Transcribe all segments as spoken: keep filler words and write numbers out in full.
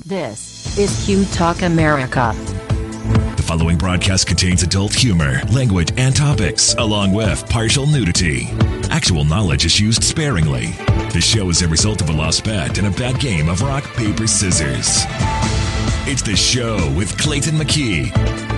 This is Q Talk America. The following broadcast contains adult humor, language, and topics, along with partial nudity. Actual knowledge is used sparingly. The show is a result of a lost bet and a bad game of rock, paper, scissors. It's the show with Clayton McKee.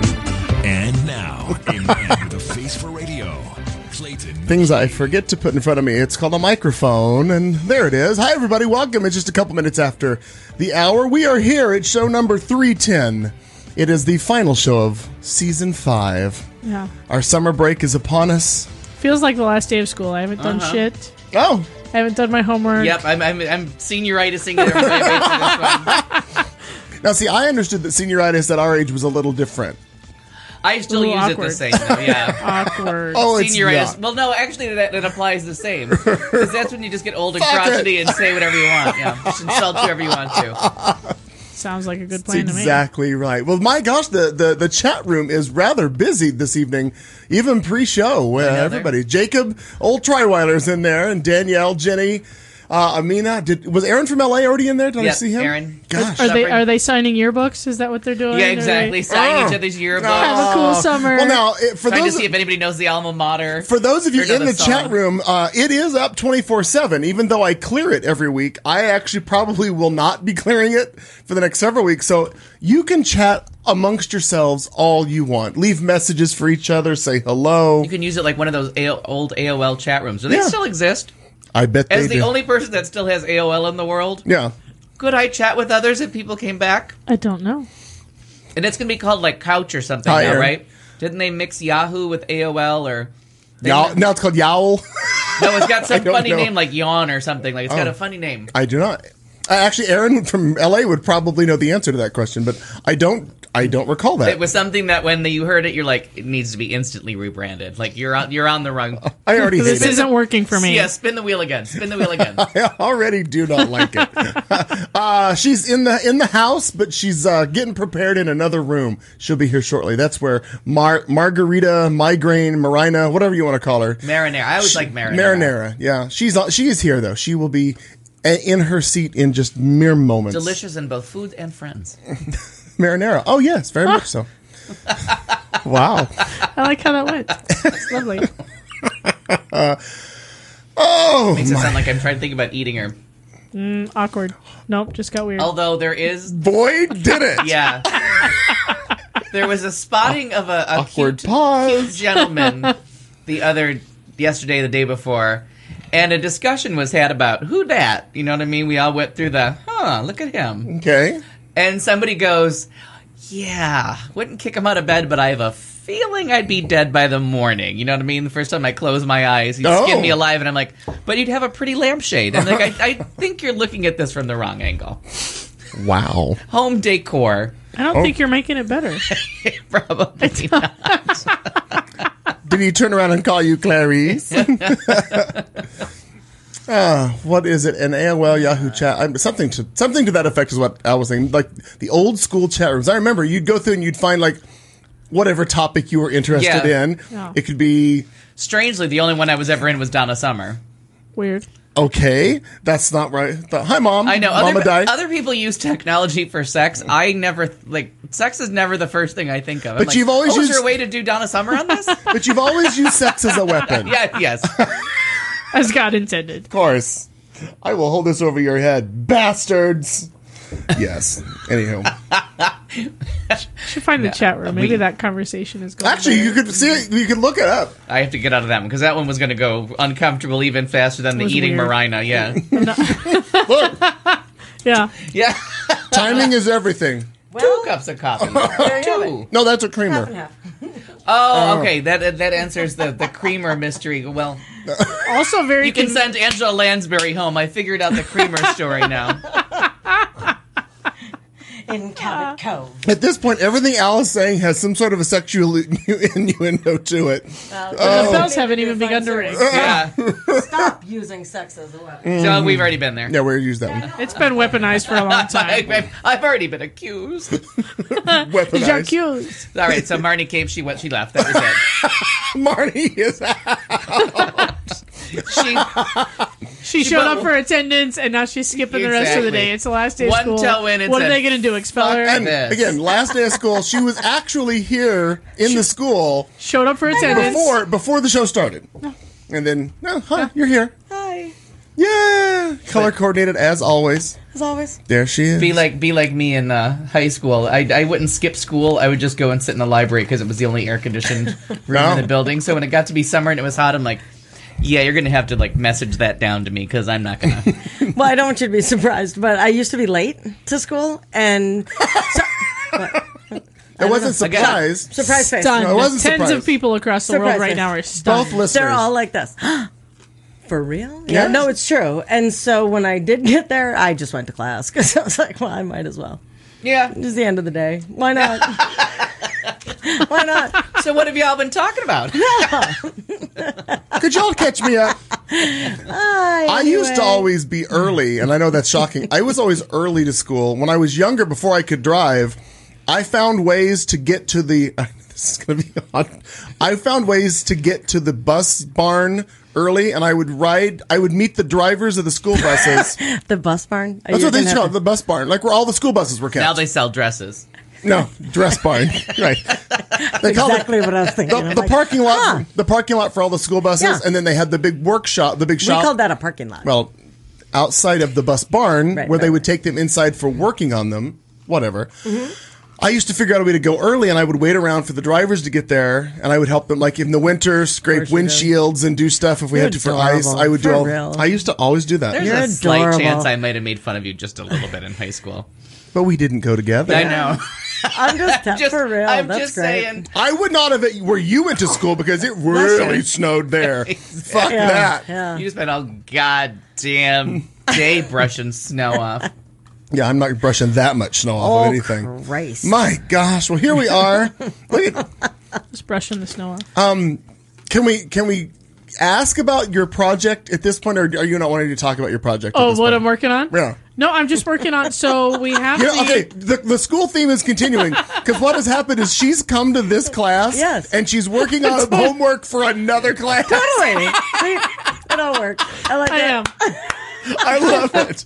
And now, a man with a face for radio, Clayton McKee. Things I forget to put in front of me. It's called a microphone, and there it is. Hi, everybody. Welcome. It's just a couple minutes after the hour. We are here at show number three ten. It is the final show of season five. Yeah. Our summer break is upon us. Feels like the last day of school. I haven't done Uh-huh. shit. Oh. I haven't done my homework. Yep, I'm I'm, I'm senioritising it. This one. Now, see, I understood that senioritis at our age was a little different. I still Ooh, use awkward. it the same, though, yeah. Awkward. Oh, it's Senioritis. not. Well, no, actually, that, that applies the same. Because that's when you just get old and Fuck crotchety it. and say whatever you want. Yeah, just insult whoever you want to. Sounds like a good That's plan to me. exactly right. Well, my gosh, the, the, the chat room is rather busy this evening, even pre-show. Uh, know, everybody. Jacob, old Triweiler's in there, and Danielle, Jenny, uh, Amina. Did, was Aaron from L A already in there? Did I Yep, see him? Aaron. Gosh. Are they Suffering. are they signing yearbooks? Is that what they're doing? Yeah, Are exactly. they- Signing Oh. each other's yearbooks. Have a cool summer. Well, now, it, for Trying to those see if anybody knows the alma mater. For those of you Or know in the the chat song. room, uh, it is up twenty-four seven. Even though I clear it every week, I actually probably will not be clearing it for the next several weeks. So you can chat amongst yourselves all you want. Leave messages for each other. Say hello. You can use it like one of those A O- old A O L chat rooms. Do they Yeah. still exist? I bet they As the do. only person that still has A O L in the world, yeah. could I chat with others if people came back? I don't know. And it's going to be called like Couch or something Hi, now, Aaron. right? Didn't they mix Yahoo with A O L or... they- Yow- now it's called Yowl. No, it's got some don't funny know. name like Yawn or something. Like it's got Oh. a funny name. I do not. Uh, actually, Aaron from L A would probably know the answer to that question, but I don't. I don't recall that. It was something that when you heard it, you're like, it needs to be instantly rebranded. Like you're on, you're on the wrong. I already hate This it. isn't working for me. Yeah, spin the wheel again. Spin the wheel again. I already do not like it. uh, she's in the in the house, but she's uh, getting prepared in another room. She'll be here shortly. That's where Mar- Margarita, Migraine, Marina, whatever you want to call her. Marinara. I always like marinara. Marinara. Yeah, she's on- she is here though. She will be a- in her seat in just mere moments. Delicious in both food and friends. Marinara. Oh yes, very much so. Wow. I like how that went. It's lovely. Oh, Makes it my- sound like I'm trying to think about eating her. Mm, awkward. Nope, just got weird. Although there is, boy, did it. yeah, there was a spotting of a, a Awkward cute, pause. cute gentleman the other yesterday, the day before, and a discussion was had about who dat. You know what I mean? We all went through the, huh? Look at him. Okay. And somebody goes, yeah, wouldn't kick him out of bed, but I have a feeling I'd be dead by the morning. You know what I mean? The first time I close my eyes, he'd Oh. skin me alive, and I'm like, but you'd have a pretty lampshade. And like, I, I think you're looking at this from the wrong angle. Wow. Home decor, I don't Oh. think you're making it better. probably not. Did he turn around and call you Clarice? Uh, what is it? An A O L Yahoo chat? I'm, something to something to that effect is what I was saying. Like the old school chat rooms. I remember you'd go through and you'd find like whatever topic you were interested Yeah. in. Yeah. It could be Strangely, the only one I was ever in was Donna Summer. Weird. okay. That's not right. The- Hi, mom. I know. Mama Other, died. other people use technology for sex. I never, like, sex is never the first thing I think of. I'm But like, you've always oh, is there used- a way to do Donna Summer on this? but you've always used sex as a weapon. yeah, yes. As God intended. Of course. I will hold this over your head, bastards. Yes. Anywho, Should find the chat room. Maybe we- that conversation is going actually, there. you could see it. You could look it up. I have to get out of that one because that one was going to go uncomfortable even faster than the was eating weird. Marina. Yeah, Look, Yeah. yeah. timing is everything. Two cups of coffee. Two. No, that's a creamer. Oh, okay. That that answers the the creamer mystery. Well, Also very you can con- send Angela Lansbury home. I figured out the creamer story now. in Cabot Cove. At this point, everything Al is saying has some sort of a sexual innuendo to it. Well, The Oh. bells haven't even begun to ring. Yeah. Stop using sex as a weapon. Mm. So we've already been there. Yeah, we'll use that one. It's been weaponized for a long I, time. I've, I've already been accused. Weaponized. J'accuse. All right, so Marnie came. She went. She left. That was it. Marnie is out. She She, She showed bought- up for attendance, and now she's skipping the rest of the Exactly. day. It's the last day of One school. toe in and what are said, they going to do? Expel her? And this. again, last day of school, she was actually here in the school Showed up for attendance. before before the show started. And then, no, huh, you're here. Hi, Yeah. Color coordinated as always. as always. There she is. Be like, be like me in uh, high school. I, I wouldn't skip school. I would just go and sit in the library because it was the only air conditioned room Oh. in the building. So when it got to be summer and it was hot, I'm like, yeah, you're gonna have to like message that down to me because I'm not gonna. Well, I don't want you to be surprised, but I used to be late to school, and so, It wasn't know. surprise. surprise face. Stunned. No, it wasn't Tens surprise. of people across the Surprise world right face. now are stunned. Both listeners. They're all like this. For real? Yeah. Yeah. No, it's true. And so when I did get there, I just went to class because I was like, well, I might as well. Yeah. It's the end of the day. Why not? Why not? So what have y'all been talking about? Could y'all catch me up? Hi, I used to anyway. always be early, and I know that's shocking. I was always early to school. When I was younger, before I could drive, I found ways to get to the. This is going to be odd. I found ways to get to the bus barn early, and I would ride. I would meet the drivers of the school buses. The bus barn? Are That's you what they gonna used to have call it, to- the bus barn, like where all the school buses were kept. Now they sell dresses. no dress barn, right? They call Exactly it what I was thinking. the, I'm the like, parking lot. huh. The parking lot for all the school buses, Yeah. and then they had the big workshop, the big We shop. called that a parking lot. Well, outside of the bus barn, Right, where they right, would right. take them inside for working on them, whatever. Mm-hmm. I used to figure out a way to go early, and I would wait around for the drivers to get there, and I would help them, like in the winter, scrape course you did. windshields and do stuff if we You're had to for ice. adorable. I would do For all. real. I used to always do that, There's You're a slight adorable. chance I might have made fun of you just a little bit in high school. but we didn't go together. I know. I'm just, Just, for real. I'm That's just great. saying. I would not have it where you went to school because it really snowed there. Fuck Yeah, that. yeah. You spent all goddamn day brushing snow off. Yeah, I'm not brushing that much snow off Oh, of anything. Christ. My gosh! Well, here we are. Look at. Just brushing the snow off. Can we can we ask about your project at this point, or are you not wanting to talk about your project? at Oh, this what point? I'm working on? Yeah. No, I'm just working on. So we have You know, the, okay, the, the school theme is continuing because what has happened is she's come to this class, Yes. and she's working on homework for another class. Totally. See, it all works. I like I am. that. I love it.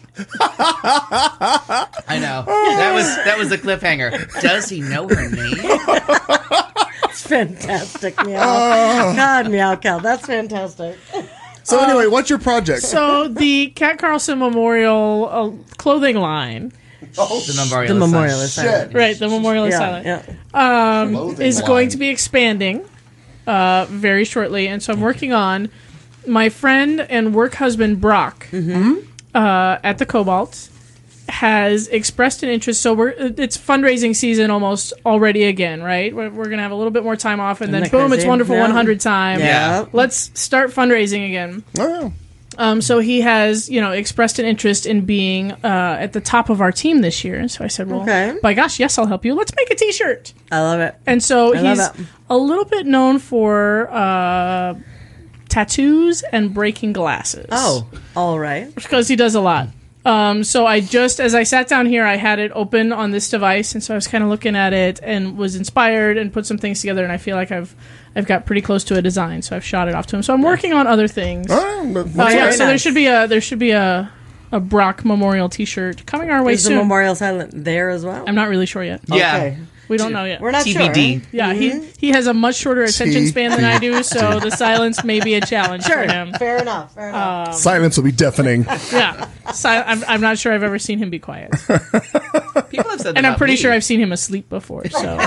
I know. That was that was the cliffhanger. Does he know her name? It's fantastic, meow. God, meow cow. That's fantastic. So anyway, what's your project? So the Cat Carlson Memorial uh, clothing line, The memorial. The is memorial signed. is Shit. silent. right? The memorial is Yeah, silent. yeah. Um, Clothing is line. going to be expanding uh, very shortly, and so I'm working on my friend and work husband Brock uh, at the Cobalt has expressed an interest. So we're it's fundraising season almost already again, right? We're, we're gonna have a little bit more time off, and then Isn't that boom, it's crazy? wonderful Yeah. one hundred time. Yeah. Let's start fundraising again. Oh, Um, so he has, you know, expressed an interest in being uh, at the top of our team this year. And so I said, well, Okay. by gosh, yes, I'll help you. Let's make a T-shirt. I love it. And so I love he's it. a little bit known for uh, tattoos and breaking glasses. Oh, all right. Because he does a lot. Um, so I just, as I sat down here, I had it open on this device, and so I was kind of looking at it and was inspired and put some things together, and I feel like I've I've got pretty close to a design, so I've shot it off to him. So I'm working on other things. oh, but Uh, what's yeah, that? so there should be a there should be a a Brock Memorial T-shirt coming our way Is the soon. memorial silent there as well? I'm not really sure yet. Yeah. Okay. We don't know yet. We're not T B D. sure. Yeah, he he has a much shorter attention T- span than I do, so the silence may be a challenge Sure. for him. Fair enough. Fair enough. Silence will be deafening. Yeah, si- I'm I'm not sure I've ever seen him be quiet, People have said that and I'm about pretty me. sure I've seen him asleep before. So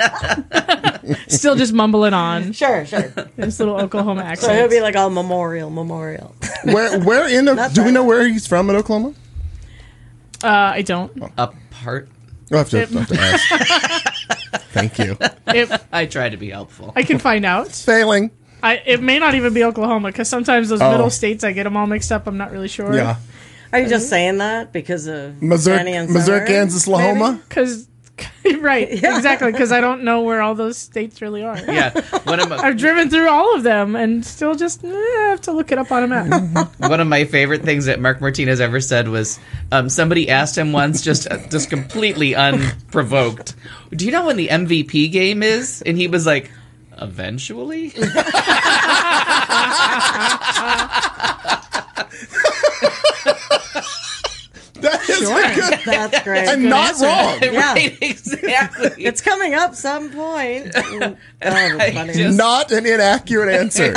still just mumbling on sure, sure. his little Oklahoma So he'll accent. be like all memorial, memorial. Where where in? A, That's do we right. know where he's from in Oklahoma? Uh, I don't. Apart. I'll have to, I'll have to ask. Thank you. It, I try to be helpful. I can find out. Failing. I, it may not even be Oklahoma because sometimes those Oh. middle states I get them all mixed up. I'm not really sure. Yeah. Are you just saying that because of Missouri, Danny and Missouri, Summer, Kansas, maybe? Lahoma. Because right, exactly. Because I don't know where all those states really are. Yeah. One of my, I've driven through all of them and still just eh, have to look it up on a map. one of my favorite things that Mark Martinez ever said was um, somebody asked him once, just uh, just completely unprovoked, "Do you know when the M V P game is?" And he was like, "Eventually." That is good. That's great. And not wrong. Yeah. Right, exactly. It's coming up some point. Oh, that's funny. just- Not an inaccurate answer.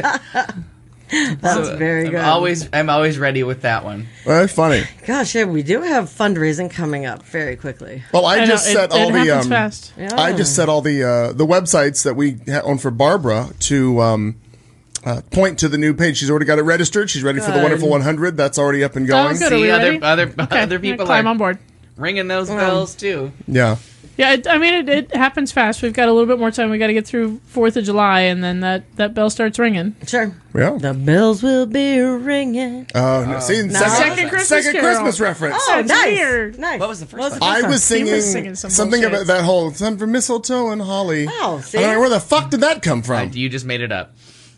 That's very I'm good. always, I'm always ready with that one. That's funny. Gosh, yeah, we do have fundraising coming up very quickly. Well, I, I know, just it- set it all the happens um, fast. Yeah. I just set all the uh, the websites that we ha- own for Barbara to um, uh, point to the new page. She's already got it registered. She's ready for the Good. Wonderful one hundred. That's already up and going. Oh, good. Are we See, other ready? other Okay, other people climb are on board. ringing those bells too. Yeah. Yeah, it, I mean, it, it happens fast. We've got a little bit more time. We got to get through Fourth of July, and then that, that bell starts ringing. Sure. Yeah. The bells will be ringing. Oh, no. See, second, Second Christmas second Carol. Christmas reference. Oh, It's nice. weird. Nice. What was the first What one? the I first was He singing, was singing some something bullshit. about that whole some for mistletoe and holly. Oh, see? I don't know where the fuck did that come from? You just made it up.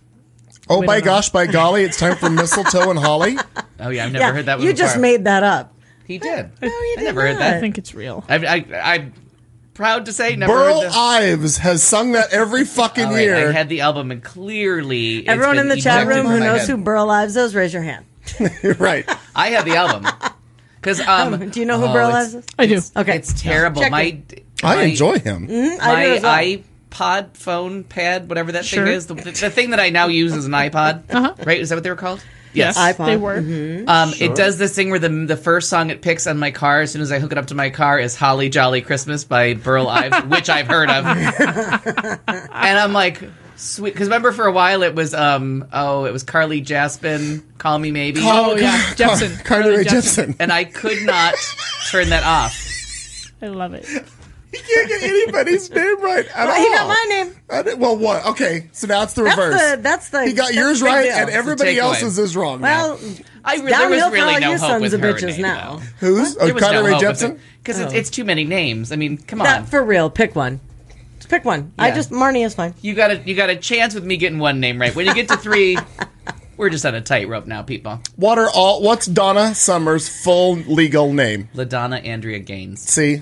Oh, We by don't know. gosh, by golly, it's time for mistletoe and holly. Oh yeah, I've never Yeah, heard that one you before. just made that up. He did. No, you I did never heard not. that. I think it's real. I, I, I'm proud to say never Burl heard that. Ives has sung that every fucking All right, year. I had the album, and clearly, it's Everyone been in the chat ejected room from who my knows head. who Burl Ives is, raise your hand. right. I have the album. Because um, Do you know who oh, Burl it's- Ives is? I do. Okay. It's terrible. Check my, it. I my- enjoy him. I do my as well. iPod phone pad, whatever that Sure. thing is, the, the thing that I now use is an iPod. Uh-huh. Right? Is that what they were called? Yes, iPod. they were. Um, It does this thing where the the first song it picks on my car as soon as I hook it up to my car is "Holly Jolly Christmas" by Burl Ives, which I've heard of, and I'm like, sweet, because remember for a while it was um oh it was Carly Jaspin, "Call Me Maybe," Oh, yeah. Jepsen. Carly Carly Rae Jepsen. Jepsen. and I could not turn that off. I love it. You can't get anybody's name right at all. He got my name. I did- well, what? Okay, so now it's the That's reverse. the. That's the. he got that's yours the big right, deal. and everybody takeaway. else's is wrong. now. Well, I re- there was downhill for really all no you hope sons with of her bitches name, now. though. who's? Oh, There was Carly no Rae hope with Jepsen. it because it's, it's too many names. I mean, come on. Not for real. Pick one. Just pick one. I Yeah. just Marnie is fine. You got a you got a chance with me getting one name right. When you get to three, we're just on a tightrope now, people. What are all? What's Donna Summers' full legal name? LaDonna Andrea Gaines, See,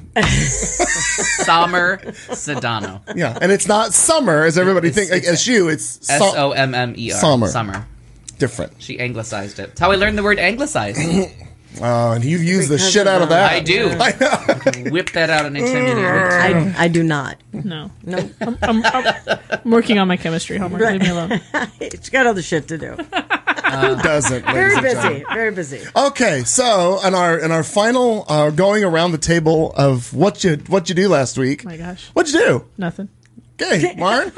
Sommer Sedano, yeah, and it's not summer as everybody It's- thinks. it's As you, it's S so- O M M E R. Summer. Summer. different. She anglicized it. That's how I learned the word anglicized. Oh, and you've used the Because shit of out of that. that. I do. I know. Whip that out anytime you need it. I, I do not. No. No. I'm, I'm, I'm working on my chemistry homework. Leave me alone. She's got other shit to do. Who doesn't? Very ladies and busy. gentlemen? Very busy. Okay, so in our in our final uh, going around the table of what you what you do last week. My gosh. What'd you do? Nothing. Okay, Marn.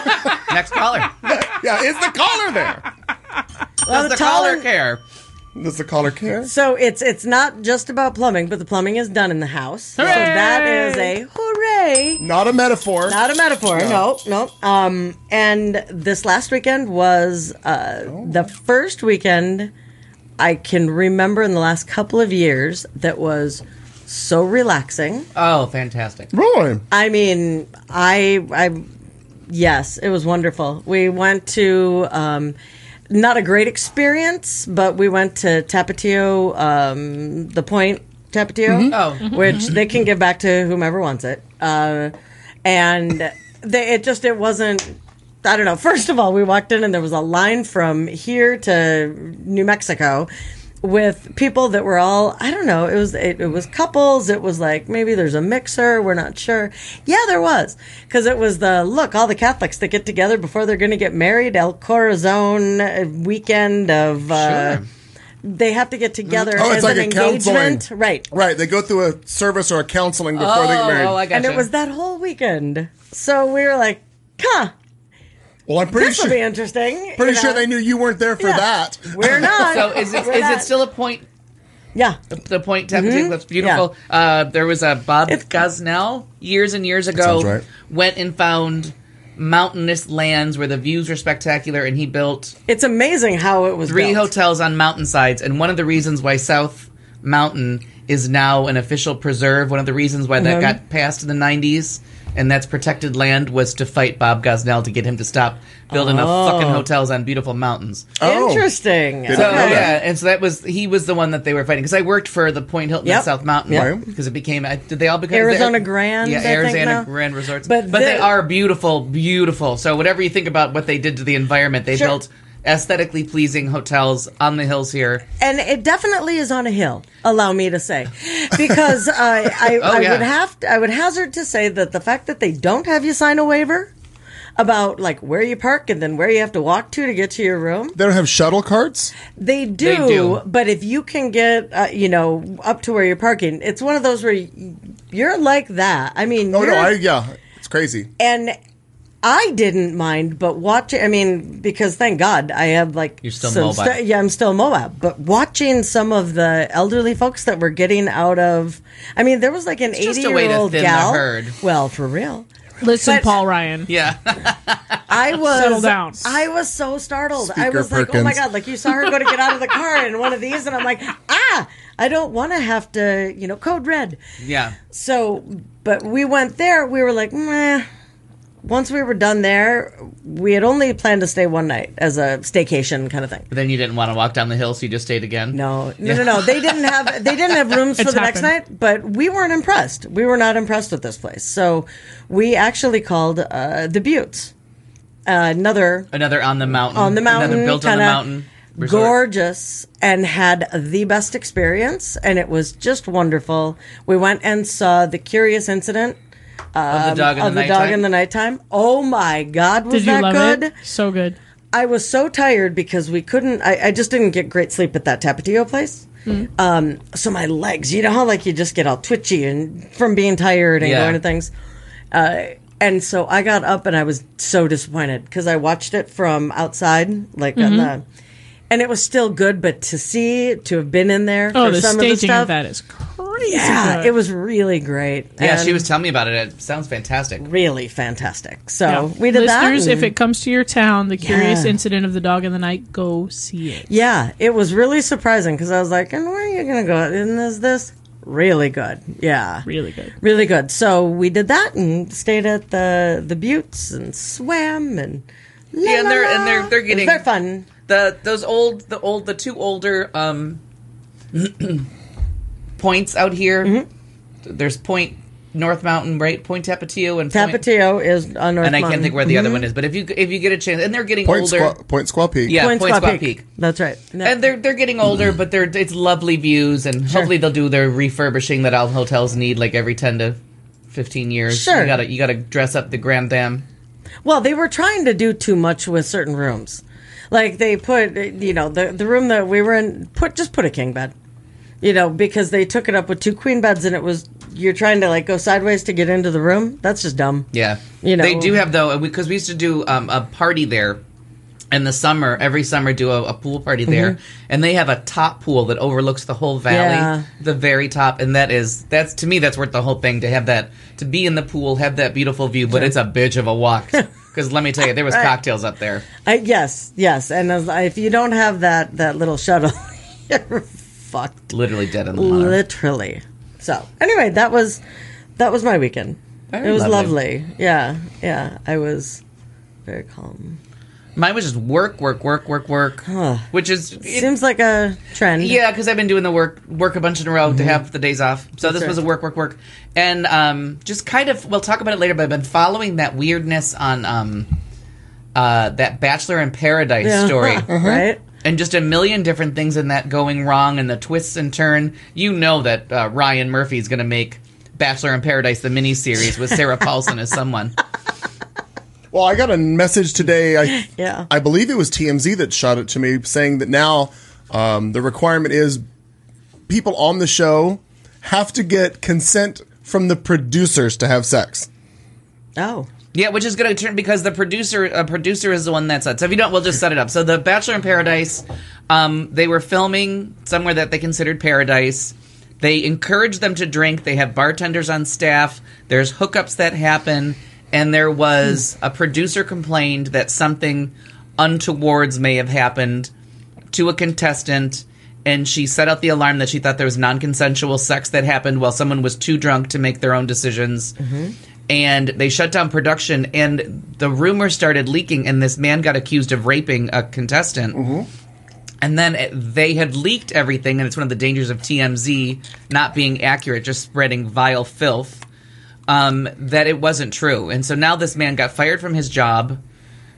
Next caller. Yeah, is the caller there? Well, Does the taller- caller care? Does the caller care? So it's it's not just about plumbing, but the plumbing is done in the house. Hooray! So that is a hooray. Not a metaphor. Not a metaphor. No, no. Um, and this last weekend was uh, the first weekend I can remember in the last couple of years that was so relaxing. Oh, fantastic. Really? I mean, I, I, yes, it was wonderful. We went to, um, not a great experience, but we went to Tapatio, um, the Point Tapatio, Oh. which they can give back to whomever wants it. Uh, and they, it just, it wasn't, I don't know. First of all, we walked in and there was a line from here to New Mexico with people that were all, I don't know, it was it, it was couples, it was like maybe there's a mixer, we're not sure. Yeah, there was, because it was the look, all the Catholics that get together before they're going to get married, El Corazon weekend of uh, Sure. they have to get together Oh, as it's like an a counseling. engagement, right? Right, they go through a service or a counseling before they get married. Oh, I got And it was that whole weekend, so we were like, huh, well, I'm pretty this will sure be interesting. pretty you sure know? they knew you weren't there for Yeah. that. We're not. So is it We're is not. it still a point? Yeah. The, the point Tapatio, that's beautiful. Uh, there was a Bob It's- Gosnell years and years ago sounds right. went and found mountainous lands where the views were spectacular, and he built It's amazing how it was three built. hotels on mountainsides. And one of the reasons why South Mountain is now an official preserve, one of the reasons why that got passed in the nineties, and that's protected land, was to fight Bob Gosnell to get him to stop building Oh. a fucking hotels on beautiful mountains. Oh. Interesting. Didn't So know that. yeah, and so that was he was the one that they were fighting, because I worked for the Point Hilton Yep. at South Mountain, Yep. because it became I- did they all become Arizona they- Grand, yeah I think Arizona now. Grand Resorts, But but, they the- are beautiful, beautiful. So whatever you think about what they did to the environment, they Sure. built aesthetically pleasing hotels on the hills here. And it definitely is on a hill, allow me to say, because uh, I, Oh, I yeah. would have to, I would hazard to say that the fact that they don't have you sign a waiver about like where you park and then where you have to walk to to get to your room. They don't have shuttle carts? They do, They do. but if you can get, uh, you know, up to where you're parking, it's one of those where y- you're like that. I mean, Oh, no, you're- I, yeah. It's crazy. and I didn't mind, but watching, I mean, because thank God I have like. You're still some mobile. st- yeah, I'm still mobile. But watching some of the elderly folks that were getting out of, I mean, there was like an It's just eighty a way year to old thin the gal. herd. Well, for real. Listen, But- Paul Ryan. Yeah. I was Settle down. I was so startled. I Speaker was like, oh my Perkins. God, like you saw her go to get out of the car in one of these, and I'm like, ah, I don't want to have to, you know, code red. Yeah. So, but we went there. We were like, meh. Once we were done there, we had only planned to stay one night as a staycation kind of thing. But then you didn't want to walk down the hill, so you just stayed again? No, no, no, no. They didn't have they didn't have rooms for It's the next happened. night, but we weren't impressed. We were not impressed with this place. So we actually called uh, the Buttes, uh, another Another on the mountain. on the mountain, Another built on the kinda mountain. resort. gorgeous, and had the best experience, and it was just wonderful. We went and saw the Curious Incident Of the dog in of the, the dog nighttime. in the nighttime. Oh my God, was Did you that love good? it? So good. I was so tired because we couldn't. I, I just didn't get great sleep at that Tapatio place. Um, so my legs, you know how like you just get all twitchy and from being tired and Yeah. going to things. Uh, and so I got up and I was so disappointed because I watched it from outside, like on the, and it was still good. But to see to have been in there Oh, for the some of the staging stuff, of that is crazy. yeah, good. it was really great. Yeah, and she was telling me about it. It sounds fantastic. really fantastic. So Yeah. we did that. Listeners, if and- it comes to your town, the curious Yeah. incident of the dog in the night, go see it. Yeah, it was really surprising because I was like, and where are you going to go? And is this really good? Yeah. Really good. Really good. So we did that and stayed at the the Buttes and swam and la, Yeah, and they're- la, and they're- they're It was getting- very fun. The those old the old the two older um points out here. Mm-hmm. There's Point North Mountain, right? Point Tapatio and Point, Tapatio is on North and I Mountain. can't think where the other one is. But if you if you get a chance, and they're getting Point, older. Squaw, Point Squaw Peak. Yeah, Point Point Squaw Squaw Peak. Peak. That's right. And they're they're getting older, but they're it's lovely views, and hopefully they'll do their refurbishing that all hotels need, like every ten to fifteen years. Sure. you gotta you gotta dress up the Grand Dam. Well, they were trying to do too much with certain rooms. Like they put, you know, the the room that we were in, put just put a king bed. You know, because they took it up with two queen beds, and it was you're trying to like go sideways to get into the room. That's just dumb. Yeah, You know. they do have though because we used to do um, a party there in the summer. Every summer, do a, a pool party there, and they have a top pool that overlooks the whole valley, Yeah. the very top, and that is that's to me that's worth the whole thing to have that to be in the pool, have that beautiful view. But it's a bitch of a walk because let me tell you, there was Right. cocktails up there. I, yes, yes, and as, if you don't have that that little shuttle, you're fucked. Literally dead in the water. Literally. So anyway, that was that was my weekend. Very it was lovely. lovely. Yeah, yeah. I was very calm. Mine was just work, work, work, work, work, which is it- Seems like a trend. yeah, because I've been doing the work work a bunch in a row to have the days off. So this That's was a right. work, work, work, and um, just kind of we'll talk about it later. But I've been following that weirdness on um, uh, that Bachelor in Paradise Yeah. story. right? And just a million different things in that going wrong and the twists and turn. You know that uh, Ryan Murphy's going to make Bachelor in Paradise the miniseries with Sarah Paulson as someone. Well, I got a message today. I, Yeah. I believe it was T M Z that shot it to me, saying that now um, the requirement is people on the show have to get consent from the producers to have sex. Oh. Yeah, which is going to turn because the producer uh, producer is the one that's so if you don't, we'll just set it up. So the Bachelor in Paradise, um, they were filming somewhere that they considered paradise. They encourage them to drink. They have bartenders on staff. There's hookups that happen, and there was a producer complained that something untowards may have happened to a contestant, and she set out the alarm that she thought there was non-consensual sex that happened while someone was too drunk to make their own decisions. And they shut down production, and the rumor started leaking, and this man got accused of raping a contestant. And then it, they had leaked everything, and it's one of the dangers of T M Z not being accurate, just spreading vile filth, um, that it wasn't true. And so now this man got fired from his job.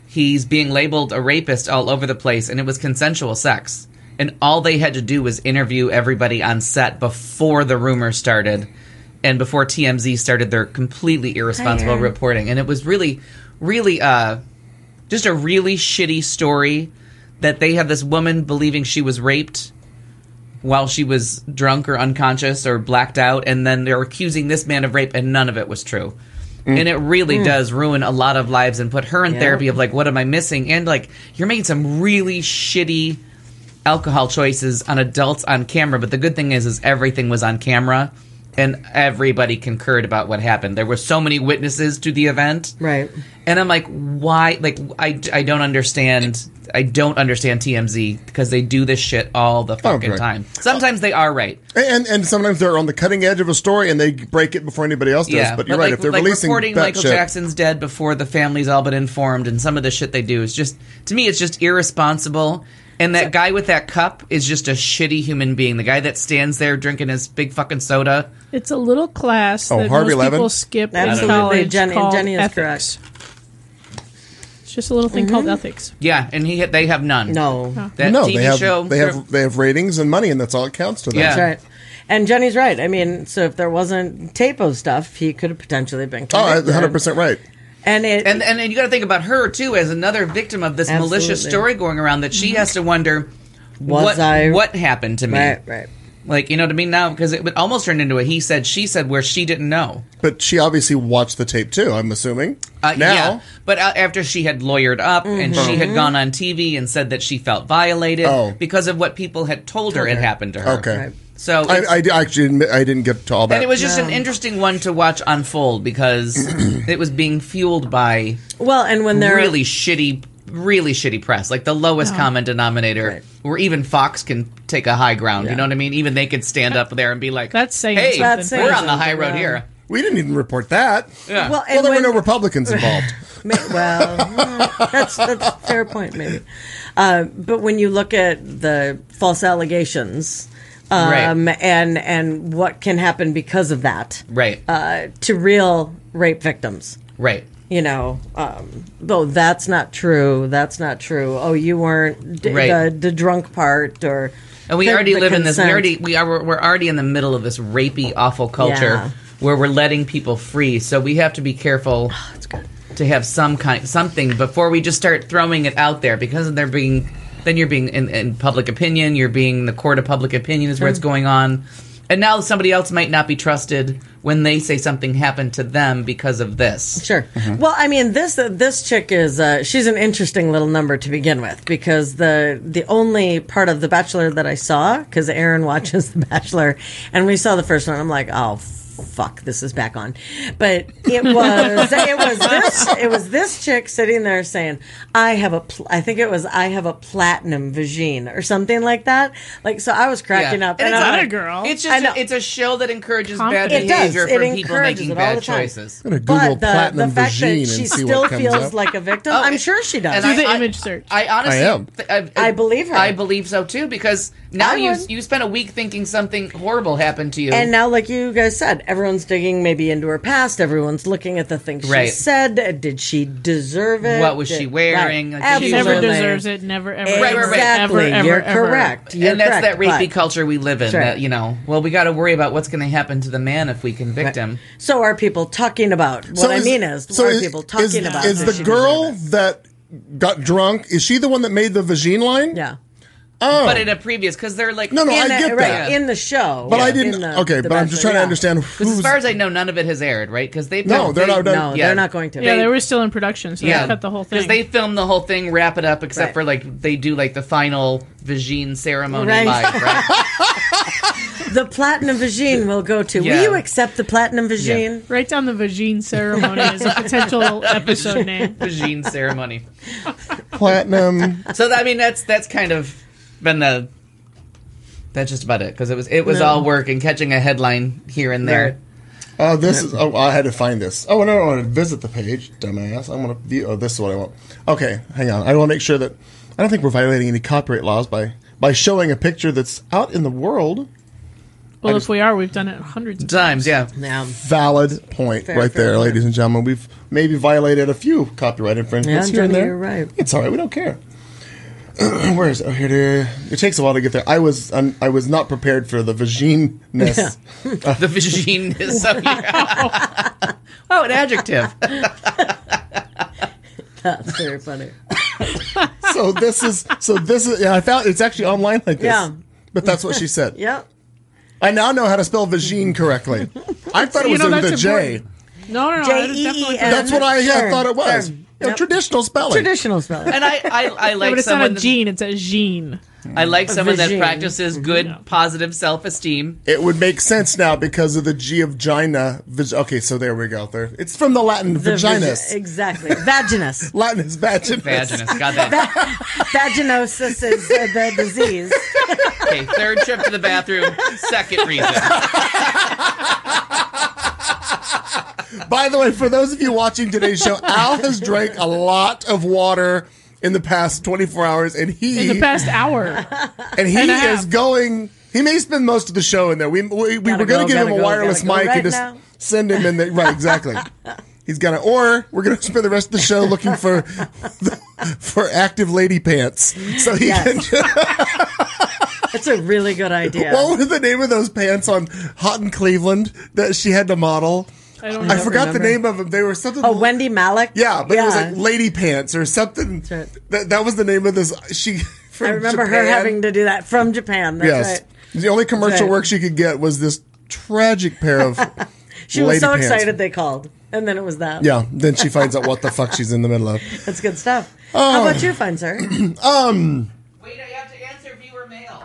he's being labeled a rapist all over the place, and it was consensual sex. And all they had to do was interview everybody on set before the rumors started and before T M Z started their completely irresponsible Hi, reporting. And it was really, really, uh, just a really shitty story that they had this woman believing she was raped while she was drunk or unconscious or blacked out, and then they're accusing this man of rape, and none of it was true. Mm. And it really mm. does ruin a lot of lives and put her in yeah. therapy of, like, what am I missing? And, like, you're making some really shitty alcohol choices on adults on camera, but the good thing is, is everything was on camera, and everybody concurred about what happened. There were so many witnesses to the event. Right. And I'm like, why? Like, I, I don't understand. I don't understand T M Z because they do this shit all the fucking okay. time. Sometimes they are right. And and sometimes they're on the cutting edge of a story and they break it before anybody else does. Yeah, but you're but right. like, If they're like releasing reporting that Michael shit, Jackson's dead before the family's all been informed, and some of the shit they do is just, to me, it's just irresponsible. And that guy with that cup is just a shitty human being. The guy that stands there drinking his big fucking soda. It's a little class Oh, that Harvey most Levin? people skip in Absolutely. college Jenny- called Jenny is ethics. It's just a little thing called ethics. Yeah, and he they have none. No. That no, T V they have show. they have they have ratings and money, and that's all it counts to them. Yeah. That's right. And Jenny's right. I mean, so if there wasn't tape of stuff, he could have potentially been Oh, convicted. one hundred percent right. And it And and, and you got to think about her too as another victim of this Absolutely. malicious story going around that she has to wonder Was what I- what happened to me. right, right. Like, you know what I mean now, because it would almost turn into a he said she said where she didn't know. But she obviously watched the tape too. I'm assuming. Uh, now, yeah, but uh, after she had lawyered up and she had gone on T V and said that she felt violated Oh. because of what people had told her had happened to her. okay. Right. So I, it's- I d- actually admit I didn't get to all that. and it was just an interesting one to watch unfold because it was being fueled by Well, and when they're really shitty, really shitty press, like the lowest common denominator, Right. where even Fox can take a high ground. You Yeah. know what I mean? Even they could stand up there and be like, That's saying "Hey, something. That's saying we're on the something, high road yeah. here." we didn't even report that. Yeah. well, Well, and there were when, no Republicans involved. Ma- well, mm, that's that's a fair point, maybe. Uh, but when you look at the false allegations, um, Right. and and what can happen because of that right, uh, to real rape victims, right. you know, um, though that's not true. That's not true. Oh, you weren't d- Right. the the drunk part, or And we the- already the live in this. We consent. already we are we're already in the middle of this rapey, awful culture Yeah. where we're letting people free. So we have to be careful That's good. to have some kind something before we just start throwing it out there because they're being. Then you're being in, in public opinion. You're being the court of public opinion is where it's going on. And now somebody else might not be trusted when they say something happened to them because of this. Sure. Well, I mean, this uh, this chick is uh, she's an interesting little number to begin with because the the only part of The Bachelor that I saw, because Aaron watches The Bachelor, and we saw the first one, I'm like, oh fuck, this is back on. But it was it was this it was this chick sitting there saying, I have a pl- I think it was I have a platinum vagine or something like that. Like, so I was cracking up, And and it's I'm not like, a girl. It's I just know. a, it's a show that encourages Confident. bad It does. behavior It from people encourages making it all bad the time. choices. I'm gonna Google But the, platinum the fact vagine that and she see still what comes feels up. like a victim, Oh, I'm it- sure she does. And Do the I- image search. I honestly, I am. th- I believe her. I believe so too because now I you would. you spent a week thinking something horrible happened to you, And now, like you guys said, everyone's digging maybe into her past. Everyone's looking at the things she Right. said. Did she deserve it? What was she Did- wearing? Right. Like, She Absolutely. never deserves it. Never, ever, Right, ever, right, right. Exactly. ever, ever, You're ever. correct. You're and that's correct, that rapey but- culture we live in. Sure. That, you know, well, we got to worry about what's going to happen to the man if we convict him. So are people talking about? What So I is- mean is, so are is- people talking is, about? Is does the she girl deserve that got drunk? Is she the one that made the vagine line? it? Yeah. Oh, But in a previous, because they're like, No, no, I In the- get right, that. in the show. but I in didn't. the- okay, the but I'm just Bachelor, trying to yeah. understand Because who's. as far as I know, none of it has aired, right? Because they No, they're not done. No, Yeah. they're not going to. Yeah, they were still in production, so Yeah, they cut the whole thing. because they film the whole thing, wrap it up, except Right. for like they do like the final vagine ceremony Right. live, right? The platinum vagine will go to. Yeah. Will you accept the platinum vagine? Write down the vagine ceremony as a potential episode name. Vagine ceremony. platinum. So I mean, that's that's kind of been the. That's just about it because it was it was No. all work and catching a headline here and there. Oh, this is. Oh, I had to find this. Oh, no, I want to visit the page, dumbass. I want to view. Oh, this is what I want. Okay, hang on. I want to make sure that I don't think we're violating any copyright laws by by showing a picture that's out in the world. Well, I if just- we are, we've done it hundreds of Times, yeah. Yeah. Valid point Fair, right fair there, point. ladies and gentlemen. We've maybe violated a few copyright infringements Yeah, here and Jenny, there. you're right. It's all right. We don't care. Where is it? Oh, here it is. It takes a while to get there. I was un, I was not prepared for the vagine-ness. The vagine-ness of your... Oh, an adjective. That's very funny. So this is so this is yeah. I found it's actually online like this. Yeah. But that's what she said. Yep. I now know how to spell vagine correctly. I thought it You was know, with a that's J. important. No, no, no. J I E E definitely- N. That's what I yeah, Sure, thought it was. sure. You know, Yep. traditional spelling. Traditional spelling. And I, I, I Yeah, like but it's someone... not a gene, it's a gene. I like someone that vagine. practices good, positive self-esteem. It would make sense now because of the G of gina. Vag- okay, so there we go. There, it's from the Latin The vagi- vaginus. exactly. Vaginus. Latin is vaginus. Vaginus, got that. Vaginosis is uh, the disease. Okay, third trip to the bathroom, second reason. By the way, for those of you watching today's show, Al has drank a lot of water in the past twenty-four hours, and he In the past hour. and he and a is half. going. He may spend most of the show in there. We we, we Gotta were going go, to give him gotta a go, wireless gotta go mic right and just now. send him in the right. Exactly. He's gonna, or we're gonna spend the rest of the show looking for for active lady pants, so he Yes. can. That's a really good idea. What was the name of those pants on Hot in Cleveland that she had to model? I don't know. I forgot the remember. name of them. They were something. Oh, Wendy Malick? Yeah, but it was like lady pants or something. right. That that was the name of this. She. From I remember her Japan. having to do that from Japan. That's Yes. right. The only commercial right. work she could get was this tragic pair of. She was lady so pants. excited they called. And then it was that. Yeah. Then she finds out what the fuck she's in the middle of. That's good stuff. Oh. How about you, fine sir? Wait, I have to answer viewer mail.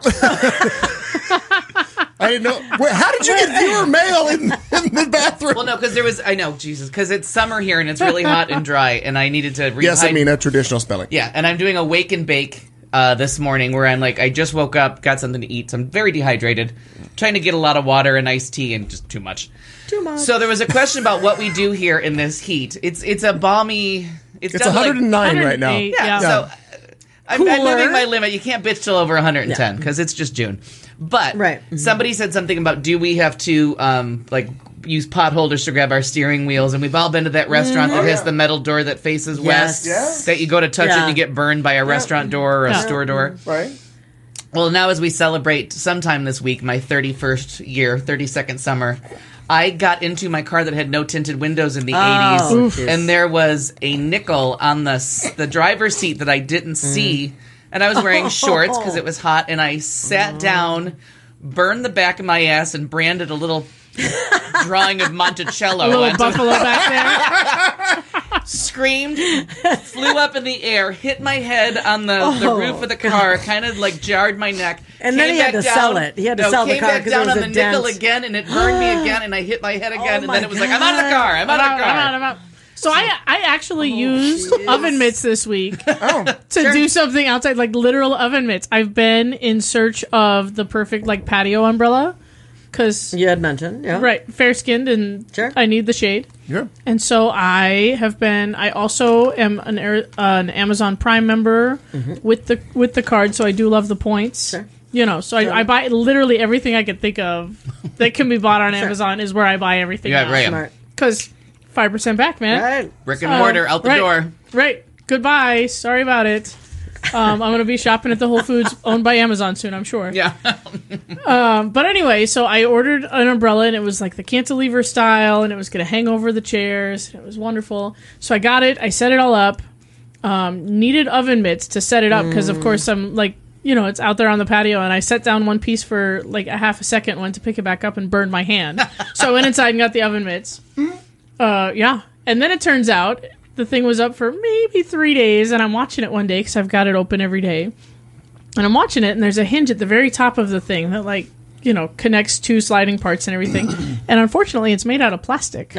I didn't know. Wait, how did you get viewer mail in, in the bathroom? Well, no, because there was... I know, Jesus, because it's summer here and it's really hot and dry, and I needed to... Yes, I rehyd- mean a traditional spelling. Yeah, and I'm doing a wake and bake uh, this morning where I'm like, I just woke up, got something to eat, so I'm very dehydrated, trying to get a lot of water and iced tea and just too much. Too much. So there was a question about what we do here in this heat. It's it's a balmy... It's, It's down to, like- one hundred nine right now. one hundred eight, Yeah, Yeah. so uh, I'm, I'm Cooler. moving my limit. You can't bitch till over one hundred ten because it's just June. But Right. Mhm. somebody said something about do we have to um, like use pot holders to grab our steering wheels? And we've all been to that restaurant that has the metal door that faces west. Yes. That you go to touch it Yeah. and you get burned by a restaurant door or a Yeah. store door. Right? Well, now as we celebrate sometime this week, my thirty-first year, thirty-second summer, I got into my car that had no tinted windows in the Oh, eighties, Oof. and there was a nickel on the s- the driver's seat that I didn't see, and I was wearing shorts because it was hot, and I sat down, burned the back of my ass, and branded a little drawing of Monticello. A little onto- buffalo back Screamed, flew up in the air, hit my head on the, the Oh, roof of the car, kind of like jarred my neck. And then came he had back to down- sell it. He had to no, sell the came car back 'cause it down was on a the nickel dent. again, and it burned me again, and I hit my head again, and my then it was like, I'm out of the car, I'm there. out of the I'm out, car. I'm out. So I I actually used oven mitts this week Oh, to do something outside, like literal oven mitts. I've been in search of the perfect like patio umbrella because You had mentioned, yeah. right, fair skinned and Sure. I need the shade. yeah. And so I have been. I also am an Air- uh, an Amazon Prime member with the with the card, so I do love the points. Sure. You know, so I, I buy literally everything I can think of that can be bought on Amazon is where I buy everything. Yeah, right. Smart. Because five percent back, man. Right. Brick and mortar, out the right, door. Right. Goodbye. Sorry about it. Um, I'm going to be shopping at the Whole Foods owned by Amazon soon, I'm sure. Yeah. But anyway, so I ordered an umbrella, and it was like the cantilever style, and it was going to hang over the chairs. It was wonderful. So I got it. I set it all up. Um, needed oven mitts to set it up because, of course, I'm like, you know, it's out there on the patio, and I set down one piece for like a half a second, went to pick it back up, and burned my hand. So I went inside and got the oven mitts. Uh, yeah. And then it turns out the thing was up for maybe three days, and I'm watching it one day because I've got it open every day. And I'm watching it, and there's a hinge at the very top of the thing that, like, you know, connects two sliding parts and everything. And unfortunately, it's made out of plastic.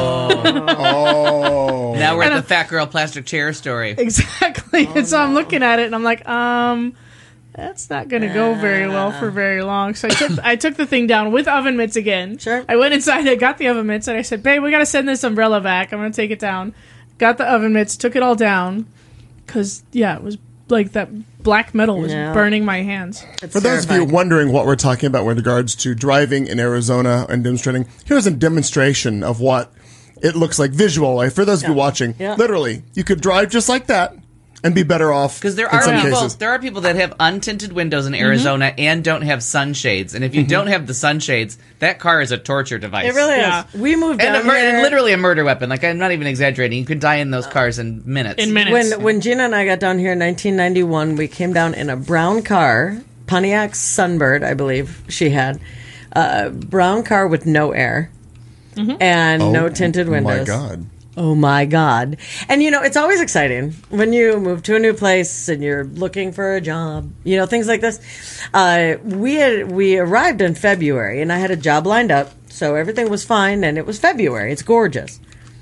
Oh. Now we're at And the I'm- fat girl plastic chair story. Exactly. and so I'm looking at it, and I'm like, um, that's not going to go very well for very long. So I took I took the thing down with oven mitts again. Sure. I went inside, I got the oven mitts, and I said, babe, we got to send this umbrella back. I'm going to take it down. Got the oven mitts, took it all down, because, yeah, it was like that black metal was Yeah. burning my hands. It's For those of you terrifying. wondering what we're talking about with regards to driving in Arizona and demonstrating, here's a demonstration of what it looks like visual. For those of you watching, Yeah. literally, you could drive just like that and be better off. Because there in are some people, cases. there are people that have untinted windows in Arizona and don't have sunshades. And if you don't have the sunshades, that car is a torture device. It really Yeah. is. We moved and down a mur- here. literally a murder weapon. Like I'm not even exaggerating. You could die in those cars in minutes. In minutes. When when Gina and I got down here in nineteen ninety-one, we came down in a brown car, Pontiac Sunbird, I believe she had, a brown car with no air and no tinted windows. Oh my God. Oh my God. And you know, it's always exciting when you move to a new place and you're looking for a job, you know, things like this. Uh, we had, we arrived in February and I had a job lined up, so everything was fine and it was February. It's gorgeous.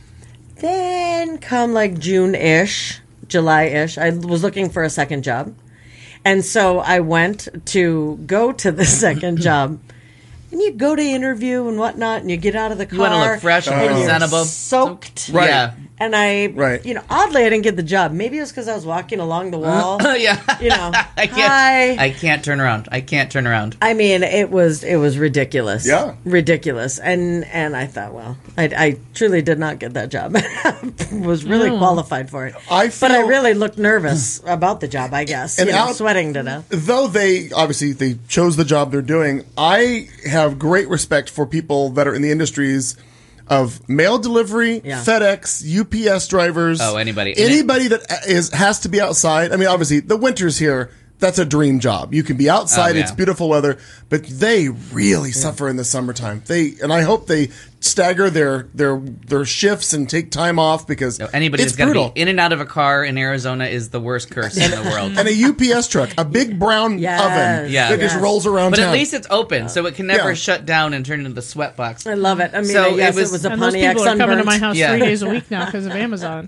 Then come like June-ish, July-ish, I was looking for a second job. And so I went to go to the second job. And you go to interview and whatnot, and you get out of the car. You want to look fresh and and you're presentable. soaked. Right. Yeah. And I, Right. you know, oddly, I didn't get the job. Maybe it was because I was walking along the wall. yeah. You know, I can't. hi. I can't turn around. I can't turn around. I mean, it was it was ridiculous. Yeah. ridiculous. And and I thought, well, I, I truly did not get that job. Was really qualified for it. I but I feel- really looked nervous about the job. I guess, And you know, out- sweating to death. Though they obviously they chose the job they're doing, I have great respect for people that are in the industries of mail delivery, Yeah. FedEx, U P S drivers. Oh, anybody. anybody that is has to be outside. I mean, obviously the winters here. That's a dream job. You can be outside. Oh, yeah. It's beautiful weather, but they really suffer in the summertime. They and I hope they stagger their their their shifts and take time off because So anybody it's that's got to brutal. be in and out of a car in Arizona is the worst curse in the world. And a U P S truck, a big brown Yes. oven Yeah. that just Yes. rolls around But town. at least it's open, so it can never Yeah. shut down and turn into the sweat box. I love it. I mean, So yes, it was- it was a and those Pontiac people are coming to my Sunburnt. house Yeah. three days a week now because of Amazon.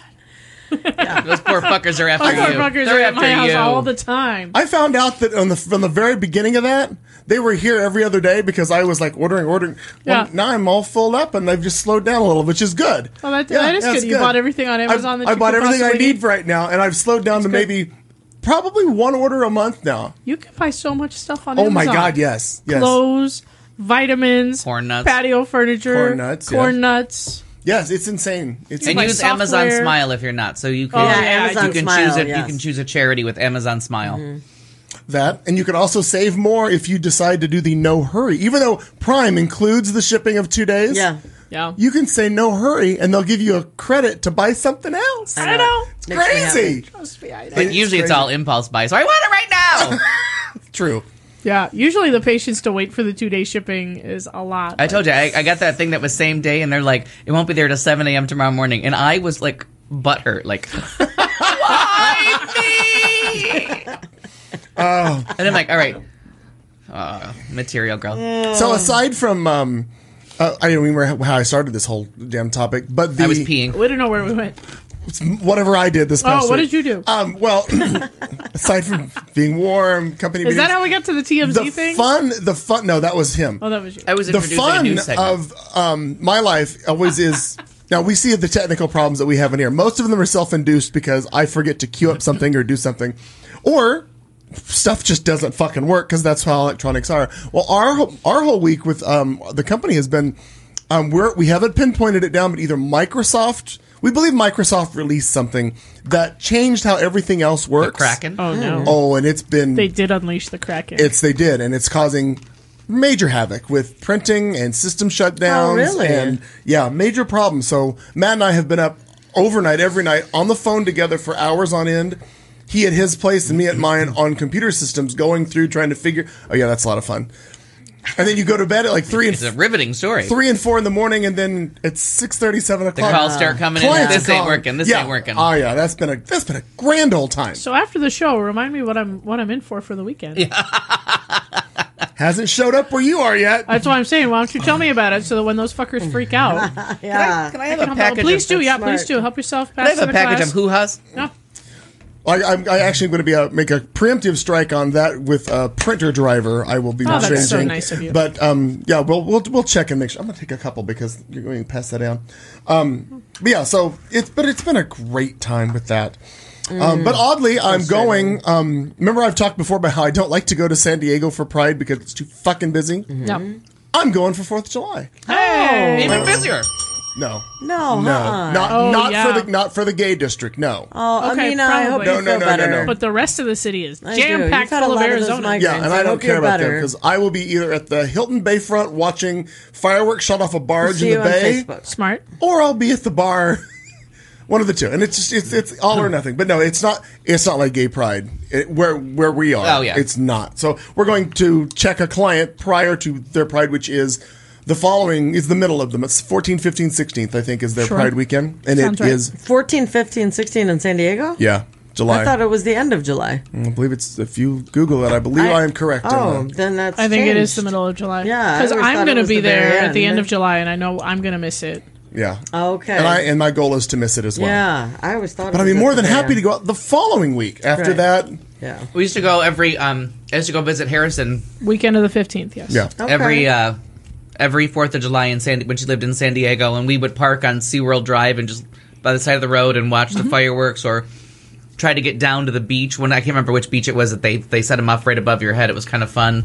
Those poor fuckers are after Those you. motherfuckers They're are at after my house you. all the time. I found out that on the from the very beginning of that, they were here every other day because I was like ordering, ordering. Well, Yeah. now I'm all filled up and they've just slowed down a little, which is good. Well, that- Yeah, that is yeah, good. it's You bought everything on Amazon I've- that I you bought could everything I possibly need need. for right now, and I've slowed down to good. maybe probably one order a month now. You can buy so much stuff on Oh Amazon. my God, yes, yes, Clothes, vitamins, Corn nuts. patio furniture, Corn nuts, corn yeah. nuts. yes. It's insane. It's And buy use Amazon software. Smile if you're not. So you can Oh, Yeah, yeah, Amazon you can Smile, choose a, yes. you can choose a charity with Amazon Smile. that, and you can also save more if you decide to do the no hurry. Even though Prime includes the shipping of two days, Yeah. Yeah. you can say no hurry, and they'll give you a credit to buy something else. I know. It's Makes me crazy. Trust me, I know. But usually it's crazy. all impulse buy. So I want it right now. True. Yeah. Usually the patience to wait for the two day shipping is a lot. I told you I, I got that thing that was same day, and they're like, it won't be there till seven a.m. tomorrow morning, and I was like butthurt, like, why me? Oh. And I'm like, all right, uh, material girl. So aside from, um, uh, I don't remember how I started this whole damn topic, but the I was peeing. we don't know where we went. whatever I did this past Oh, what week. did you do? Um, well, aside from being warm, company Is that meetings, how we got to the T M Z the thing? fun, the fun. No, that was him. Oh, that was you. I was the introducing a fun new segment. of um, my life always is. Now we see the technical problems that we have in here. Most of them are self-induced because I forget to queue up something or do something, or stuff just doesn't fucking work because that's how electronics are. Well, our whole- our whole week with um, the company has been um, we're we haven't pinpointed it down, but either Microsoft. We believe Microsoft released something that changed how everything else the works. Kraken. oh no, Oh, and it's been they did unleash the Kraken. it's they did, and it's causing major havoc with printing and system shutdowns. Oh, really? And yeah, major problems. So Matt and I have been up overnight, every night, on the phone together for hours on end. He at his place and me at mine on computer systems, going through trying to figure. Oh yeah, that's a lot of fun. And then you go to bed at like three and It's a riveting story. three and four in the morning, and then it's six thirty, seven The o'clock. calls start coming in. Clients This are ain't calling. working. This yeah. ain't working. Oh yeah, that's been a that's been a grand old time. so after the show, remind me what I'm what I'm in for for the weekend. Hasn't showed up where you are yet. That's why I'm saying. Why don't you tell me about it so that when those fuckers freak out, Yeah. Can I have I a can help package? out. Please of, do. Yeah, smart. please do. Help yourself. Can I Pass have to a the package class. of hoo-has? No. I, I'm I actually going to be uh, make a preemptive strike on that with a printer driver. I will be Oh, changing. that's so nice of you. But um, yeah, we'll we'll we'll check and make sure. I'm going to take a couple because you're going to pass that down. Um, but yeah, so it's but it's been a great time with that. Um, but oddly, I'm going. Um, remember, I've talked before about how I don't like to go to San Diego for Pride because it's too fucking busy. No. I'm going for Fourth of July. Hey, even busier. No, No, no, uh-uh. not Oh, not yeah. for the not for the gay district. No. Oh, Okay, I mean, I hope probably. you No, no, feel no, no, better. no. But the rest of the city is I do. jam You've packed had a full of lot of those Arizona. migrants. Yeah, and I I don't hope care you're about them better. because I will be either at the Hilton Bayfront watching fireworks shot off a barge See in you the on bay, Facebook. Smart. or I'll be at the bar. One of the two, and it's just it's it's all or nothing. But no, it's not. It's not like Gay Pride it, where where we are. Oh, yeah. It's not. So we're going to check a client prior to their Pride, which is the following. Is the middle of them. It's fourteenth, fifteenth, sixteenth. I think is their Sure. Pride weekend, and Sounds it right. is fourteen, fifteen, sixteen in San Diego? yeah July. I thought it was the end of July. I believe it's if you Google it. I believe I, am correct. in Oh, that. then that's I think it is the changed. middle of July. Yeah, I Because always I'm thought it going to was be the very there at the end. end of July, and I know I'm going to miss it. Yeah. Okay. And I and my goal is to miss it as well. Yeah, I always thought. But I'd be more than happy to go out the following week after Right. that. Yeah. We used to go every. Um, I used to go visit Harrison Weekend of the fifteenth, yes. Yeah. Okay. every uh, every Fourth of July in San when she lived in San Diego, and we would park on SeaWorld Drive and just by the side of the road and watch Mm-hmm. the fireworks, or try to get down to the beach. When I can't remember which beach it was that they they set them off right above your head. It was kind of fun.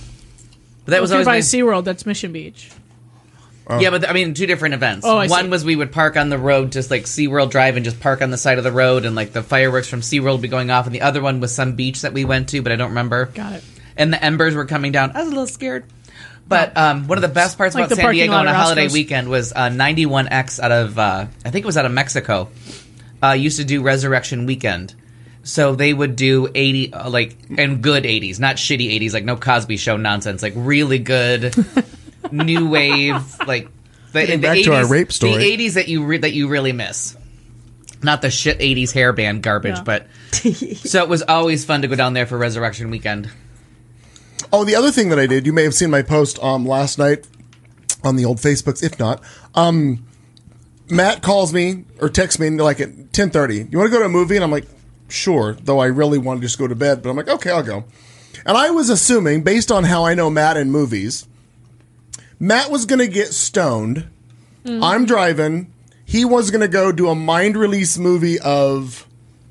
But that was If you're always by nice. SeaWorld, that's Mission Beach. Yeah, but I mean, two different events. Oh, I One see. was we would park on the road, just like SeaWorld Drive, and just park on the side of the road, and like the fireworks from SeaWorld would be going off. And the other one was some beach that we went to, but I don't remember. Got it. And the embers were coming down. I was a little scared. But um, one of the best parts Like about the San parking Diego lot on a at holiday Roscoe's. weekend was uh, ninety-one X out of, uh, I think it was out of Mexico, uh, used to do Resurrection Weekend. So they would do eighty, uh, like, and good eighties, not shitty eighties, like no Cosby Show nonsense, like really good new wave, like the, Getting the back eighties, to our rape story. the eighties that you re- that you really miss. Not the shit eighties hair band garbage, Yeah. but so it was always fun to go down there for Resurrection Weekend. Oh, the other thing that I did, you may have seen my post um, last night on the old Facebooks. If not, um, Matt calls me or texts me like at ten thirty. You want to go to a movie? And I'm like, sure. Though I really want to just go to bed, but I'm like, okay, I'll go. And I was assuming, based on how I know Matt in movies, Matt was going to get stoned. I'm driving. He was going to go do a mind release movie of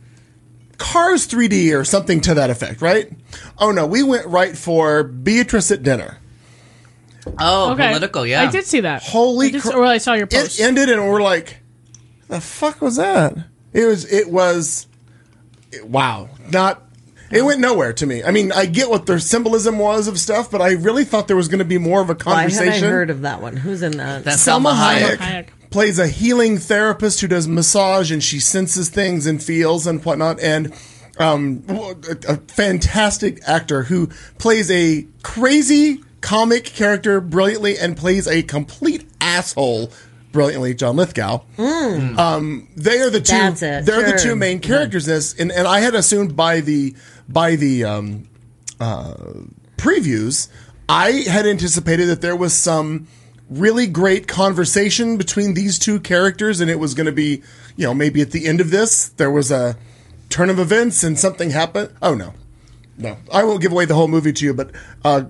Cars three D or something to that effect, right? Oh no, we went right for Beatrice at dinner. Oh, Okay. political, yeah. I did see that. Holy I did, cr- Or I saw your post. It ended and we're like, the fuck was that? It was, it was, it- wow. Not, it went nowhere to me. I mean, I get what their symbolism was of stuff, but I really thought there was going to be more of a Why haven't I conversation. heard of that one? Who's in that? That's Selma Selma Hayek, Hayek. plays a healing therapist who does massage and she senses things and feels and whatnot. And um, a, a fantastic actor who plays a crazy comic character brilliantly and plays a complete asshole brilliantly. John Lithgow. Um, they are the two. That's it. They're the Sure. two main characters in this, and, and I had assumed by the by the um, uh, previews, I had anticipated that there was some really great conversation between these two characters, and it was going to be, you know, maybe at the end of this there was a turn of events and something happened. Oh no, no, I won't give away the whole movie to you, but uh,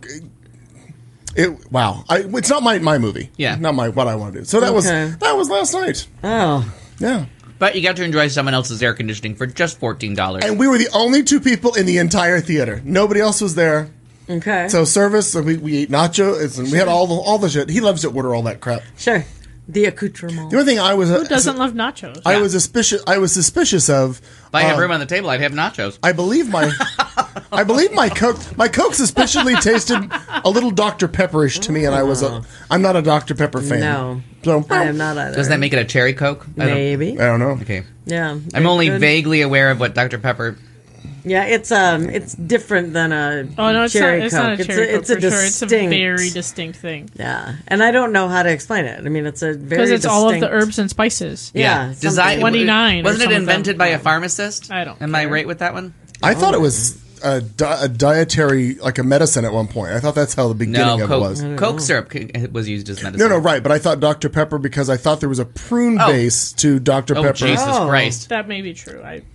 it wow, I, it's not my my movie, Yeah. not my what I want to do. So that was Okay. that was last night, Oh, yeah. But you got to enjoy someone else's air conditioning for just fourteen dollars. And we were the only two people in the entire theater. Nobody else was there. okay. So service, we, we ate nachos, and we had all the all the shit. He loves to order all that crap. Sure. The accoutrement. The only thing I was Who doesn't love nachos? I Yeah. was suspicious. I was suspicious of. If I had um, room on the table, I'd have nachos. I believe my, I believe my Coke. My Coke suspiciously tasted a little Doctor Pepperish to me, and I was a. I'm not a Doctor Pepper fan. No. So I am not either. Does that make it a cherry Coke? I don't- Maybe. I don't know. Okay. Yeah. I'm they're only good. vaguely aware of what Doctor Pepper. Yeah, it's um, it's different than a Oh no, it's cherry not. It's Coke. not a cherry it's Coke a, for it's a sure. It's a distinct, very distinct thing yeah, and I don't know how to explain it. I mean, it's a very because it's all of the distinct- herbs and spices. Yeah, Design something. twenty-nine or Wasn't it something like that. invented by a pharmacist? I don't Am I care. right with that one? I thought it was a, di- a dietary, like a medicine at one point. I thought that's how the beginning No, of it Coke, was. Coke syrup c- was used as medicine. No, no, right. But I thought Doctor Pepper because I thought there was a prune Oh. base to Doctor Oh, Pepper. Jesus Oh. Christ. That may be true. I.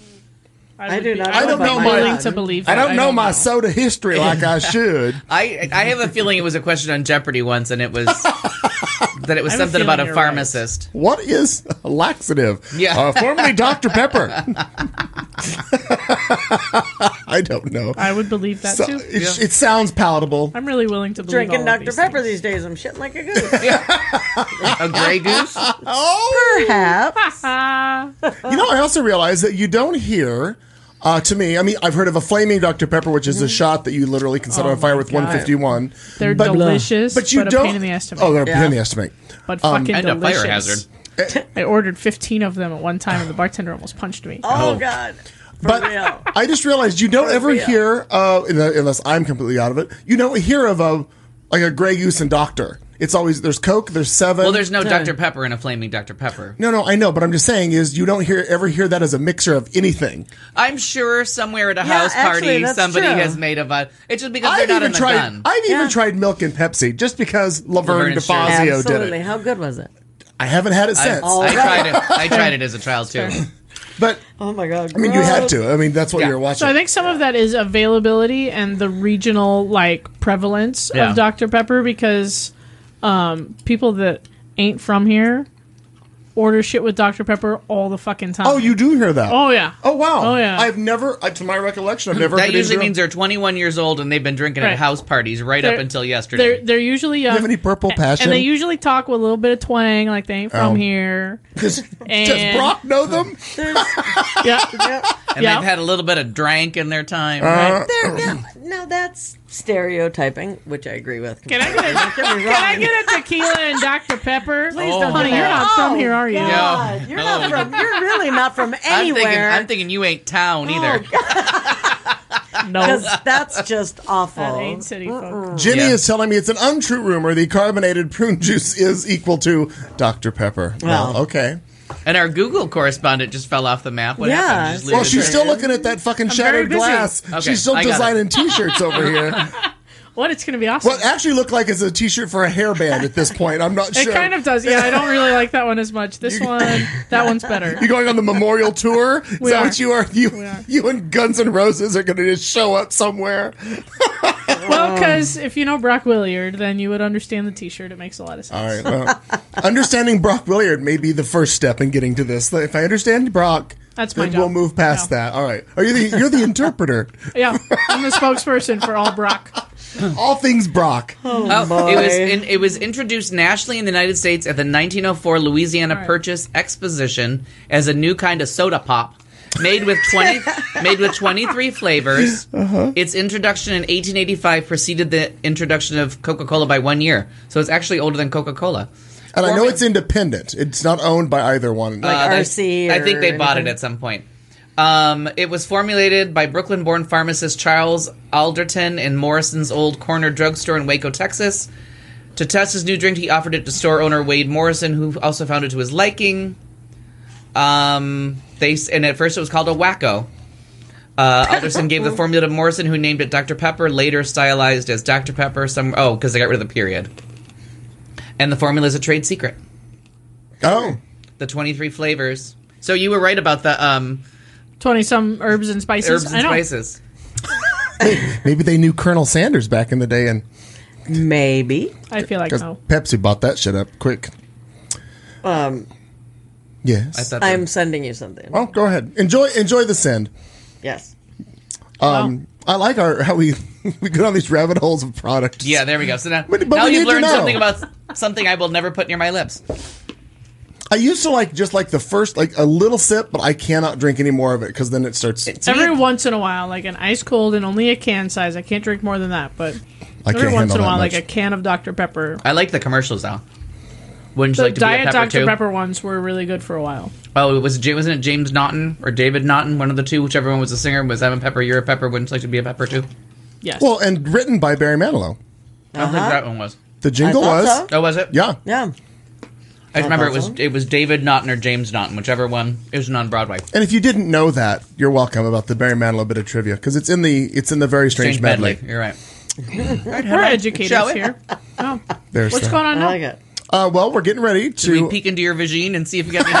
I would do be- not I know would about be my- willing to believe. I that. don't know my know. soda history like I should. I I have a feeling it was a question on Jeopardy once, and it was that it was I have a something about a feeling you're right. pharmacist. What is a laxative? Yeah. Uh, formerly Doctor Pepper. I don't know. I would believe that So, too. it, Yeah. it sounds palatable. I'm really willing to believe Drinking all of Doctor these Pepper things. these days, I'm shitting like a goose. A Grey Goose? Oh, Perhaps. Ah, you know, I also realize that you don't hear. Uh, to me, I mean, I've heard of a flaming Doctor Pepper, which is a shot that you literally can set Oh on fire my with God. one fifty-one. they're But- delicious, But you but don't. a pain in the estimate. Oh, they're a pain Yeah. in the estimate. but fucking And a delicious. fire hazard. I ordered fifteen of them at one time, and the bartender almost punched me. Oh, Oh. God. For But real. I just realized you don't For ever real. hear, uh, unless I'm completely out of it, you don't hear of a like a Grey Goose and Doctor. It's always there's Coke, there's Seven. Well, there's no Doctor Pepper in a flaming Doctor Pepper. no, no, I know, but I'm just saying is you don't hear ever hear that as a mixer of anything. I'm sure somewhere at a Yeah, house actually, party that's somebody true. has made a vodka. It's just because I've they're not even in the tried. gun. I've even Yeah. tried milk and Pepsi just because Laverne Laverne and DeFazio Shirley. did Absolutely. it. How good was it? I haven't had it I, since. Oh, I right. tried it. I tried it as a child too. But Oh, my God. I mean, you had to. I mean, that's what Yeah. you're watching. So I think some of that is availability and the regional like prevalence Yeah. of Doctor Pepper because um, people that ain't from here order shit with Doctor Pepper all the fucking time. oh, you do hear that? Oh yeah. Oh wow. Oh, yeah. I've never, uh, to my recollection, I've never. That been usually into a- means they're twenty-one years old and they've been drinking at Right. house parties right up They're- until They're yesterday. they're usually young. Do you have any purple passion? And they usually talk with a little bit of twang, like they ain't from Oh. here. Does, does And- Brock know them? Yeah. and yeah. they've had a little bit of drank in their time. Uh, right? There, no, no, that's stereotyping, which I agree with. Can I get a, Don't get me can I wrong. get a tequila and Doctor Pepper? Please Oh, don't honey, do you're that. not from Oh, here, are you? God, No. You're Oh. not from. You're really not from I'm thinking, anywhere. I'm thinking you ain't town either. No, Because that's just awful. that ain't city folk. Ginny Yeah. is telling me it's an untrue rumor. The carbonated prune juice is equal to Doctor Pepper. Well, Well. okay. And our Google correspondent just fell off the map. What Yeah. happened? Just leave Well, it she's there? still looking at that fucking very shattered busy. glass. Okay, She's still I got it. designing T-shirts over here. What? It's gonna be awesome. What actually looked like is a T-shirt for a hairband at this point. I'm not It sure. kind of does. Yeah, I don't really like that one as much. This one, that one's better. You going on the memorial tour? Is We that are. what you are? You, We are. you and Guns N' Roses are going to just show up somewhere. Well, because if you know Brock Williard, then you would understand the T-shirt. It makes a lot of sense. All right. Well, understanding Brock Williard may be the first step in getting to this. If I understand Brock, That's my then job. we'll move past Yeah. that. All right. Are you the you're the interpreter? Yeah, I'm the spokesperson for all Brock. All things Brock. Oh, boy. it was in, it was introduced nationally in the United States at the nineteen oh four Louisiana Right. Purchase Exposition as a new kind of soda pop. Made with twenty, made with twenty-three flavors. Uh-huh. Its introduction in eighteen eighty-five preceded the introduction of Coca-Cola by one year, so it's actually older than Coca-Cola. And I know Formu- it's independent. It's not owned by either one. Like Uh, R they- C I think they or bought it anything? at some point. Um, it was formulated by Brooklyn-born pharmacist Charles Alderton in Morrison's old corner drugstore in Waco, Texas. To test his new drink, he offered it to store owner Wade Morrison, who also found it to his liking. Um, they s- and at first it was called a Wacko. Uh, Alderson gave the formula to Morrison, who named it Doctor Pepper, later stylized as Doctor Pepper. Some oh, because they got rid of the period. And the formula is a trade secret. oh, The twenty-three flavors. So you were right about the um, Twenty some herbs and spices. herbs and I know. spices. maybe they knew Colonel Sanders back in the day, and Maybe. I feel like because no. Pepsi bought that shit up quick. Um, Yes. I thought I'm sending you something. Oh, go ahead. Enjoy enjoy the send. Yes. Um, I like our how we we go down these rabbit holes of products. Yeah, there we go. So now, But- but now we need you've to learned know. something about something I will never put near my lips. I used to like just like the first like a little sip, but I cannot drink any more of it because then it starts. To Every me, once in a while, like an ice cold and only a can size. I can't drink more than that, but I every can't once handle in a that while, much. like a can of Doctor Pepper. I like the commercials though. Wouldn't you The like to be a Diet pepper Doctor too? Pepper ones were really good for a while. Oh, it was Ja- wasn't it James Naughton or David Naughton? One of the two, whichever one was the singer. Was I'm a pepper, you're a pepper. Wouldn't you like to be a pepper too? Yes. Well, and written by Barry Manilow. I don't think that one was. The jingle I was. thought so. Oh, was it? Yeah. Yeah. I just remember it thought was so. it was David Naughton or James Naughton, whichever one. It was on Broadway. And if you didn't know that, you're welcome about the Barry Manilow bit of trivia because it's in the it's in the very strange, Strange medley. medley. You're right. we're educators Shall we? here. Oh, There's what's that. going on I now? like it. Uh, well, we're getting ready Should we to. peek into your vagine and see if we got any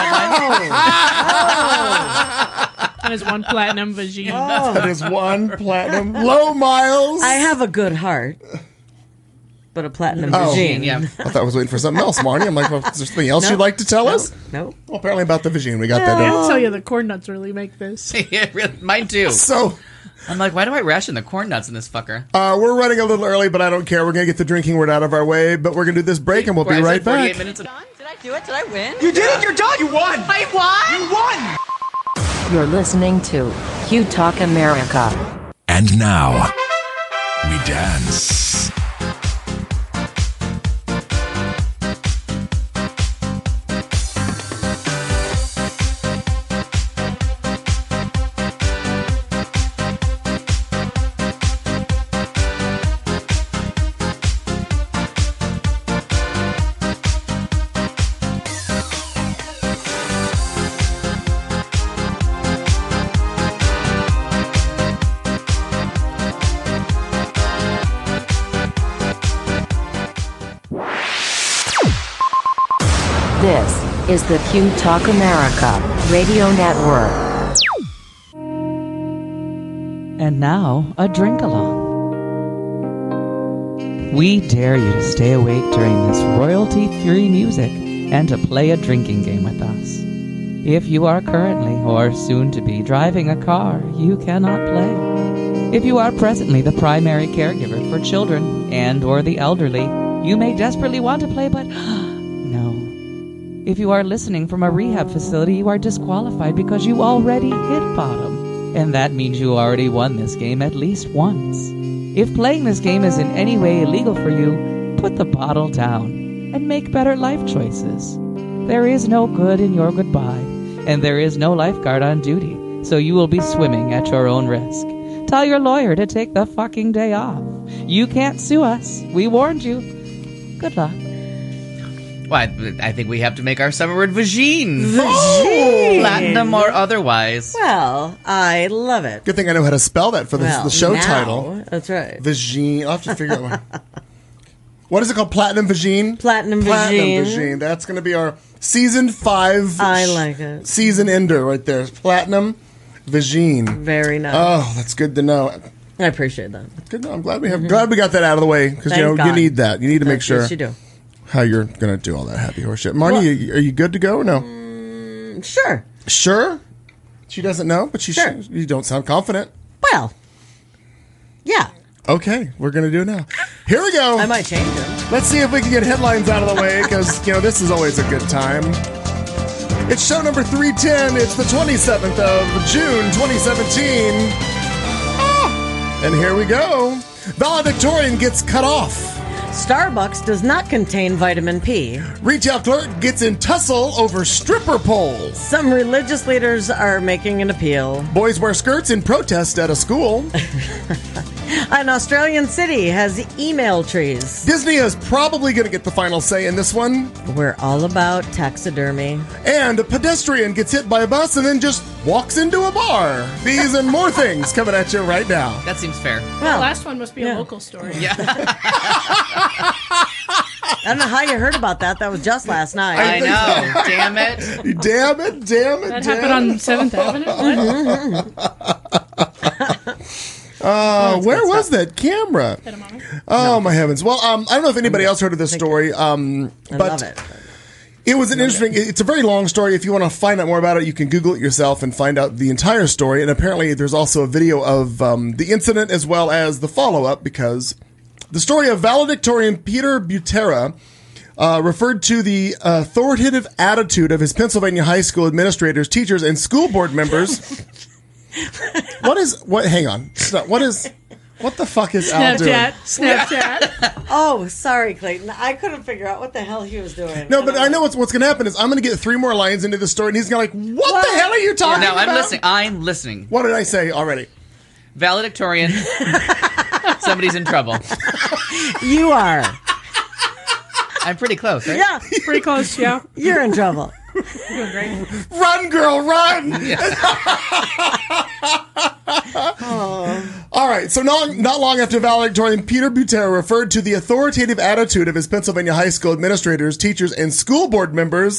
headlines? And his one platinum vagine. That is one platinum low miles. I have a good heart. but a platinum Oh. Vagine. Yeah. I thought I was waiting for something else, Marnie. I'm like, well, is there something else Nope. you'd like to tell us? Nope. Well, apparently about the Vagine. We got I that have done. to tell you, the corn nuts really make this. Yeah, really, mine too. So, I'm like, why do I ration the corn nuts in this fucker? uh, we're running a little early, but I don't care. We're going to get the drinking word out of our way, but we're going to do this break, and we'll Where be I right said forty-eight back. minutes. Did I do it? Did I win? You did it! You're done! You won! I won! You won! You're listening to Q Talk America. And now, we dance. This is the Q Talk America Radio Network. And now, a drink along. We dare you to stay awake during this royalty-free music and to play a drinking game with us. If you are currently or soon to be driving a car, you cannot play. If you are presently the primary caregiver for children and or the elderly, you may desperately want to play, but no. If you are listening from a rehab facility, you are disqualified because you already hit bottom. And that means you already won this game at least once. If playing this game is in any way illegal for you, put the bottle down and make better life choices. There is no good in your goodbye, and there is no lifeguard on duty, so you will be swimming at your own risk. Tell your lawyer to take the fucking day off. You can't sue us. We warned you. Good luck. Well, I, I think we have to make our summer word Vagine. Vagine. Platinum or otherwise. Well, I love it. Good thing I know how to spell that for the, Well, the show now, title. That's right. Vagine. I'll have to figure out what. What is it called? Platinum Vagine? Platinum Platinum Vagine. Vagine. That's going to be our season five. I like it. Season ender right there. Platinum Vagine. Very nice. Oh, that's good to know. I appreciate that. Good to know. I'm glad we have. Glad we got that out of the way because you Thank know you God. need that. You need to make sure Yes, you do. how you're going to do all that happy horse shit. Marnie, you, are you good to go or no? Sure. Sure. She doesn't know, but she Sure. you don't sound confident. Well, yeah. Okay, we're going to do it now. Here we go. I might change it. Let's see if we can get headlines out of the way because, you know, this is always a good time. It's show number three ten. It's the twenty-seventh of June, twenty seventeen. Ah, and here we go. Valedictorian gets cut off. Starbucks does not contain vitamin P. Retail clerk gets in tussle over stripper poles. Some religious leaders are making an appeal. Boys wear skirts in protest at a school. An Australian city has email trees. Disney is probably going to get the final say in this one. We're all about taxidermy. And a pedestrian gets hit by a bus and then just walks into a bar. These and more things coming at you right now. That seems fair. The Well, last one must be yeah. a local story. Yeah. I don't know how you heard about that. That was just last night. I know. Damn it. Damn it, damn it, That damn happened it. on seventh Avenue? What? Uh, where was that camera? Edamame? Oh, my heavens. Well, um, I don't know if anybody else heard of this story, um, I but love it. it was an interesting, it's a very long story. If you want to find out more about it, you can Google it yourself and find out the entire story. And apparently there's also a video of um, the incident as well as the follow-up because the story of valedictorian Peter Butera uh, referred to the authoritative attitude of his Pennsylvania high school administrators, teachers, and school board members. What is, what, hang on. Stop. What is, what the fuck is Al doing? Snapchat. Snapchat. Oh, sorry, Clayton. I couldn't figure out what the hell he was doing. No, but I know what's what's going to happen is I'm going to get three more lines into the story, and he's going to like, "What, What? the hell are you talking Now about?" I'm listening. I'm listening. What did I say already? Valedictorian. Somebody's in trouble. You are. I'm pretty close, right? Yeah, Pretty close, yeah. you're in trouble. Doing great. Run, girl, run! All right, so not, not long after valedictorian Peter Butera referred to the authoritative attitude of his Pennsylvania high school administrators, teachers, and school board members,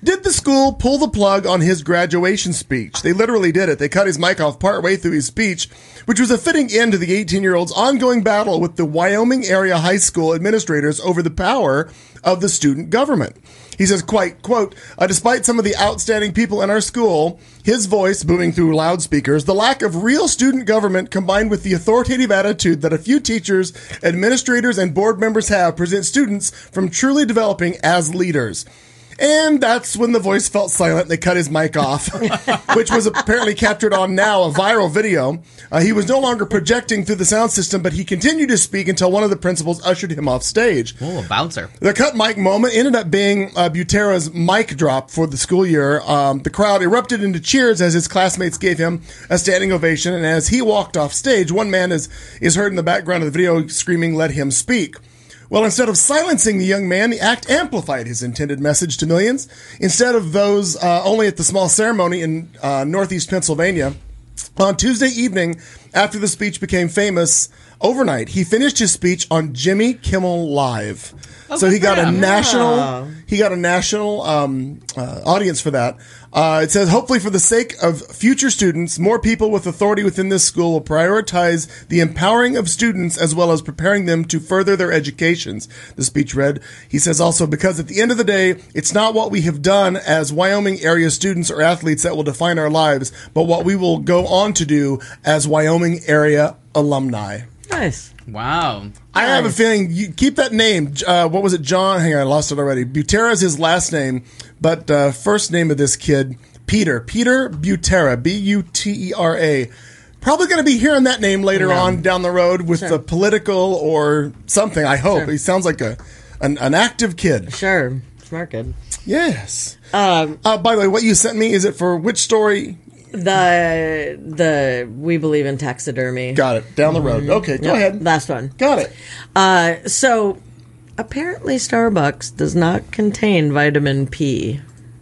Did the school pull the plug on his graduation speech? They literally did it. They cut his mic off partway through his speech, which was a fitting end to the eighteen-year-old's ongoing battle with the Wyoming area high school administrators over the power of the student government. He says, quite, quote, uh, despite some of the outstanding people in our school, his voice booming through loudspeakers, the lack of real student government combined with the authoritative attitude that a few teachers, administrators, and board members have presents students from truly developing as leaders. And that's when the voice felt silent. They cut his mic off, which was apparently captured on now a viral video. Uh, he was no longer projecting through the sound system, but he continued to speak until one of the principals ushered him off stage. Oh, a bouncer. The cut mic moment ended up being uh, Butera's mic drop for the school year. Um, the crowd erupted into cheers as his classmates gave him a standing ovation. And as he walked off stage, one man is, is heard in the background of the video screaming, "Let him speak." Well, instead of silencing the young man, the act amplified his intended message to millions. Instead of those uh, only at the small ceremony in uh, northeast Pennsylvania, on Tuesday evening, after the speech became famous overnight, he finished his speech on Jimmy Kimmel Live. Oh, so he got a him. national, Oh. he got a national um, uh, audience for that. Uh, it says, hopefully for the sake of future students, more people with authority within this school will prioritize the empowering of students as well as preparing them to further their educations. The speech read, he says also, because at the end of the day, it's not what we have done as Wyoming area students or athletes that will define our lives, but what we will go on to do as Wyoming area alumni. Nice. Wow. I have a feeling you keep that name. Uh, what was it, John? Hang on, I lost it already. Butera is his last name, but uh, first name of this kid, Peter. Peter Butera, B U T E R A. Probably going to be hearing that name later Yeah. on down the road with Sure. the political or something. I hope Sure. he sounds like a an, an active kid. Sure. Smart kid. Yes. Um, Uh, by the way, what you sent me, is it for which story? the the We Believe in Taxidermy. Got it. Down the road. Okay, go Yep, ahead. Last one. Got it. Uh, so apparently Starbucks does not contain vitamin P.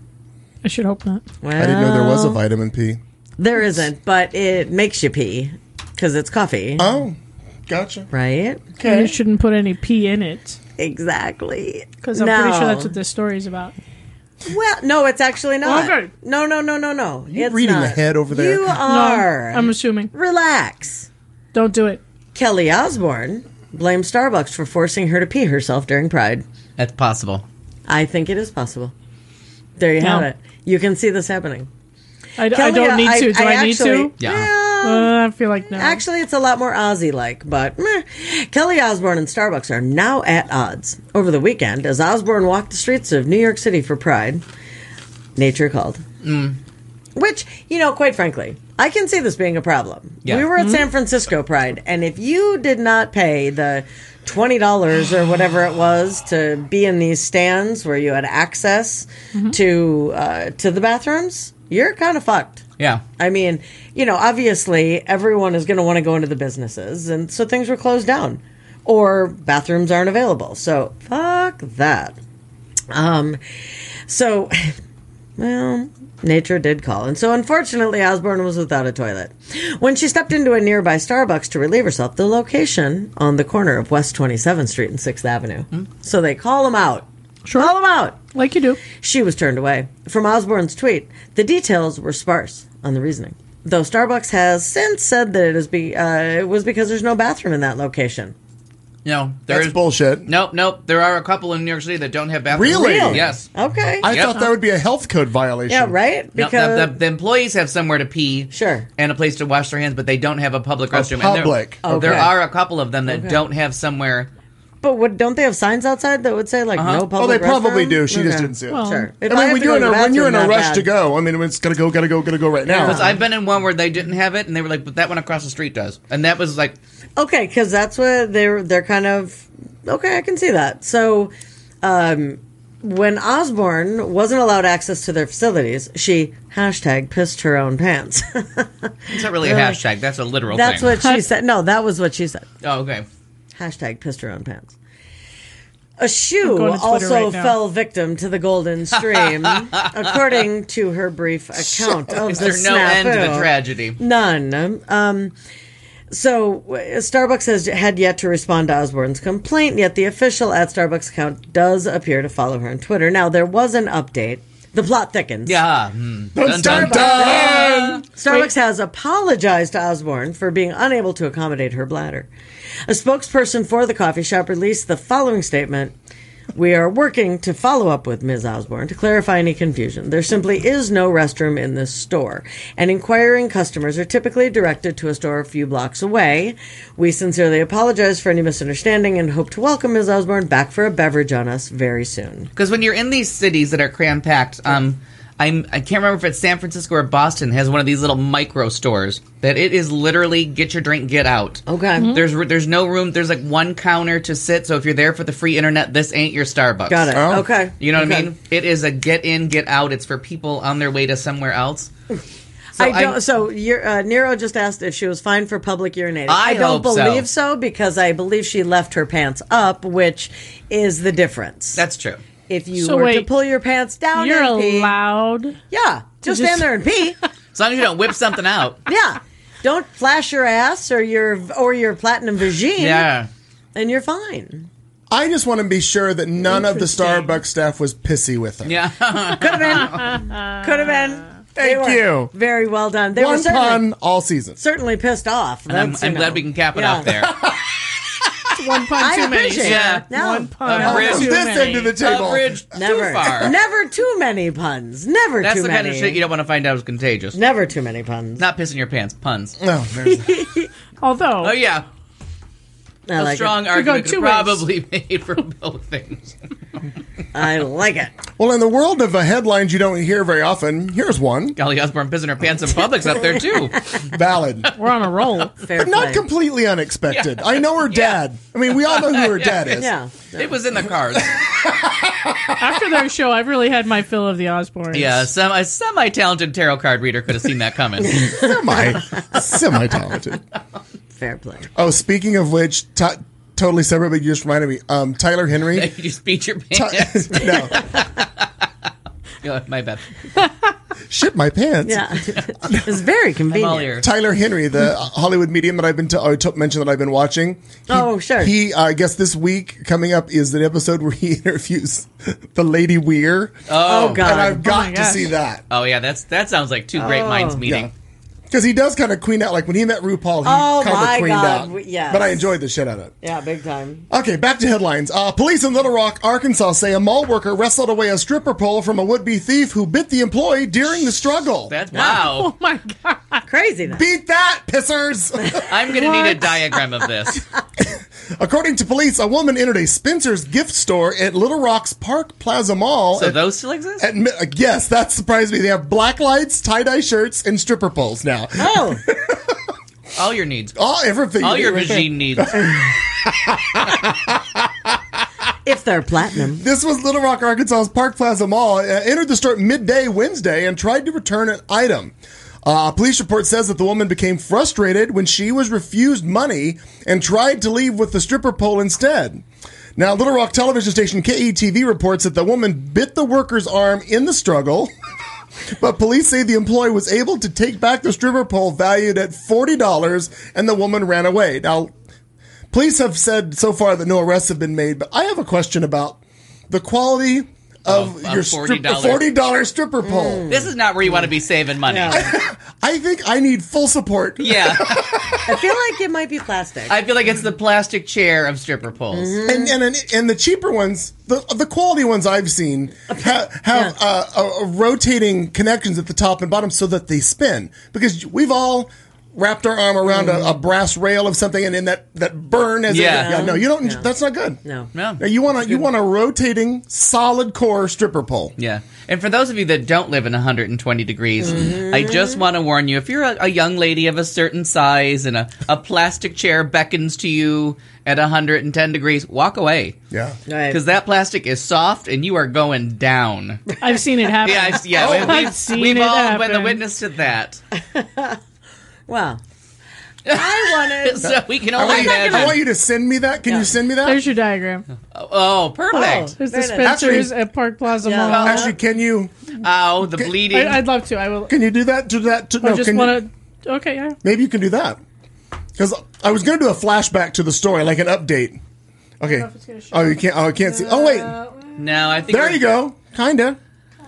I should hope not. Well, I didn't know there was a vitamin P. There isn't, but it makes you pee because it's coffee, Oh, gotcha. right? And you shouldn't put any pee in it Exactly. because I'm pretty sure that's what this story is about. Well, no, it's actually not. Okay. No, no, no, no, no. You It's reading not. ahead over there? You No, are. I'm assuming. Relax. Don't do it. Kelly Osbourne blames Starbucks for forcing her to pee herself during Pride. That's possible. I think it is possible. There you No. have it. You can see this happening. I, I Kelly, don't need to. Do I, need actually- to? Yeah. Well, Uh, I feel like no. Actually, it's a lot more Ozzy-like, but meh. Kelly Osbourne and Starbucks are now at odds. Over the weekend, as Osbourne walked the streets of New York City for Pride, nature called. Mm. Which, you know, quite frankly, I can see this being a problem. Yeah. We were at San Francisco Pride, and if you did not pay the twenty dollars or whatever it was to be in these stands where you had access to uh, to the bathrooms, you're kind of fucked. Yeah. I mean, you know, obviously everyone is going to want to go into the businesses, and so things were closed down, or bathrooms aren't available. So fuck that. Um, so, well, nature did call, and so unfortunately, Osbourne was without a toilet. When she stepped into a nearby Starbucks to relieve herself, the location on the corner of West twenty-seventh Street and sixth Avenue. So they call him out. Sure. Call him out. Like you do. She was turned away. From Osborne's tweet, the details were sparse on the reasoning, though Starbucks has since said that it, is be, uh, it was because there's no bathroom in that location. No, That's there's bullshit. Nope, nope. There are a couple in New York City that don't have bathrooms. Really? Really? Yes. Okay. I Yep. thought that would be a health code violation. yeah, right? No, Because the, the, the employees have somewhere to pee, Sure. and a place to wash their hands, but they don't have a public restroom. And there- public. Okay. there are a couple of them that Okay. don't have somewhere. But what, don't they have signs outside that would say, like, Uh-huh. no Oh, public they probably restroom? do. She just Okay. didn't see it. Well, Sure. If I mean, have when to you're in go a to the when you're in a bathroom rush that to bad- go, I mean, it's gotta go, gotta go, gotta go right now. Because I've been in one where they didn't have it, and they were like, "But that one across the street does," and that was like, Okay, because that's what they're they're kind of okay. I can see that. So, um, when Osborne wasn't allowed access to their facilities, she hashtag pissed her own pants. "It's not really a hashtag. That's a literal That's thing." what she said. No, that was what she said. Oh, okay. Hashtag pissed her own pants. A shoe going to Twitter also right now. fell victim to the golden stream, according to her brief account of Is the there no end to the snafu. tragedy? None. Um, so w- Starbucks has had yet to respond to Osborne's complaint, yet the official at Starbucks account does appear to follow her on Twitter. Now, there was an update The plot thickens. Yeah. Mm. Dun, dun, dun. Starbucks has apologized to Osborne for being unable to accommodate her bladder. A spokesperson for the coffee shop released the following statement. We are working to follow up with Miz Osborne to clarify any confusion. There simply is no restroom in this store, and inquiring customers are typically directed to a store a few blocks away. We sincerely apologize for any misunderstanding and hope to welcome Miz Osborne back for a beverage on us very soon. Because when you're in these cities that are cram-packed, um, I'm, I can't remember if it's San Francisco or Boston, has one of these little micro stores that it is literally get your drink, get out. Okay. Mm-hmm. There's there's no room. There's like one counter to sit. So if you're there for the free internet, this ain't your Starbucks. Got it. Oh. Okay. You know what Okay. I mean? It is a get in, get out. It's for people on their way to somewhere else. So I don't. So you're, uh, Nero just asked if she was fine for public urinating. I don't hope so. believe so. because I believe she left her pants up, which is the difference. That's true. If you So were to wait, pull your pants down, You're and pee, allowed. yeah, just, just- stand there and pee. As long as you don't whip something out. Yeah, don't flash your ass or your or your platinum vagine. Yeah. and you're fine. I just want to be sure that none of the Interesting. Starbucks staff was pissy with her. Yeah. Could have been. Could have been. They Thank were you. Very well done. They were One certainly, pun all season. certainly pissed off. And I'm, That's, you I'm glad know. we can cap it Yeah. off there. One pun I too many. appreciate Yeah. it. No, One pun A bridge. too This many. end of the table. A bridge never, too far. never too many puns. Never That's too the many. kind of shit you don't want to find out is contagious. Never too many puns. Not pissing your pants. Puns. No, there's that. Although, Oh, yeah. I A like strong it. argument two could ways. probably made for both things. I like it. Well, in the world of uh, headlines you don't hear very often, here's one. Golly Osborne pissing her pants in public's up there, too. Valid. we're on a roll. Fair But not play. completely unexpected. I know her dad. I mean, we all know who her dad is. Yeah. It was in the cards. After their show, I've really had my fill of the Osbournes. Yeah, some, a semi-talented tarot card reader could have seen that coming. Semi. Semi-talented. Fair play. Oh, speaking of which, t- totally separate, but you just reminded me. Um, Tyler Henry. You just beat your Ty- pants. no. Oh, my bad. Shit my pants. Yeah. It's very I'm all convenient. ears. Tyler Henry, the Hollywood medium that I've been to, I t- mentioned that I've been watching. He, Oh, sure. He, uh, I guess this week coming up is an episode where he interviews the Lady Weir. Oh, God. And I've got my to gosh. see that. Oh, yeah, that's that sounds like two great minds meeting. Yeah. Because he does kind of queen out. Like when he met RuPaul, he Oh, kind my of queened God. out. W- yes. But I enjoyed the shit out of it. Yeah, big time. Okay, back to headlines. Uh, police in Little Rock, Arkansas say a mall worker wrestled away a stripper pole from a would-be thief who bit the employee during the struggle. That's wow. Oh my god. Craziness. Beat that, pissers! I'm going to need a diagram of this. According to police, a woman entered a Spencer's gift store at Little Rock's Park Plaza Mall. So at- those still exist? at mi- uh, yes, that surprised me. They have black lights, tie-dye shirts, and stripper poles now. Oh, All your needs. All everything. All your vagine needs. if they're platinum. This was Little Rock, Arkansas's Park Plaza Mall. Uh, entered the store midday Wednesday and tried to return an item. Uh, a police report says that the woman became frustrated when she was refused money and tried to leave with the stripper pole instead. Now, Little Rock television station K E T V reports that the woman bit the worker's arm in the struggle, but police say the employee was able to take back the stripper pole valued at forty dollars and the woman ran away. Now, police have said so far that no arrests have been made, but I have a question about the quality of, Of- of your forty dollars. stripper, forty dollars stripper pole. This is not where you want to be saving money. Yeah. I think I need full support. I feel like it might be plastic. I feel like it's the plastic chair of stripper poles. And, and and the cheaper ones, the the quality ones I've seen ha, have Yeah. uh, a, a rotating connections at the top and bottom so that they spin. Because we've all wrapped our arm around a, a brass rail of something and then that, that burn as Yeah. it, yeah, no, you don't. No. That's not good. no. No. Now, you want a you want a rotating solid core stripper pole. Yeah. And for those of you that don't live in one hundred twenty degrees, I just want to warn you, if you're a, a young lady of a certain size and a, a plastic chair beckons to you at one hundred ten degrees, walk away. Yeah. Right. Because that plastic is soft and you are going down. I've seen it happen. Yeah, I've, yeah, Oh, we- I've we've, seen we've it all been happen. the witness to that. Well, I wanted. So we can I only want, you, I imagine. want you to send me that. Can Yeah. you send me that? There's your diagram. Oh, perfect. There's the Very nice. Spencer's Actually- at Park Plaza Yeah. Mall. Actually, can you Ow, the bleeding. I, I'd love to. I will. can you do that? Do that? To, I no, just can you- want to. Okay, yeah. Maybe you can do that. Because I was going to do a flashback to the story, like an update. Okay. if it's gonna show. Oh, you can't. Oh, I can't see. Oh, wait. no, I think There we're- you go. Kinda.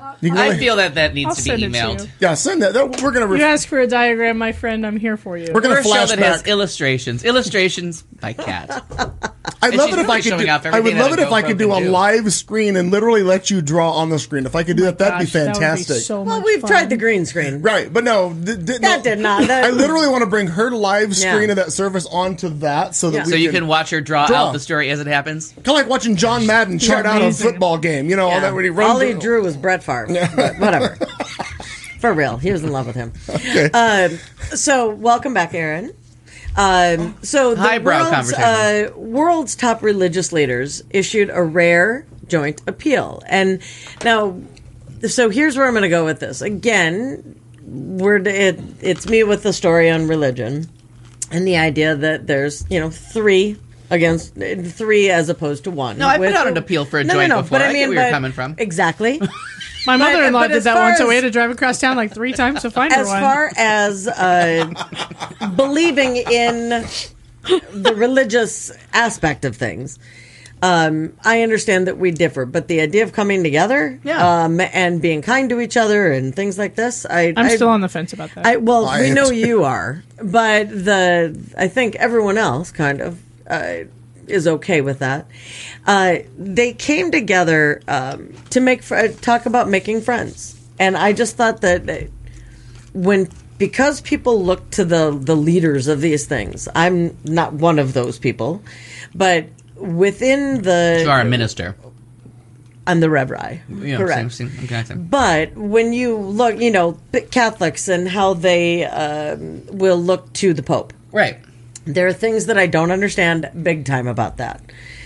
You can I really- feel that that needs I'll to send be it to emailed. you. yeah, send that. that we're gonna. You Ref- ask for a diagram, my friend. I'm here for you. we're gonna Or a show flash that has back. illustrations. Illustrations by Cat. I'd and love she's it if really I could. showing Do, off I would everything love that it a if I could GoPro do a can do. live screen and literally let you draw on the screen. If I could do that, that'd be Gosh, that would be fantastic. so Well, much we've fun. tried the green screen. Right, but no, th- th- That no. did not. That- I literally want to bring her live screen Yeah. of that service onto that, so that Yeah. we So you can watch her draw, Draw. out the story as it happens. kind of like watching John Madden chart out a amazing. football game. You know, all Yeah. that when he runs. All he the- drew was Brett Favre. But whatever. For real. He was in love with him. Okay. Um, so, welcome back, Aaron. Um, so, the Highbrow world's, conversation. uh, world's top religious leaders issued a rare joint appeal. And now, so here's where I'm going to go with this. Again, we're it, it's me with the story on religion and the idea that there's, you know, three against three as opposed to one. No, I put With- out an appeal for a no, joint no, no, before. But I I get mean, where you're but- coming from. Exactly. My mother-in-law but did as that far once, so as- we had to drive across town like three times to find her As one. far as uh, believing in the religious aspect of things, um, I understand that we differ, but the idea of coming together Yeah. um, and being kind to each other and things like this, I, I'm I, still on the fence about that. I well, I we am know too. you are, but the I think everyone else kind of uh, is okay with that. Uh, they came together um, to make fr- talk about making friends, and I just thought that uh, when because people look to the the leaders of these things, I'm not one of those people, but within the You are a minister. I'm the Rev Rye, You know, correct. Same, same, okay, same. But when you look, you know, Catholics and how they um, will look to the Pope, Right. there are things that I don't understand big time about that.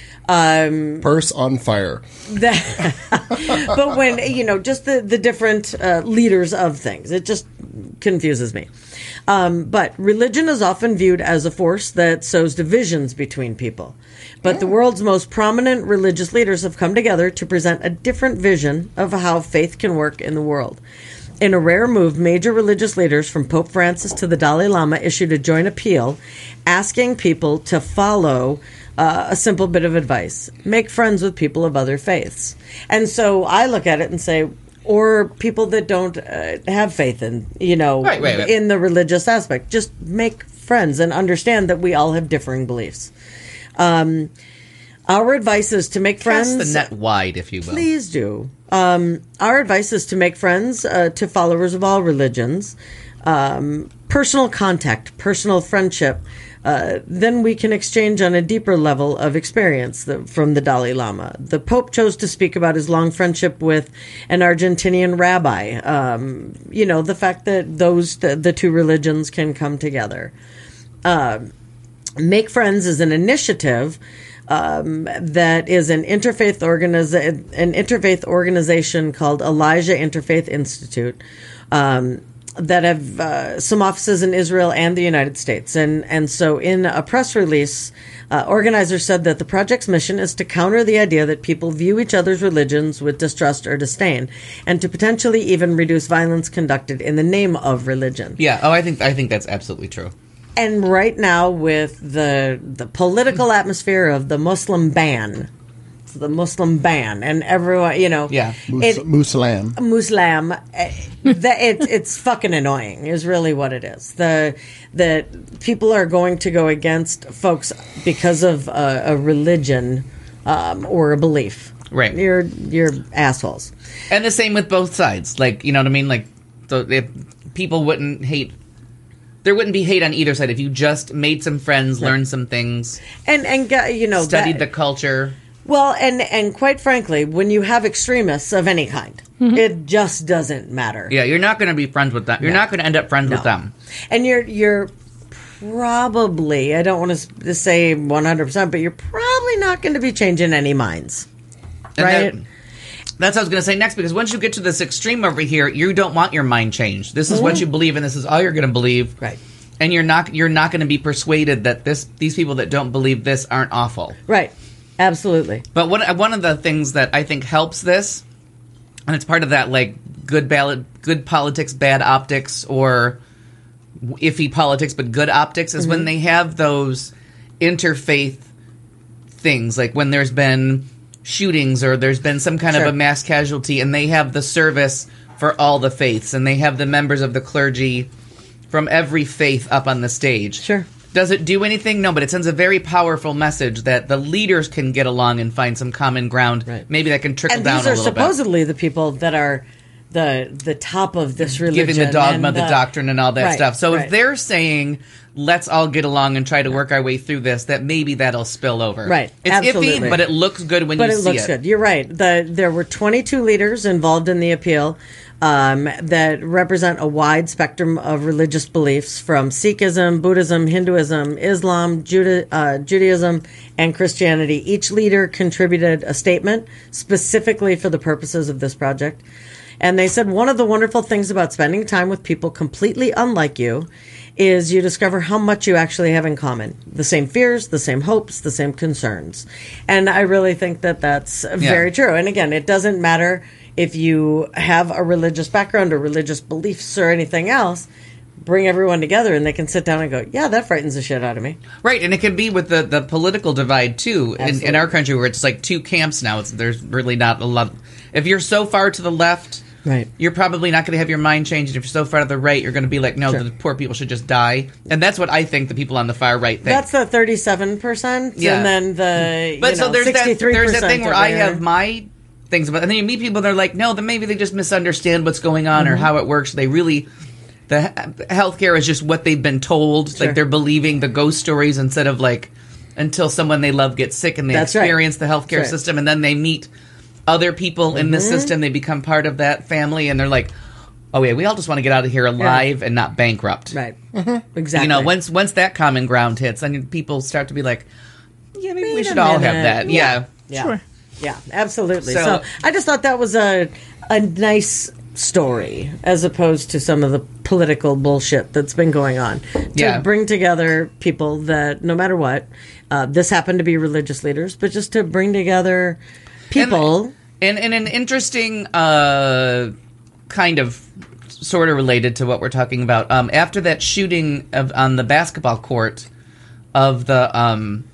Um, Purse on fire. that but when, you know, just the, the different uh, leaders of things, it just confuses me. Um, but religion is often viewed as a force that sows divisions between people. But the world's most prominent religious leaders have come together to present a different vision of how faith can work in the world. In a rare move, major religious leaders from Pope Francis to the Dalai Lama issued a joint appeal asking people to follow uh, a simple bit of advice. Make friends with people of other faiths. And so I look at it and say, or people that don't uh, have faith in, you know, Right, right, right. in the religious aspect. Just make friends and understand that we all have differing beliefs. Um, our advice is to make friends. Cast the net wide, if you will. Please do. Um, our advice is to make friends uh, to followers of all religions. Um, personal contact, personal friendship. Uh, then we can exchange on a deeper level of experience the, from the Dalai Lama. The Pope chose to speak about his long friendship with an Argentinian rabbi. Um, you know, the fact that those the, the two religions can come together. Uh, Make Friends is an initiative um, that is an interfaith organiza- an interfaith organization called Elijah Interfaith Institute um, that have uh, some offices in Israel and the United States. And and so in a press release, uh, organizers said that the project's mission is to counter the idea that people view each other's religions with distrust or disdain, and to potentially even reduce violence conducted in the name of religion. Yeah. Oh, I think I think that's absolutely true. And right now, with the the political atmosphere of the Muslim ban, the Muslim ban, and everyone, you know, Yeah. it, Muslim. Muslim, eh, that it, it's fucking annoying. Is really what it is. The that people are going to go against folks because of a, a religion um, or a belief. Right. You're you're assholes. And the same with both sides. Like, you know what I mean? Like, so if people wouldn't hate, there wouldn't be hate on either side if you just made some friends, learned some things, And and get- you know studied that- the culture. Well, and and quite frankly, when you have extremists of any kind, it just doesn't matter. Yeah, you're not going to be friends with them. You're No. not going to end up friends with No. them. And you're you're probably, I don't want to say one hundred percent, but you're probably not going to be changing any minds. And Right? that- that's what I was going to say next, because once you get to this extreme over here, you don't want your mind changed. This is what you believe, and this is all you're going to believe. Right. And you're not you're not going to be persuaded that this these people that don't believe this aren't awful. Right. Absolutely. But one one of the things that I think helps this, and it's part of that like good ballot, good politics, bad optics, or iffy politics but good optics, is when they have those interfaith things, like when there's been shootings or there's been some kind Sure. of a mass casualty, and they have the service for all the faiths, and they have the members of the clergy from every faith up on the stage. Sure. Does it do anything? No, but it sends a very powerful message that the leaders can get along and find some common ground. Right. Maybe that can trickle And down these a are little bit. supposedly the people that are the the top of this religion. Giving the dogma, and the, doctrine, and all that Right, stuff. So right. if they're saying, let's all get along and try to work our way through this, that maybe that'll spill over. Right, It's absolutely. iffy, but it looks good when But you it see looks it. good. You're right. The, there were twenty-two leaders involved in the appeal um, that represent a wide spectrum of religious beliefs from Sikhism, Buddhism, Hinduism, Islam, Juda, uh, Judaism, and Christianity. Each leader contributed a statement specifically for the purposes of this project. And they said one of the wonderful things about spending time with people completely unlike you is you discover how much you actually have in common. The same fears, the same hopes, the same concerns. And I really think that that's very true. And again, it doesn't matter if you have a religious background or religious beliefs or anything else. Bring everyone together and they can sit down and go, yeah, that frightens the shit out of me. Right, and it can be with the, the political divide, too, in, in Absolutely. our country where it's like two camps now. It's, there's really not a lot. If you're so far to the left, Right. you're probably not going to have your mind changed. If you're so far to the right, you're going to be like, no, Sure. the poor people should just die. And that's what I think the people on the far right think. That's the thirty-seven percent. Yeah. And then the But you so know, there's that sixty-three percent there's that thing where over I here. have my things about, and then you meet people that are like, no, then maybe they just misunderstand what's going on Mm-hmm. or how it works. They really, the he- healthcare is just what they've been told. Sure. Like they're believing the ghost stories instead of like until someone they love gets sick and they That's right. experience the healthcare That's right. system, and then they meet other people in the Mm-hmm. system. They become part of that family, and they're like, oh yeah, we all just want to get out of here alive and not bankrupt. Right. Exactly. You know, once once that common ground hits, then people start to be like, yeah, maybe we Wait a should all have minute. that. Yeah. Yeah. Sure. Yeah, absolutely. So, So- I just thought that was a a nice story as opposed to some of the political bullshit that's been going on. To Yeah. bring together people that, no matter what, uh, this happened to be religious leaders, but just to bring together people. And, and, and an interesting uh, kind of sort of related to what we're talking about. Um, after that shooting of, on the basketball court of the, um,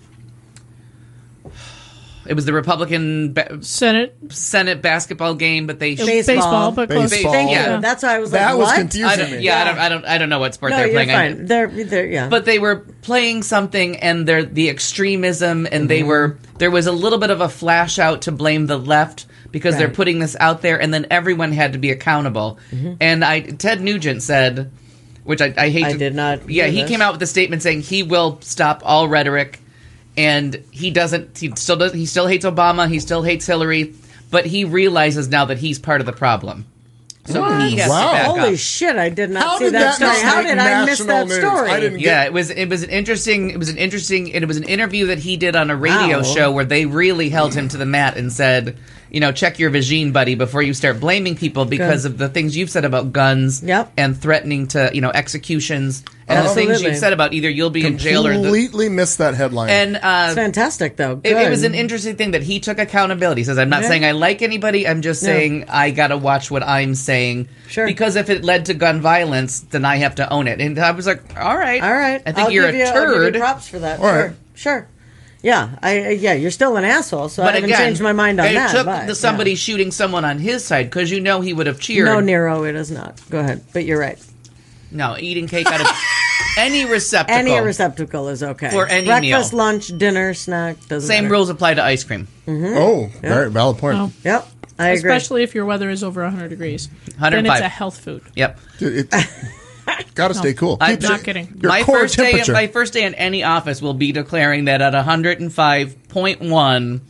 it was the Republican ba- Senate. Senate basketball game, but they It was sh- Baseball. baseball, but close. Baseball. Thank Yeah. you. That's why I was That like, was what? confusing I don't, me. yeah, I don't, I don't, I don't know what sport No, they're you're playing. I- fine. They're, they're, yeah. But they were playing something, and they're the extremism, and they were there was a little bit of a flash out to blame the left because they're Right. putting this out there, and then everyone had to be accountable. And I Ted Nugent said, which I, I hate. I to, did not Yeah, hear he this. came out with a statement saying he will stop all rhetoric, and he doesn't. He still does. He still hates Obama. He still hates Hillary, but he realizes now that he's part of the problem. So he has Wow. to back Holy up. shit, I did not How see did that that story. not How make did I miss national that news? story? I didn't get Yeah, it was it was an interesting it was an interesting it was an interview that he did on a radio Wow. show where they really held him to the mat and said, you know, check your vagine, buddy, before you start blaming people because Good. of the things you've said about guns Yep. and threatening to, you know, executions and the things Absolutely. you've said about either you'll be in jail or the Completely missed that headline. and uh It's fantastic, though. it, it was Good. an interesting thing that he took accountability. He says, I'm not Yeah. saying I like anybody. I'm just No. saying I got to watch what I'm saying. Sure. Because if it led to gun violence, then I have to own it. And I was like, all right. All right. I think I'll you're give a you, I'll give turd. you props for that. All sure. right. Sure. Yeah. I uh, yeah. You're still an asshole, so I haven't changed my mind on it that. took but, the, somebody yeah. shooting someone on his side because you know he would have cheered. No, Nero, it is not. Go ahead, but you're right. No, eating cake out of any receptacle. Any receptacle is okay. For any breakfast, meal. lunch, dinner, snack doesn't Same matter. rules apply to ice cream. oh, very valid point. Oh. Yep, I agree. Especially if your weather is over one hundred degrees. one hundred Then five. it's a health food. Yep. Dude, it, gotta stay cool. I'm Keeps not it- kidding. Your my core first day, temperature. my first day in any office will be declaring that at one hundred five point one,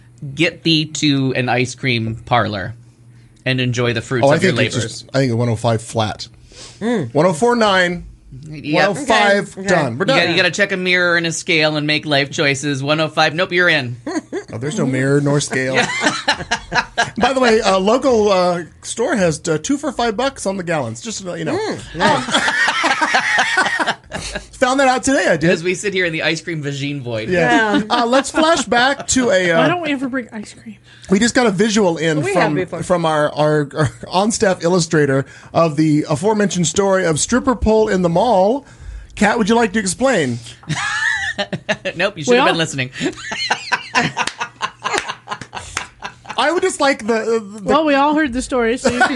get thee to an ice cream parlor and enjoy the fruits oh, I of your think it's labors. just, I think a one oh five flat. one oh four point nine, You one got- oh five, Okay, okay. done. We're You done. got, you got to check a mirror and a scale and make life choices. one oh five, nope, you're in. Oh, there's no mirror nor scale. By the way, a local uh, store has uh, two for five bucks on the gallons. Just to let you know. Um, found that out today. I did. As we sit here in the ice cream vagine void. Yeah. Uh, let's flash back to a. Why Uh, don't we ever bring ice cream? we just got a visual in We have from before. from our, our, our on-staff illustrator of the aforementioned story of stripper pole in the mall. Kat, would you like to explain? Nope, you should have Well- been listening. I would just like the, the Well, we all heard the story, so you can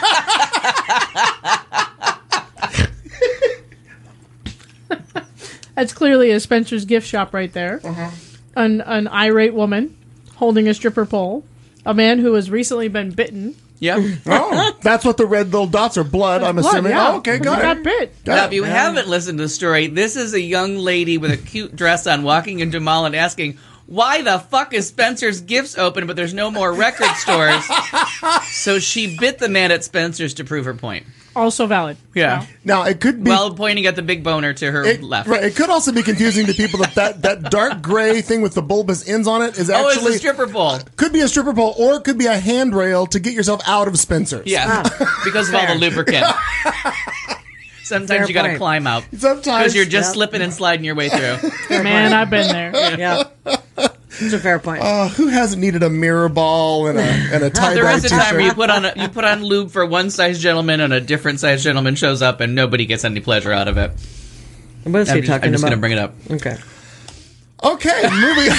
see. That's clearly a Spencer's gift shop right there. Uh-huh. An, an irate woman holding a stripper pole. A man who has recently been bitten. Yep. Oh, that's what the red little dots are. Blood, I'm Blood, assuming. yeah. Oh, okay, got He got it. bit. Got Now, it. if you haven't listened to the story, this is a young lady with a cute dress on walking into a mall and asking, why the fuck is Spencer's Gifts open, but there's no more record stores? So she bit the man at Spencer's to prove her point. Also valid. Yeah. Now, it could be... While pointing at the big boner to her It, left. right, it could also be confusing to people that, that that dark gray thing with the bulbous ends on it is Oh, it's actually a stripper pole. could be a stripper pole, or it could be a handrail to get yourself out of Spencer's. Yeah, because of all the lubricant. Sometimes Fair you got to point. climb out Sometimes because you're just Yep. slipping and sliding your way through. Man, I've been there. Yeah. It's a fair point. Uh, who hasn't needed a mirror ball and a and a tie There dye is a time where you t-shirt? put on a, you put on lube for one size gentleman and a different size gentleman shows up and nobody gets any pleasure out of it. What else are I'm you just, talking I'm just about? going to bring it up. Okay. Okay, moving.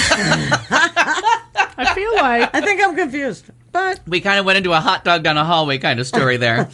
I feel like I think I'm confused, but We kind of went into a hot dog down a hallway kind of story there.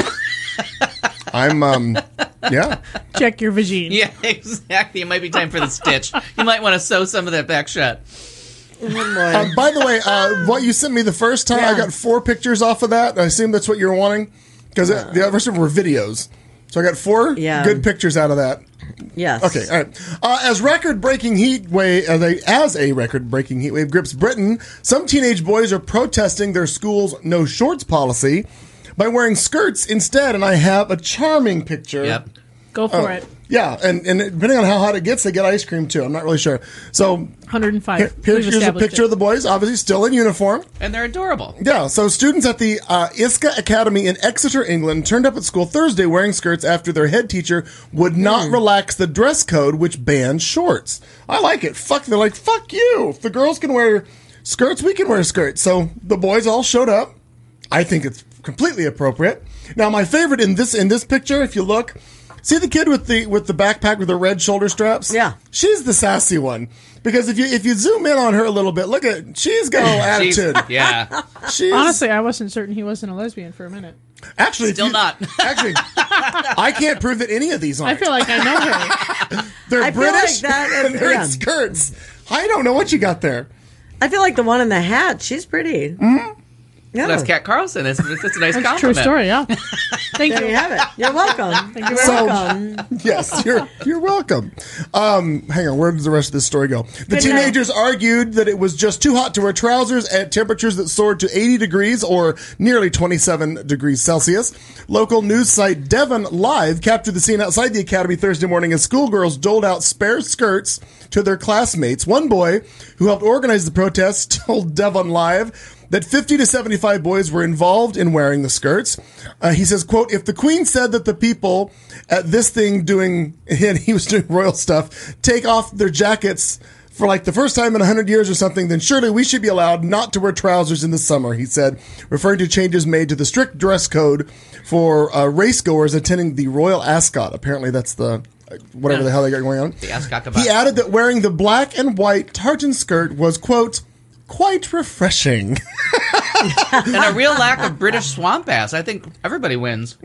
I'm um, yeah. check your vagine. Yeah, exactly. It might be time for the stitch. You might want to sew some of that back shut. oh boy. Uh, by the way, uh, what you sent me the first time, I Yeah. got four pictures off of that. I assume that's what you were wanting because the other one were videos. So I got four Yeah. good pictures out of that. Yes. Okay, all right. Uh, as record-breaking heat wave, as a, as a record-breaking heat wave grips Britain, some teenage boys are protesting their school's no shorts policy by wearing skirts instead. And I have a charming picture. Yep. Go for it. Yeah, and, and depending on how hot it gets, they get ice cream too. I'm not really sure. So one hundred five. here, here's, We've here's a established picture it. of the boys, obviously still in uniform. And they're adorable. Yeah, so students at the uh, I S C A Academy in Exeter, England, turned up at school Thursday wearing skirts after their head teacher would not relax the dress code, which banned shorts. I like it. Fuck, they're like, fuck you. If the girls can wear skirts, we can wear skirts. So the boys all showed up. I think it's completely appropriate. Now, my favorite in this in this picture, if you look, see the kid with the with the backpack with the red shoulder straps? Yeah. She's the sassy one. Because if you if you zoom in on her a little bit, look at she's got a She's- attitude. yeah. She's, Honestly, I wasn't certain he wasn't a lesbian for a minute. actually, if Still you- not. Actually, I can't prove that any of these I aren't. feel like I know her. They're I feel British like that and is- they're yeah. in skirts. I don't know what you got there. I feel like the one in the hat. She's pretty. Mm-hmm. Yeah. That's Kat Carlson. It's, it's, it's a nice That's a compliment. true story, yeah. Thank There you. you have it. You're welcome. Thank you You're very welcome. Yes, you're you're welcome. Um, hang on, where does the rest of this story go? The Good teenagers argued that it was just too hot to wear trousers at temperatures that soared to eighty degrees or nearly twenty-seven degrees Celsius. Local news site Devon Live captured the scene outside the academy Thursday morning as schoolgirls doled out spare skirts to their classmates. One boy who helped organize the protest told Devon Live that fifty to seventy-five boys were involved in wearing the skirts. Uh, he says, quote, if the Queen said that the people at this thing doing, and he was doing royal stuff, take off their jackets for like the first time in a hundred years or something, then surely we should be allowed not to wear trousers in the summer, he said, referring to changes made to the strict dress code for uh, racegoers attending the Royal Ascot. Apparently that's the, uh, whatever Yeah. the hell they got going on. The Ascot He Cabot. added that wearing the black and white tartan skirt was, quote, quite refreshing. And a real lack of British swamp ass. I think everybody wins.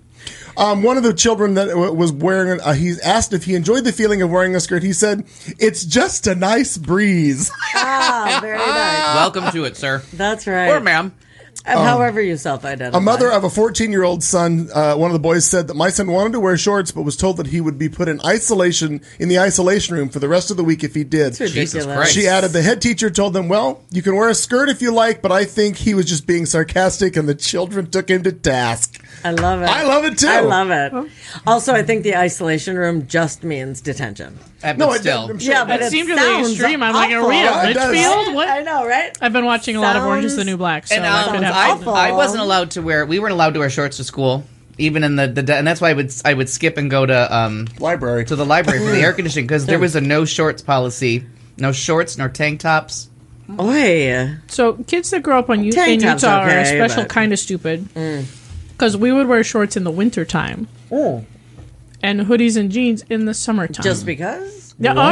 Um, one of the children that w- was wearing, uh, he asked if he enjoyed the feeling of wearing a skirt. He said, "It's just a nice breeze." Ah, very nice. Welcome to it, sir. That's right. Or ma'am. And however you self-identify. A mother of a fourteen-year-old son, uh, one of the boys said that my son wanted to wear shorts, but was told that he would be put in isolation in the isolation room for the rest of the week if he did. It's ridiculous. Jesus Christ. She added, the head teacher told them, well, you can wear a skirt if you like, but I think he was just being sarcastic, and the children took him to task. I love it. I love it, too. I love it. Also, I think the isolation room just means detention. Uh, but No, it- still. I'm sure Yeah, it but That it seemed really sounds extreme. I'm like, are awful. we Yeah, at it does. Litchfield? I What? know, right? I've been watching a lot of Orange is the Sounds- New Black, so And that um, could have I, happened. I wasn't allowed to wear. We weren't allowed to wear shorts to school, even in the, the and that's why I would I would skip and go to um Library. to the library for the air conditioning because there was a no shorts policy, no shorts nor tank tops. Oy. So kids that grow up on U- Tank in top's Utah are okay, especially but- kind of stupid. Because we would wear shorts in the wintertime Oh. and hoodies and jeans in the summertime. Just because? Yeah, oh yeah.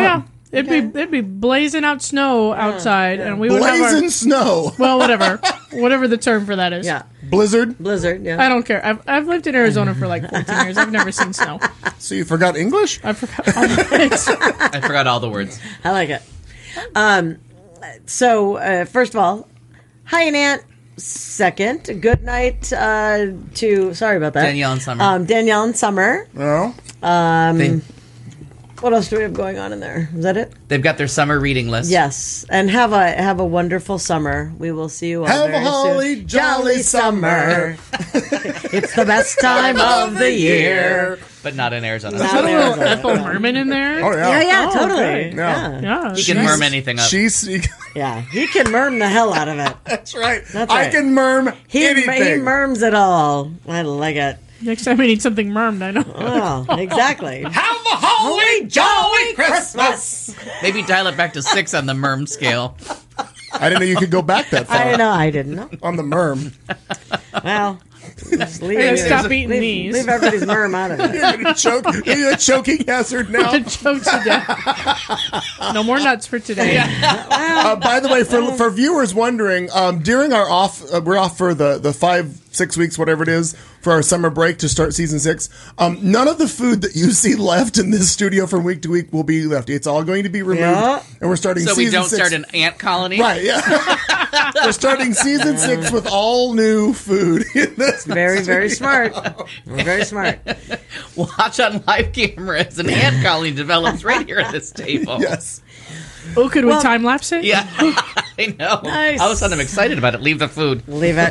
It'd be it'd be blazing out snow outside, and we would have Blazing our snow. well, whatever, whatever the term for that is. Yeah. Blizzard. Blizzard, yeah. I don't care. I've I've lived in Arizona for like fourteen years. I've never seen snow. So you forgot English? I forgot all the things. I forgot all the words. I like it. Um, so, uh, first of all, hi, Aunt. Second, good night uh, to, sorry about that. Danielle and Summer. Um, Danielle and Summer. No. They, What else do we have going on in there? Is that it? they've got their summer reading list. Yes. And have a have a wonderful summer. We will see you all Have very a holly soon. jolly summer. It's the best time of the year. But not in Arizona. Not Is that a in little Arizona. Ethel Merman in there? Oh, Yeah, yeah. yeah, Oh, totally. okay. Yeah. Yeah. He can merm anything up. She's, Yeah. He can merm the hell out of it. that's right. That's I right. can merm He, he anything. merms it all. I like it. Next time we need something mermed, I know. Oh, exactly. Have a holly jolly Christmas. Maybe dial it back to six on the merm scale. I didn't know you could go back that far I know. I didn't know. on the merm. Well, just leave, I gotta leave- stop eating leave, these. leave everybody's merm out of it. You're gonna choke. You're a choking hazard now. Choked to death. No more nuts for today. Uh, by the way, for for viewers wondering, um, during our off, uh, we're off for the the five six weeks, whatever it is, for our summer break to start season six. Um, none of the food that you see left in this studio from week to week will be left. It's all going to be removed, Yeah. and we're starting. So season we don't six. start an ant colony? Right, yeah. We're starting season six with all new food in this. Very, very smart. Very smart. Watch on live camera as an ant colony develops right here at this table. Yes. Oh, could we Well- time lapse it? Yeah, I know. Nice. All of a sudden I'm excited about it. Leave the food. Leave it.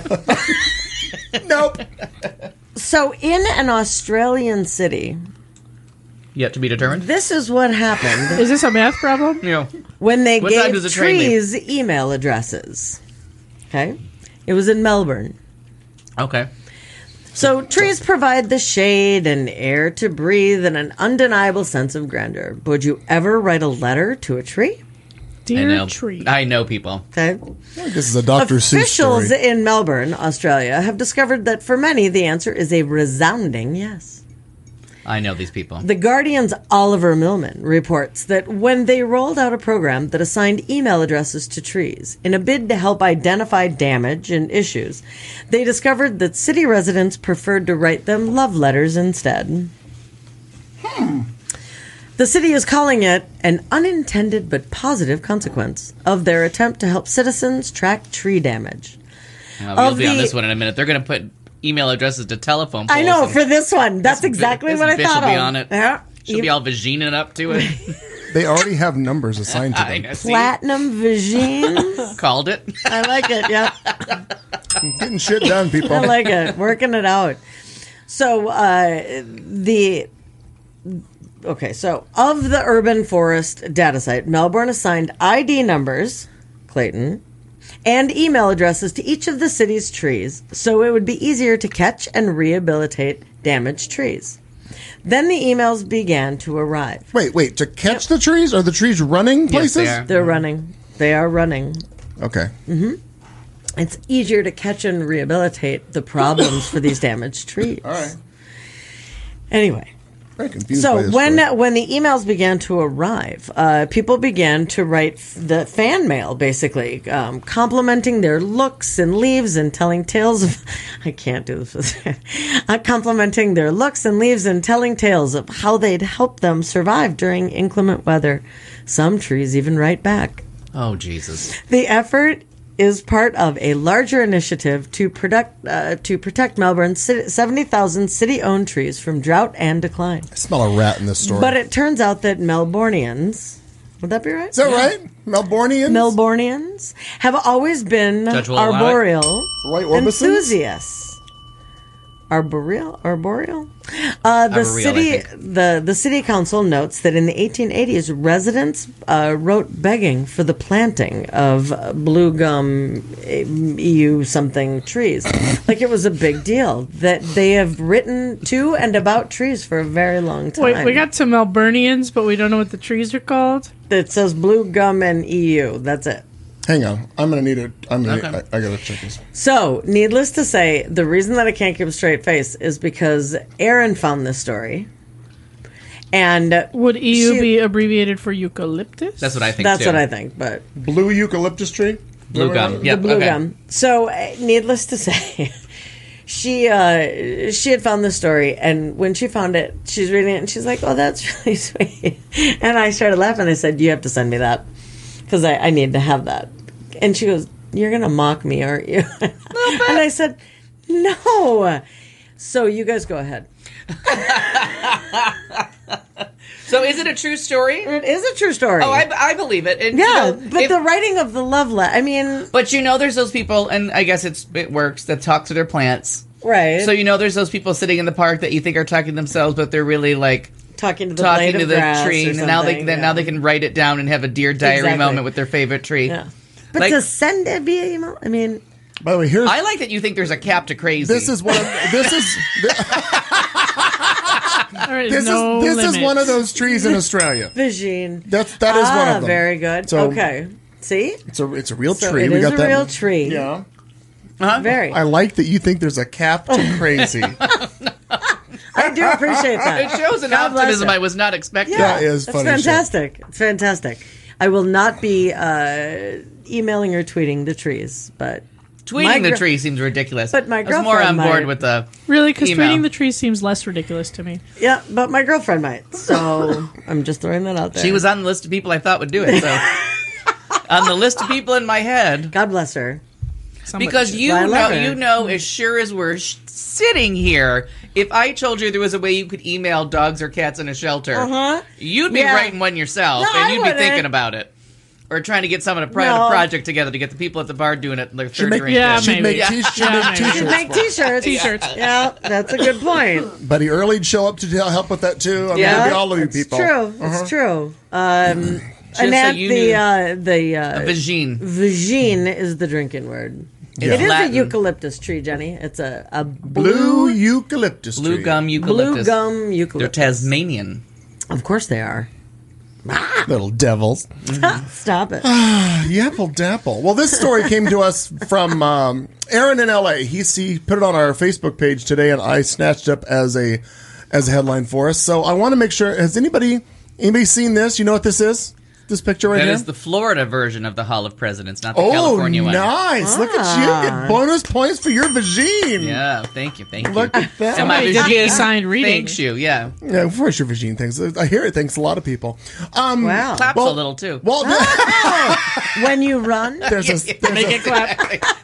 Nope. So, in an Australian city, Yet to be determined. this is what happened Is this a math problem? You know, when they What time gave does the train leave? trees email addresses. Okay? It was in Melbourne. okay. So, trees provide the shade and air to breathe and an undeniable sense of grandeur. Would you ever write a letter to a tree? I Dear know. tree. I know people. Okay. This is a Doctor Seuss Officials story. in Melbourne, Australia, have discovered that for many, the answer is a resounding yes. I know these people. The Guardian's Oliver Millman reports that when they rolled out a program that assigned email addresses to trees in a bid to help identify damage and issues, they discovered that city residents preferred to write them love letters instead. Hmm. The city is calling it an unintended but positive consequence of their attempt to help citizens track tree damage. Uh, we'll Of be on the- this one in a minute. They're going to put email addresses to telephone poles. I know, and for this one. That's this exactly this what I bitch thought will be of. on it. Yeah. She'll be all vagina up to it. They already have numbers assigned to them. I see. Platinum Vision. Called it. I like it, yeah. Getting shit done, people. I like it. Working it out. So, uh, the. Okay, so of the urban forest data site, Melbourne assigned I D numbers, Clayton, and email addresses to each of the city's trees so it would be easier to catch and rehabilitate damaged trees. Then the emails began to arrive. Wait, wait. To catch the trees? Are the trees running Yes, places? they are. They're running. They are running. Okay. It's easier to catch and rehabilitate the problems for these damaged trees. All right. Anyway. Very confused by So this when story. when the emails began to arrive, uh, people began to write f- the fan mail, basically um, complimenting their looks and leaves and telling tales of. I can't do this. uh, complimenting their looks and leaves and telling tales of how they'd helped them survive during inclement weather. Some trees even write back. Oh, Jesus. The effort is part of a larger initiative to protect uh, to protect Melbourne's seventy thousand city-owned trees from drought and decline. I smell a rat in this story. But it turns out that Melbournians, would that be right? is that right? Melbournians? Melbournians have always been Judge will allow it. arboreal Roy Orbison? enthusiasts. Arboreal, arboreal. Uh, the Arboreal, I city, think. the the city council notes that in the eighteen eighties, residents uh, wrote begging for the planting of uh, blue gum E U something trees, like it was a big deal. That they have written to and about trees for a very long time. Wait, we got some Melburnians, but we don't know what the trees are called. It says blue gum and E U. That's it. Hang on. I'm going to need a. I'm gonna Okay. need, I, I got to check this. So, needless to say, the reason that I can't keep a straight face is because Aaron found this story. And Would E U she- be abbreviated for eucalyptus? That's what I think. That's too. what I think, but Blue eucalyptus tree? Blue gum. Yep. blue okay. gum. So, uh, needless to say, she uh, she had found the story, and when she found it, she's reading it, and she's like, "Oh, that's really sweet." And I started laughing. I said, "You have to send me that because I, I need to have that." And she goes, "You're gonna mock me, aren't you?" And I said, "No." So you guys go ahead. So is it a true story? It is a true story. Oh, I, I believe it. And, yeah, you know, but if- the writing of the love letter. I mean, But you know, there's those people, and I guess it's it works, that talk to their plants. right? So you know, there's those people sitting in the park that you think are talking to themselves, but they're really like talking to the talking blade to of the grass tree, or and now they something, then yeah. now they can write it down and have a dear diary Exactly. moment with their favorite tree. Yeah. But Like- to send it via email, I mean, By the way, here's I like that you think there's a cap to crazy. this is one of this is There is this no is this is limit. one of those trees in Australia. Vagine. That's that is ah, one of them. Very good. So- okay. See? It's a it's a real So tree. it we is got a that. real tree. Yeah. Huh? Very. I like that you think there's a cap to crazy. I do appreciate that. It shows an God bless optimism you. I was not expecting. That is That's funny shit. fantastic. It's fantastic. I will not be uh, emailing or tweeting the trees, but Tweeting My the gr- tree seems ridiculous. But my I was more on girlfriend board might- with the Really, because email. tweeting the tree seems less ridiculous to me. yeah, but my girlfriend might. So I'm just throwing that out there. She was on the list of people I thought would do it. So on the list of people in my head, God bless her. Somebody because should. you I know, love her. you know, as sure as we're sh- sitting here, if I told you there was a way you could email dogs or cats in a shelter, Uh-huh. you'd be Yeah. writing one yourself, No, and I you'd be wouldn't. thinking about it, or trying to get someone to put No. a project together to get the people at the bar doing it in their third make- drink. Yeah, in. She'd make, Maybe. t- she'd Yeah, make maybe. t-shirts. Make t-shirts. T-shirts. Yeah, that's a good point. Buddy Early'd show up to help with that too. I mean, Yeah. it'd be all of you It's people. true. It's true. Um, so Annette, you the knew- uh, the uh, Vagine. vagine is the drinking word. It's It is Latin. a eucalyptus tree, Jenny. It's a, a Blue blue eucalyptus Blue tree. gum blue eucalyptus. gum They're eucalyptus. Tasmanian. Of course they are. Little devils. Stop it. Yapple dapple. Well, this story came to us from um, Aaron in L A. He, he put it on our Facebook page today, and I snatched up as a as a headline for us. So I want to make sure. Has anybody anybody seen this? You know what this is? This picture right That here. is the Florida version of the Hall of Presidents, not the oh, California one. nice! Look at Ah. you. Get bonus points for your vagine. Yeah, thank you, thank you. Look at that. And my Somebody did vagine get assigned reading. thanks you, yeah. Yeah, of course your vagine thanks. I hear it thanks a lot of people. Um, Wow. Claps Well- a little, too. Well, When you run, there's a, there's Make a it clap.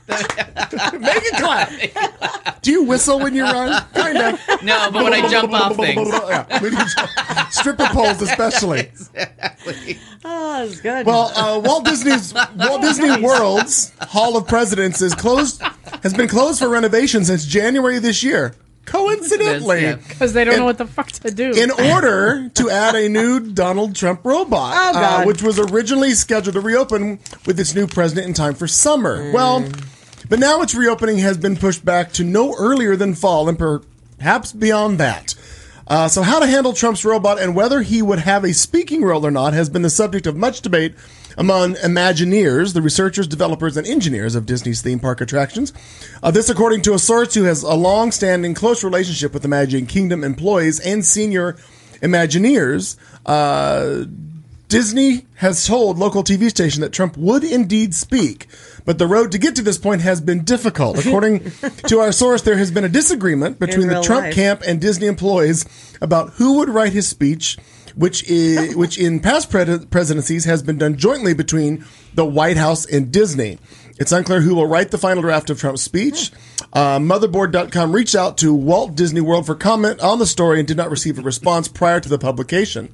make it clap. Do you whistle when you run? Kind of. No, but when I jump off things. Yeah, when you jump- stripper poles especially. Exactly. oh, it's good. Well, uh, Walt Disney's Walt Disney World's Hall of Presidents is closed, has been closed for renovation since January this year. Coincidentally, Yeah. Because they don't In- know what the fuck to do. in order to add a new Donald Trump robot, Oh, God. uh, which was originally scheduled to reopen with its new president in time for summer. Well, but now its reopening has been pushed back to no earlier than fall, and perhaps beyond that. Uh, so how to handle Trump's robot and whether he would have a speaking role or not has been the subject of much debate among Imagineers, the researchers, developers, and engineers of Disney's theme park attractions. Uh, this according to a source who has a long-standing close relationship with Imagineering Kingdom employees and senior Imagineers. Uh, Disney has told local T V station that Trump would indeed speak, but the road to get to this point has been difficult. According to our source, there has been a disagreement between the real Trump life. camp and Disney employees about who would write his speech, which is which in past pre- presidencies has been done jointly between the White House and Disney. It's unclear who will write the final draft of Trump's speech. Uh, Motherboard dot com reached out to Walt Disney World for comment on the story and did not receive a response prior to the publication.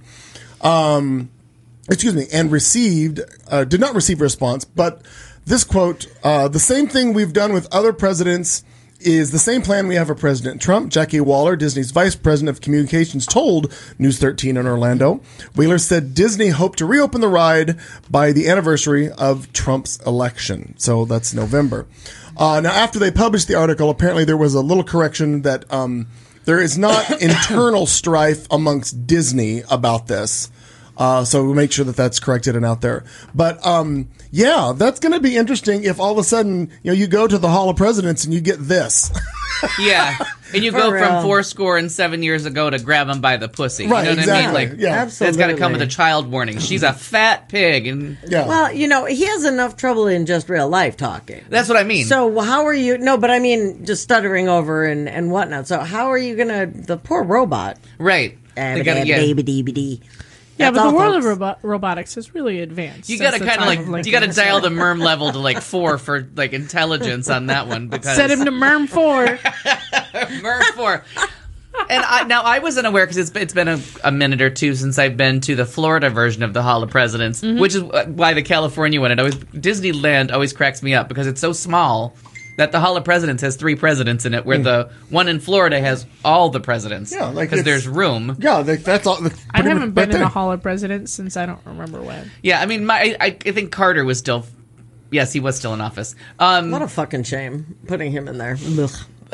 Um, excuse me, and received, uh, did not receive a response, but this quote, uh, the same thing we've done with other presidents is the same plan we have for President Trump. Jackie Waller, Disney's vice president of communications, told News thirteen in Orlando. Wheeler said Disney hoped to reopen the ride by the anniversary of Trump's election. So that's November. Uh, now, after they published the article, apparently there was a little correction that um, there is not internal strife amongst Disney about this. Uh, so we'll make sure that that's corrected and out there. But, um, yeah, that's going to be interesting if all of a sudden, you know, you go to the Hall of Presidents and you get this. Yeah. And you For go real. from four score and seven years ago to grab him by the pussy. Right, You know what exactly. I mean? Like, Yeah. Absolutely. it's got to come with a child warning. She's a fat pig. And Yeah. Well, you know, he has enough trouble in just real life talking. that's what I mean. So how are you? No, but I mean, just stuttering over and, and whatnot. So how are you gonna? The poor robot. right. They gotta- yeah. Baby-dee-ba-dee. Yeah, That's but the all, world folks. of robo- robotics is really advanced. You since got to the kind of time like, Lincoln. you got to dial the merm level to like four for like intelligence on that one because Set him to Merm four. merm four. And I, now I wasn't aware because it's, it's been a, a minute or two since I've been to the Florida version of the Hall of Presidents, Mm-hmm. which is why the California one. It always Disneyland always cracks me up because it's so small that the Hall of Presidents has three presidents in it, where the one in Florida has all the presidents. Yeah, like because it's- there's room. Yeah, like, that's all. the- I pretty haven't much been right in there. the Hall of Presidents since I don't remember when. Yeah, I mean, my I, I think Carter was still. Yes, he was still in office. Um, What a fucking shame putting him in there. Ugh.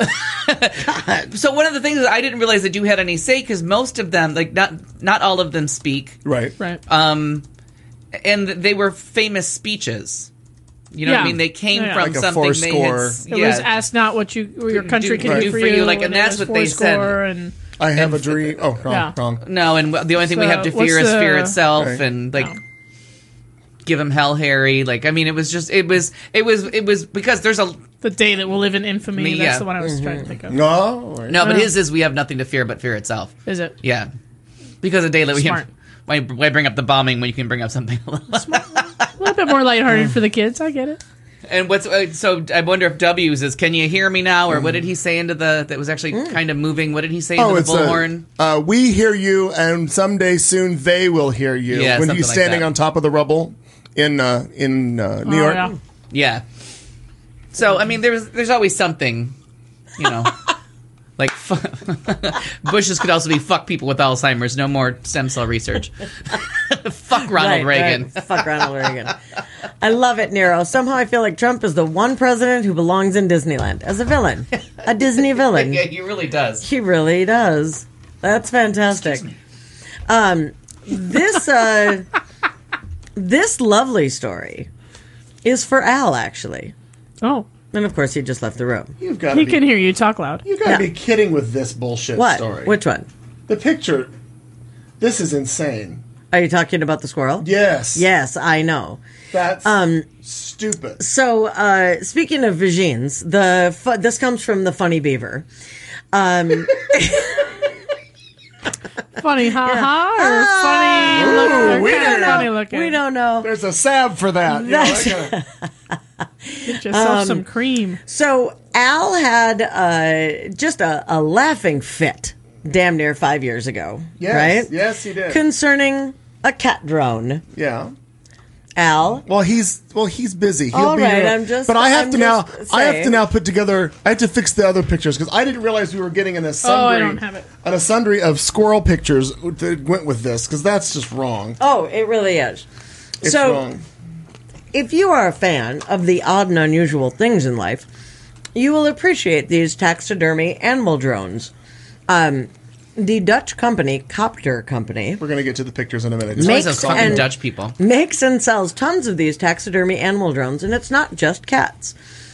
so one of the things that I didn't realize that you had any say because most of them, like not not all of them, speak. Right. Right. Um, and they were famous speeches. You know what I Yeah. mean? They came Yeah, yeah. from Like a something four they score. had. it was ask not what you what your country Do- can do do for you, like, and it that's was what they said. fourscore And I have a And- dream. Oh, wrong, Yeah. wrong. No, and the only thing we So, have to what's fear is the- fear itself, Right. and like No. give him hell, Harry. Like I mean, it was just it was it was it was because there's a the day that will live in infamy. Me, That's yeah. the one I was trying to think of. No. right. no, but Yeah. his is we have nothing to fear but fear itself. Is it? Yeah, because a day that we Smart. why, why bring up the bombing when you can bring up something else? A little bit more lighthearted for the kids. I get it. And what's uh, so? I wonder if W's is "Can you hear me now?" or what did he say into the that was actually kind of moving? What did he say into Oh, the it's bullhorn? a, uh, we hear you, and someday soon they will hear you. Yeah, when something he's like standing that. on top of the rubble in uh, in uh, New Oh, York. yeah. Yeah. So I mean, there's there's always something, you know, like fu- Bush's could also be fuck people with Alzheimer's. No more stem cell research. Fuck Ronald Right, Reagan. right. Fuck Ronald Reagan. I love it, Nero. Somehow I feel like Trump is the one president who belongs in Disneyland as a villain, a Disney villain. Yeah, he really does. He really does. That's fantastic. Um, this uh, this lovely story is for Al, actually, Oh, and of course he just left the room. You've got to he be, can hear you talk loud. you got to Yeah. be kidding with this bullshit What? story. Which one? The picture. This is insane. Are you talking about the squirrel? Yes. Yes, I know. That's Um, stupid. So, uh, speaking of vagines, the fu- this comes from the Funny Beaver. Um, Funny, ha ha, or Ah. funny Ooh, looking, we or kind don't of know. funny looking. we don't know. There's a salve for that. You know, That's- that kinda- Get yourself Um, some cream. So Al had uh, just a, a laughing fit, damn near five years ago, yes, right? Yes, he did. Concerning a cat drone. yeah. Al, Well, he's well, he's busy. He'll All be right, here. I'm just- But I have I'm to now. just I have to saying. now put together. I have to fix the other pictures because I didn't realize we were getting an a sundry. Oh, I don't have it. An a sundry of squirrel pictures that went with this because that's just wrong. oh, it really is. It's so, wrong. if you are a fan of the odd and unusual things in life, you will appreciate these taxidermy animal drones. Um, the Dutch company, Copter Company, We're gonna get to the pictures in a minute. It's always Makes those fucking and- Dutch people. makes and sells tons of these taxidermy animal drones, and it's not just cats.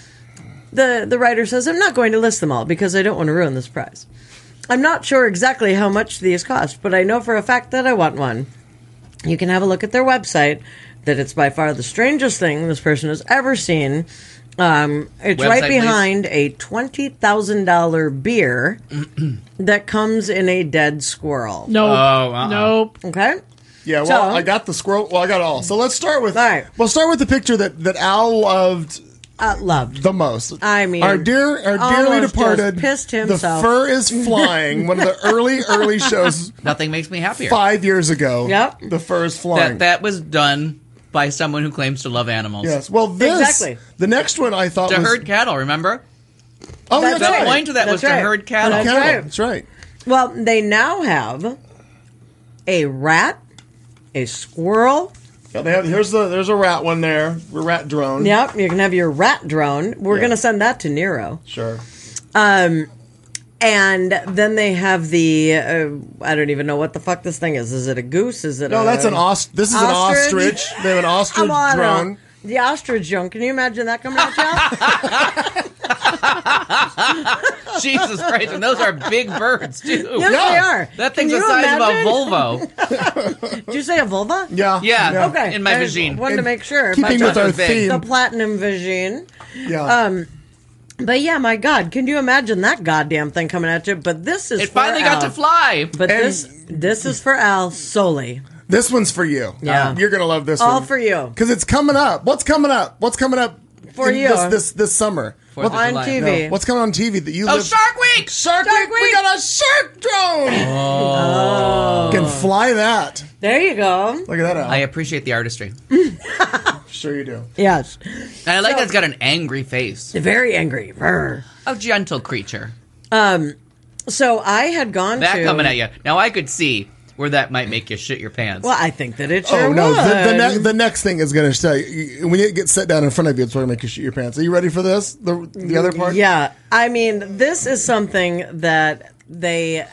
The the writer says, I'm not going to list them all because I don't want to ruin the surprise. I'm not sure exactly how much these cost, but I know for a fact that I want one. You can have a look at their website, that it's by far the strangest thing this person has ever seen. Um, it's Website, right please. behind a twenty thousand dollars beer that comes in a dead squirrel. Nope. Oh, uh-uh. Nope. Okay? Yeah, well, So- I got the squirrel. Well, I got it all. So let's start with. All right. We'll start with the picture that that Al loved Uh, loved. the most. I mean, our dear, our dearly almost departed. just pissed The himself. fur is flying. One of the early, early shows Nothing makes me happier. five years ago. Yep. The fur is flying. That that was done by someone who claims to love animals. Yes. Well, this Exactly. the next one I thought To was herd cattle, remember? Oh, That's that's The right. right. point of that was That's to right. herd cattle. That's Cattle. right. That's right. Well, they now have a rat, a squirrel. Yeah, they have, here's the there's a rat one there. A rat drone. Yep, you can have your rat drone. We're Yeah. going to send that to Nero. Sure. Um, and then they have the uh, I don't even know what the fuck this thing is. Is it a goose? Is it No, a, that's an ostrich. This is ostrich? an ostrich. They have an ostrich Come on, drone. uh, the ostrich drone. Can you imagine that coming at you? Jesus Christ, and those are big birds, too. Yes, Yeah. they are. That Can thing's the you size imagine? of a Volvo. Did you say a vulva? Yeah. Yeah. Okay. In my I vagine. wanted to make sure. Keeping But with our big. theme. the platinum vagine. Yeah. Um, But yeah, my God, can you imagine that goddamn thing coming at you? But this is It for finally got Al. to fly. But And- this this is for Al solely. This one's for you. Yeah. You're going to love this All one. for you. Because it's coming up. What's coming up? What's coming up For in you. This, this, this summer? Fourth of On July. T V. No, what's coming on T V that you Oh, live... Shark Week! Shark, Shark Week! We Week! got a shark drone! Oh. Can fly that. There you go. Look at that, Al. I appreciate the artistry. Sure you do. Yes. And I like that it's got an angry face. Very angry. Rrr. A gentle creature. Um, so I had gone That to... coming at you. Now, I could see where that might make you shit your pants. Well, I think that it sure Oh, no. would. The, the, ne- the next thing is going to say, you- when it gets set down in front of you, it's going to make you shit your pants. Are you ready for this? The, the other part? Yeah. I mean, this is something that they...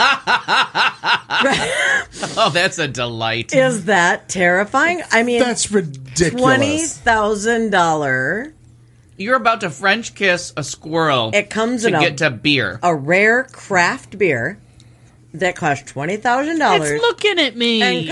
Oh, that's a delight. Is that terrifying? I mean, That's ridiculous. twenty thousand dollars. You're about to French kiss a squirrel It comes to in a- get to beer. A rare craft beer that costs twenty thousand dollars. It's looking at me.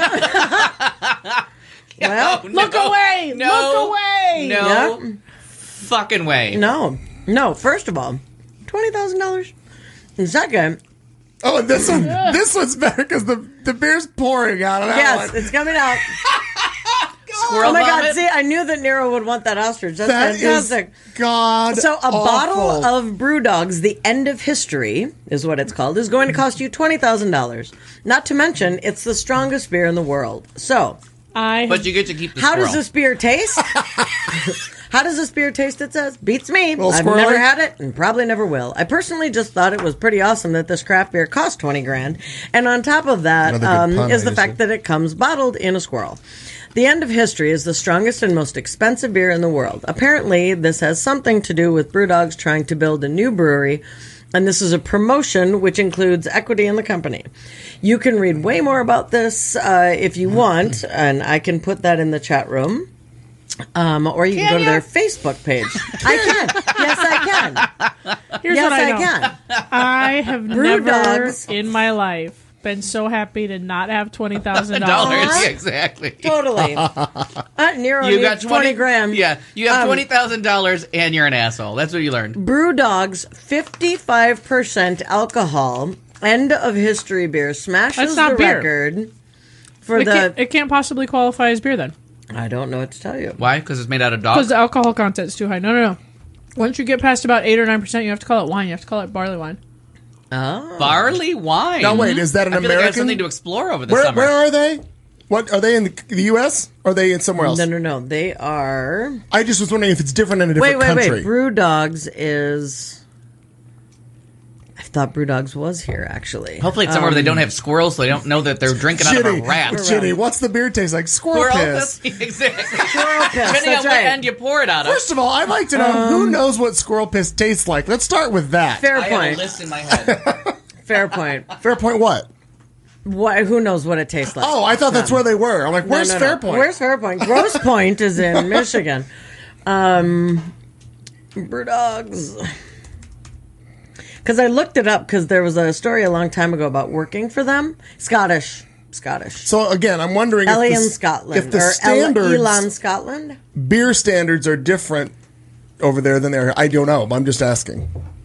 Well, Oh, Look no. away! No. Look away! No Yeah. fucking way. no, no. First of all, twenty thousand dollars. And second, Oh, and this one, this one's better because the, the beer's pouring out of that yes, one. it's coming out. Squirrel Oh my vomit? God! See, I knew that Nero would want that ostrich. That's That is fantastic. God So a awful. bottle of Brewdog's The End of History is what it's called, is going to cost you twenty thousand dollars. Not to mention, it's the strongest beer in the world. So, I But you get to keep the how squirrel. does this beer taste? How does this beer taste, it says? Beats me. Little I've squirrely? never had it and probably never will. I personally just thought it was pretty awesome that this craft beer cost twenty grand. And on top of that Another good um, pun, is the I fact see. that it comes bottled in a squirrel. The End of History is the strongest and most expensive beer in the world. Apparently, this has something to do with Brewdog's trying to build a new brewery, and this is a promotion which includes equity in the company. You can read way more about this uh, if you want, and I can put that in the chat room. Um, or you can, Can go to ya? their Facebook page. I can. Yes, I can. Here's yes, what I, I, know. can. I have Brew never dogs. in my life been so happy to not have twenty thousand dollars? dollars. Yeah, exactly. Totally. Uh, Nero You needs got twenty grand. Yeah, you have Um, twenty thousand dollars, and you're an asshole. That's what you learned. Brewdog's fifty-five percent alcohol End of History beer smashes That's not the beer. record for It the. can't, it can't possibly qualify as beer then, I don't know what to tell you. Why? Because it's made out of dog. because the alcohol content's too high. No, no, no. Once you get past about eight or nine percent, you have to call it wine. You have to call it barley wine. Oh. Barley wine. Now, wait, is that an I feel like I have American? something to explore over the where, summer. where are they? What are they in the, the U S? Or are they in somewhere else? No, no, no. They are. I just was wondering if it's different in a Wait, different wait, country. wait. Brewdog's is. I thought Brewdog's was here, actually. Hopefully it's somewhere where they don't have squirrels, so they don't know that they're drinking out of Ginny, a rat. Ginny, what's the beer taste like? Squirrel, Squirrel piss. piss? Exactly. Squirrel piss, Depending that's on what right. end you pour it out of. First of all, I'd like to know who knows what squirrel piss tastes like. Let's start with that. Fair I have a point. list in my head. Fair point. Fair point. What? What, who knows what it tastes like? Oh, I thought that's where they were. I'm like, No, where's no, no. Fairpoint? Where's Fairpoint? Grosse Point is in Michigan. Um, Brewdog's. Because I looked it up because there was a story a long time ago about working for them. Scottish. Scottish. So again, I'm wondering if Elian, the, Scotland. if the or El- standards, Elon, Scotland. beer standards are different over there than there. I don't know. I'm just asking.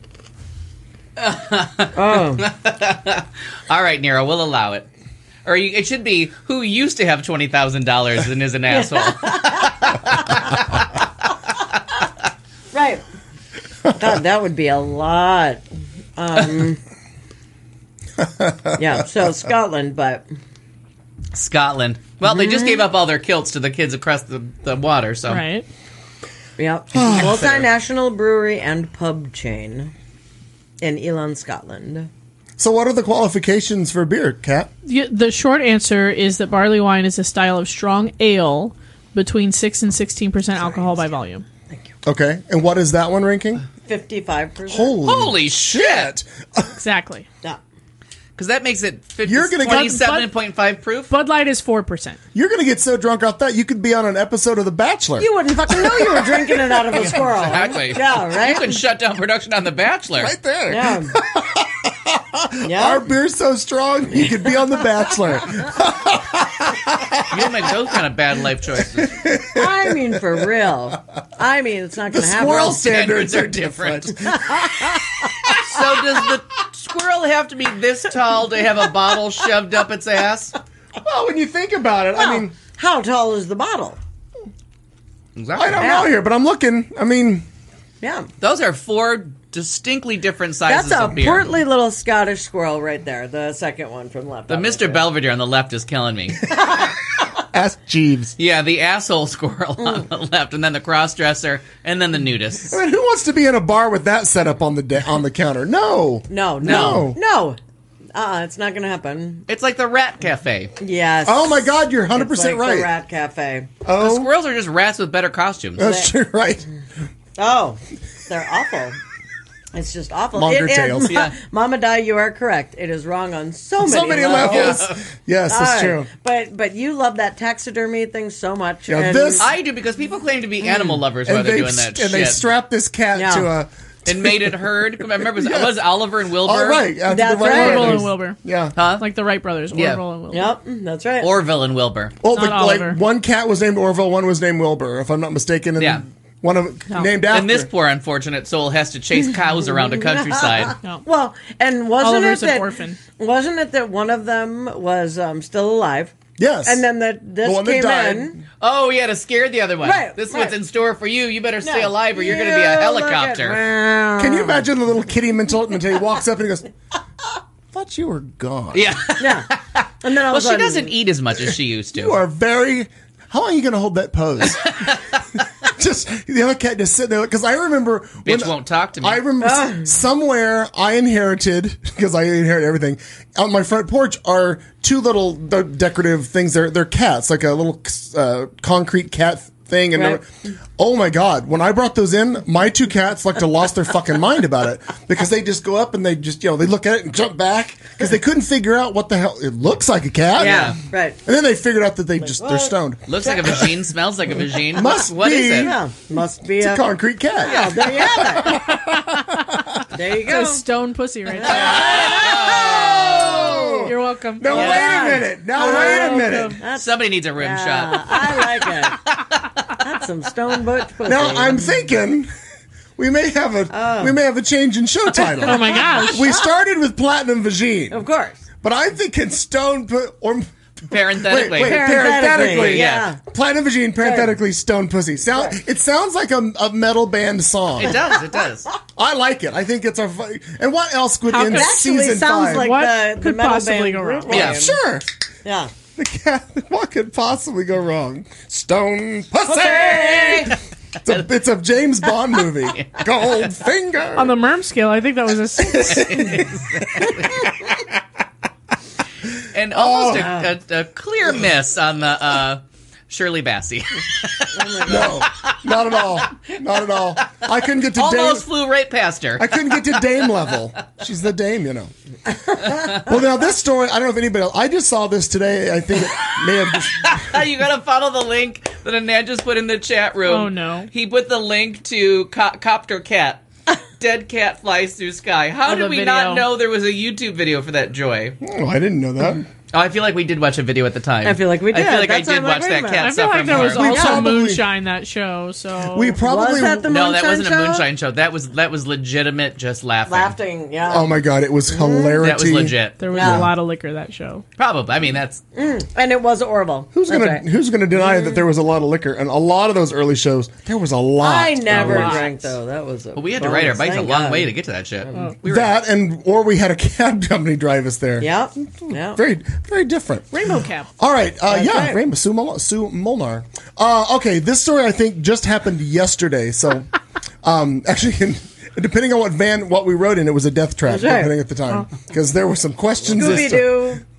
Oh. All right, Nero, we'll allow it. Or you, it should be who used to have twenty thousand dollars and is an asshole. Right. God, that would be a lot. Um, yeah, so Scotland, but Scotland. Well, they just gave up all their kilts to the kids across the, the water, so. Right? yep. Multinational brewery and pub chain in Elon, Scotland. So what are the qualifications for beer, Kat? The, the short answer is that barley wine is a style of strong ale between six and sixteen percent alcohol by volume. Thank you. Okay, and what is that one ranking? fifty-five percent. Holy, Holy shit! Exactly. Yeah. Because that makes it You're gonna get- twenty-seven point five proof. Bud Light is four percent. You're going to get so drunk off that you could be on an episode of The Bachelor. You wouldn't fucking know you were drinking it out of a squirrel. Exactly. Yeah, right? You can shut down production on The Bachelor. Right there. Yeah. Yeah. Our beer's so strong, you could be on The Bachelor. You don't make those kind of bad life choices. I mean, for real. I mean, it's not The going to happen. squirrel Standards standards are are different. So does the squirrel have to be this tall to have a bottle shoved up its ass? Well, when you think about it, I mean, How tall is the bottle? Exactly. I don't Yeah. know here, but I'm looking. I mean, Yeah. Those are four distinctly different sizes That's a of beer. portly little Scottish squirrel right there. The second one from left. The Mister Belvedere on the left is killing me. ask Jeeves. Yeah, the asshole squirrel Mm. on the left, and then the cross-dresser, and then the nudist. I mean, who wants to be in a bar with that setup on the de- on the counter? No. No, No. no, no. Uh-uh, it's not going to happen. It's like the Rat Cafe. Yes. Oh my God, you're one hundred percent It's like right. The Rat Cafe. The Oh, squirrels are just rats with better costumes. that's true, right. Oh, they're awful. It's just awful. Longer It- it- tails. Ma- Mama Di, you are correct. It is wrong on so many, So many levels. levels. Yes, All that's right. true. But but you love that taxidermy thing so much. Yeah, and this- I do, because people claim to be animal lovers while And they're they doing that and shit. they strap this cat Yeah. to a. and made it herd. I remember, was, Yes. was it Oliver and Wilbur? Oh right, after That's the Wright right. Orville brothers. and Wilbur. Yeah. Huh? Like the Wright brothers. Yeah. Orville and Wilbur. Yep, that's right. Orville and Wilbur. Well, the, Not like Oliver. one cat was named Orville, one was named Wilbur, if I'm not mistaken. And Yeah. one of them No. named after. And this poor unfortunate soul has to chase cows around a countryside. No. well, and wasn't Oliver's it an that orphan. wasn't it that one of them was um, still alive? Yes. And then the this The one that came died. in. Oh, yeah, to scare the other one. Right, This is right. what's in store for you. You better stay Yeah. alive or you're going to be a You look at- helicopter. Can you imagine the little kitty mental until he walks up and he goes, "Thought you were gone." Yeah. Yeah. And then all Well, of a she sudden, doesn't eat as much as she used to. You are very. How long are you going to hold that pose? Just the other cat just sitting there because I remember Bitch when- won't talk to me. I remember s- somewhere I inherited because I inherit everything. On my front porch are two little de- decorative things. They're they're cats, like a little uh, concrete cat thing. And Right. they're- oh my God, when I brought those in, my two cats like to lost their fucking mind about it because they just go up and they just you know they look at it and jump back because they couldn't figure out what the hell it looks like a cat. Yeah, right. And then they figured out that they just they're what? stoned. Looks like a vagine, smells like a vagine. Must what is be. it? Yeah, must be It's a a. concrete cat. Yeah, there you have it. There you go. It's a stone pussy right there. Oh! You're welcome. Now Yeah. wait a minute. Now You're wait a welcome. minute. That's, Somebody needs a rim yeah, shot. I like it. That's some stone butch pussy. Now I'm thinking we may have a we may have a change in show title. Oh my gosh. We started with Platinum Vagine, Of course. but I'm thinking Stone put or Parenthetically. wait, wait, Parenthetically, parenthetically, yeah. Platinum Vagine, parenthetically Stone Pussy. Sound it sounds like a, a metal band song. It does, it does. I like it. I think it's a fu- and what else would How in could- Actually, season sounds five? like What the, the could metal possibly band go group wrong? name. Yeah. Sure. Yeah. The cat. What could possibly go wrong? Stone Pussy. It's a, it's a James Bond movie. Goldfinger. On the Merm scale, I think that was a six. And almost a, a, a clear miss on the uh, Shirley Bassey. No, not at all. Not at all. I couldn't get to Almost Dame. flew right past her. I couldn't get to Dame level. She's the Dame, you know. Well, now this story, I don't know if anybody else. I just saw this today. I think it may have just. You gotta follow the link that Annette just put in the chat room. Oh, no. He put the link to Co- Copter Cat. Dead cat flies through sky. How Oh, did the we video. not know there was a YouTube video for that, Joy? Oh, I didn't know that. Oh, I feel like we did watch a video at the time. I feel like we I did. feel like That's I did why I'm like, watch wait a that minute. cat I feel suffer like there was more. also probably- moonshine that show. So We probably. Was that the No, that Moonshine wasn't a Show? moonshine show. That was that was legitimate, just laughing. Laughing, yeah. Oh my God! It was hilarity. That was legit. there was Yeah. a lot of liquor that show. Probably. I mean, that's And it was Orville. Who's That's gonna right. Who's gonna deny that there was a lot of liquor and a lot of those early shows? There was a lot. I never of lot. drank, though. That was a well, we had to ride our bonus. bikes a Thank long God. way to get to that shit. We were that, and or we had a cab company drive us there. Yep. Yep. Very, very different. Rainbow Cap. All right, uh, yeah, right. Rainbow Sue, Mol- Sue Molnar. Uh, okay, this story I think just happened yesterday. So, um, actually, depending on what van, what we wrote in, it was a death trap. That's right. Depending at the time, because there were some questions. as Scooby to- Doo.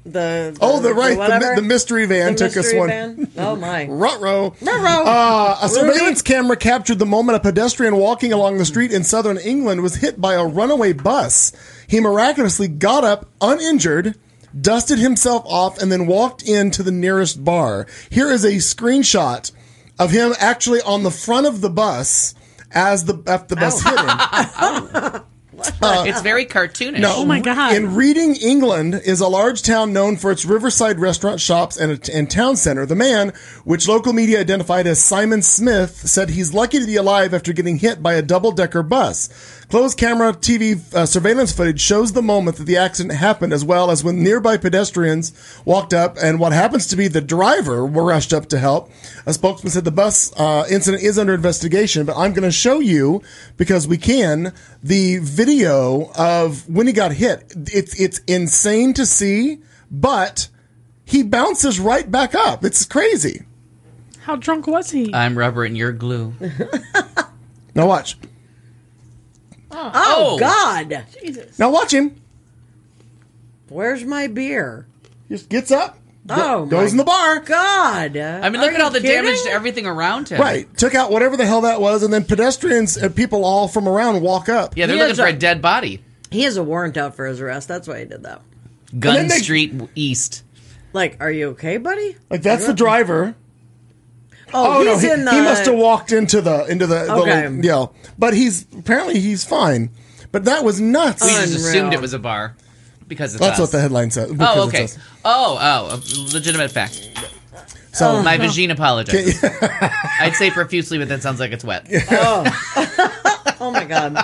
The, the Oh, the right, the, whatever. mi- the mystery van The took us mystery one. van? Oh my. Ruh-roh. Ruh-roh. Uh, a Rudy. surveillance camera captured the moment a pedestrian walking along the street in southern England was hit by a runaway bus. He miraculously got up uninjured, dusted himself off, and then walked into the nearest bar. Here is a screenshot of him actually on the front of the bus as the, as the bus hit him. It's very cartoonish. No, Oh my God. In Reading, England, is a large town known for its riverside restaurant, shops, and, and town center. The man, which local media identified as Simon Smith, said he's lucky to be alive after getting hit by a double-decker bus. Closed camera T V uh, surveillance footage shows the moment that the accident happened, as well as when nearby pedestrians walked up and what happens to be the driver were rushed up to help. A spokesman said the bus uh, incident is under investigation, but I'm going to show you, because we can, the video of when he got hit. It's it's insane to see, but he bounces right back up. It's crazy. How drunk was he? I'm rubber and you're glue. Now watch. Oh, Oh. God. Jesus. Now watch him. Where's my beer? Just gets up. Oh, go- goes my in the bar. God. I mean, look at all the damage to everything around him. Right. Took out whatever the hell that was, and then pedestrians and people all from around walk up. Yeah, they're He looking has for a- a dead body. He has a warrant out for his arrest. That's why he did that. Gun then they- Street East. Like, are you okay, buddy? Like that's the driver. Oh, Oh no, he's he, in the. he must have walked into the into the, the Okay. little- yeah. But he's apparently he's fine. But that was nuts. We just Unreal. assumed it was a bar because it's That's us. what the headline said. because Oh, it's okay. us. Oh, oh, a legitimate fact. So My vagina apologizes. I'd say profusely, but that sounds like it's wet. Oh my God.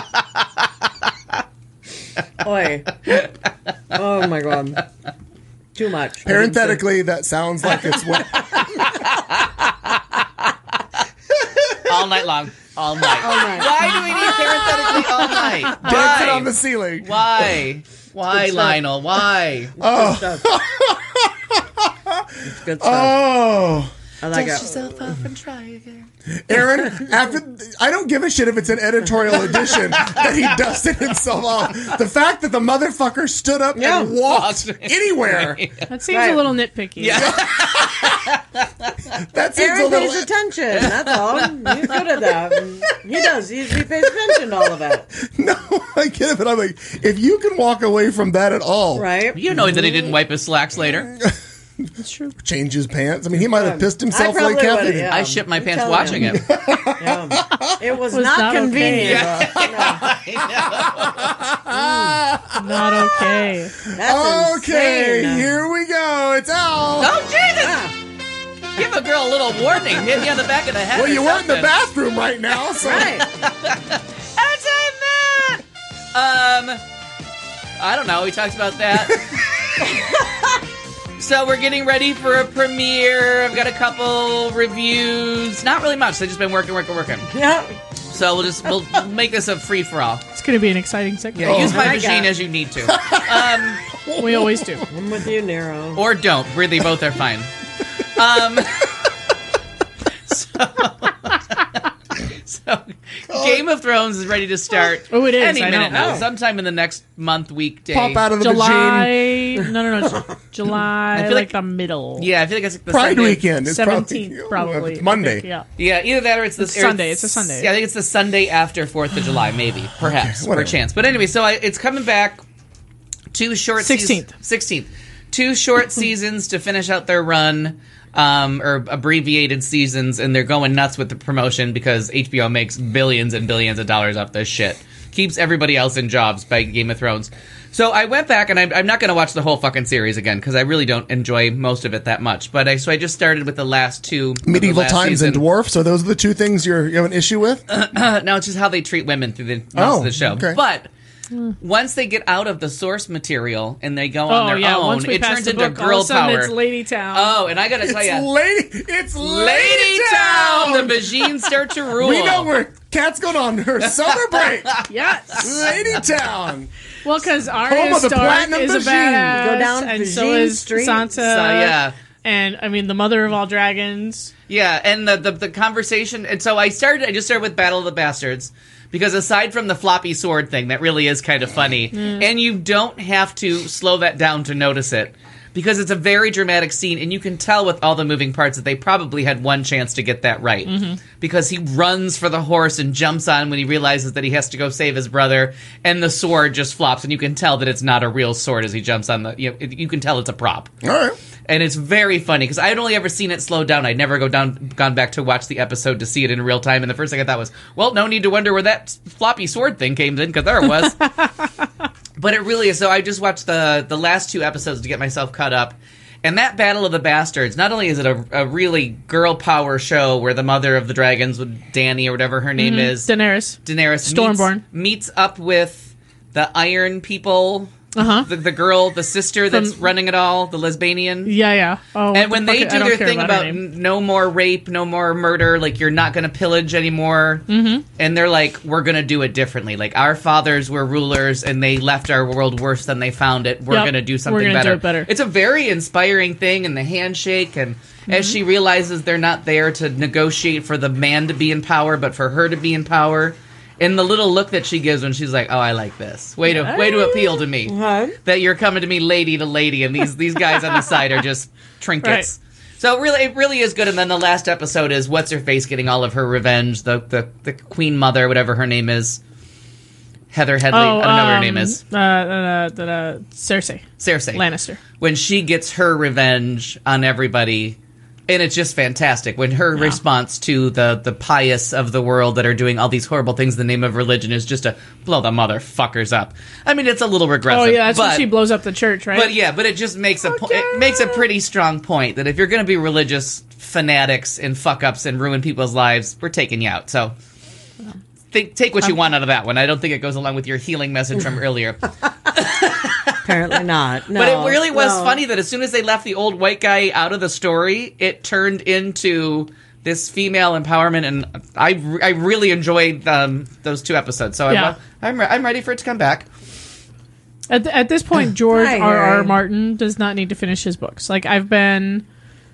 Oi. Oh my God. Too much. parenthetically, that sounds like it's what. All night long. All night. All night. Why do we need parenthetically all night? Dancing Why? on the ceiling. Why? Why, Lionel? Why? Good stuff. It's good stuff. Oh, I like it. yourself up and try again. Aaron, after I don't give a shit if it's an editorial edition that he dusted himself off. The fact that the motherfucker stood up Yeah. and walked Walked. anywhere. That seems Right. a little nitpicky. Yeah. That seems a Aaron little. pays attention. That's all. He's good at that. He does. He, he pays attention to all of it. No, I get it, but I'm like, if you can walk away from that at all, Right? You know that he didn't wipe his slacks later. That's true. change his pants. I mean, he might have pissed himself I like probably Kathy. would've, yeah. I shit my I'm pants telling watching you. it. Yeah. It was, Was not, not okay. convenient. Not okay. That's Okay, insane. here we go. It's Al. Oh, Jesus! Give a girl a little warning. Hit me on the back of the head. Well, or you weren't in the something. bathroom right now, so Right. That's it, man. Um, I don't know. We talked about that. So we're getting ready for a premiere. I've got a couple reviews. Not really much. They've just been working, working, working. Yeah. So we'll just we'll make this a free for all. It's going to be an exciting segment. Yeah, use my my machine God. as you need to, um, We always do. I'm with you, Nero. or don't. Really, both are fine. Um, so, so Game of Thrones is ready to start. Oh, it is. Any I minute know. now. Sometime in the next month, weekday. pop out of the machine. July. No, no, no. Ju- July, feel like, like- the middle. Yeah, I feel like it's like the Pride Sunday. weekend. It's seventeenth, probably, probably. It's Monday. I think, yeah. Yeah, either that or it's the It's or Sunday. It's a Sunday. Yeah, I think it's the Sunday after Fourth of July, maybe, perhaps, whatever. perchance. But anyway, so I, it's coming back. Two short sixteenth. Sixteenth. Two short seasons to finish out their run, um, or abbreviated seasons, and they're going nuts with the promotion because H B O makes billions and billions of dollars off this shit. Keeps everybody else in jobs by Game of Thrones. So I went back, and I'm, I'm not going to watch the whole fucking series again because I really don't enjoy most of it that much. But I so I just started with the last two. of the Medieval last times season. and dwarf. So those are the two things you're, you have an issue with. Uh, no, it's just how they treat women through the most Oh, of the show. okay. But once they get out of the source material and they go on Oh, their yeah. own, Once we it pass turns the into book, all girl of a sudden power. it's Lady Town. Oh, and I gotta tell It's you, lady. It's Lady Lady Town, Town. the Bajines start to rule. We know where Kat's going on her summer break. Yes. Lady Town. Well, because Home Arya of the Stark Platinum is a Machine. badass, Go down and so Vagine is Street. Sansa. So, yeah. And, I mean, the mother of all dragons. Yeah, and the, the the conversation, and so I started. I just started with Battle of the Bastards because aside from the floppy sword thing, that really is kind of funny, and you don't have to slow that down to notice it. because it's a very dramatic scene, and you can tell with all the moving parts that they probably had one chance to get that right. Mm-hmm. Because he runs for the horse and jumps on when he realizes that he has to go save his brother, and the sword just flops, and you can tell that it's not a real sword as he jumps on the... You know, you can tell it's a prop. All right. And it's very funny, because I had only ever seen it slowed down. I'd never go down, gone back to watch the episode to see it in real time, and the first thing I thought was, well, no need to wonder where that floppy sword thing came in, because there it was. But it really is. So I just watched the the last two episodes to get myself caught up. And that Battle of the Bastards, not only is it a, a really girl power show where the mother of the dragons, with Dany or whatever her name Mm-hmm. is, Daenerys. Daenerys Stormborn. meets, meets up with the Iron People, Uh-huh. the, the girl, the sister that's From- running it all, the Lesbianian. Yeah, yeah. Oh, And when the they fuck- I do don't their care thing her about name. n- no more rape, no more murder, like you're not going to pillage anymore, mm-hmm. and they're like, we're going to do it differently. Like our fathers were rulers, and they left our world worse than they found it. We're Yep. going to do We're something gonna better. do it better. It's a very inspiring thing, and the handshake, and Mm-hmm. as she realizes they're not there to negotiate for the man to be in power, but for her to be in power. And the little look that she gives when she's like, "Oh, I like this. Way to way to appeal to me Uh-huh. that you're coming to me, lady to lady, and these these guys on the side are just trinkets." Right. So it really, it really is good. And then the last episode is what's her face getting all of her revenge. The the, the Queen Mother, whatever her name is, Heather Headley. Oh, I don't know what her um, name is. Uh, uh, uh, uh, Cersei. Cersei Lannister. When she gets her revenge on everybody. And it's just fantastic when her Yeah. response to the, the pious of the world that are doing all these horrible things in the name of religion is just to blow the motherfuckers up. I mean, it's a little regressive. Oh, yeah, that's but, when she blows up the church, right? But yeah, but it just makes a po- it makes a pretty strong point that if you're going to be religious fanatics and fuck ups and ruin people's lives, we're taking you out. So think, take what you want out of that one. I don't think it goes along with your healing message from earlier. Apparently not. No, But it really was no. funny that as soon as they left the old white guy out of the story, it turned into this female empowerment, and I, I really enjoyed um, those two episodes. So Yeah. I'm I'm, re- I'm ready for it to come back. At, th- at this point, George Hi, R. R. Harry. Martin does not need to finish his books. Like I've been,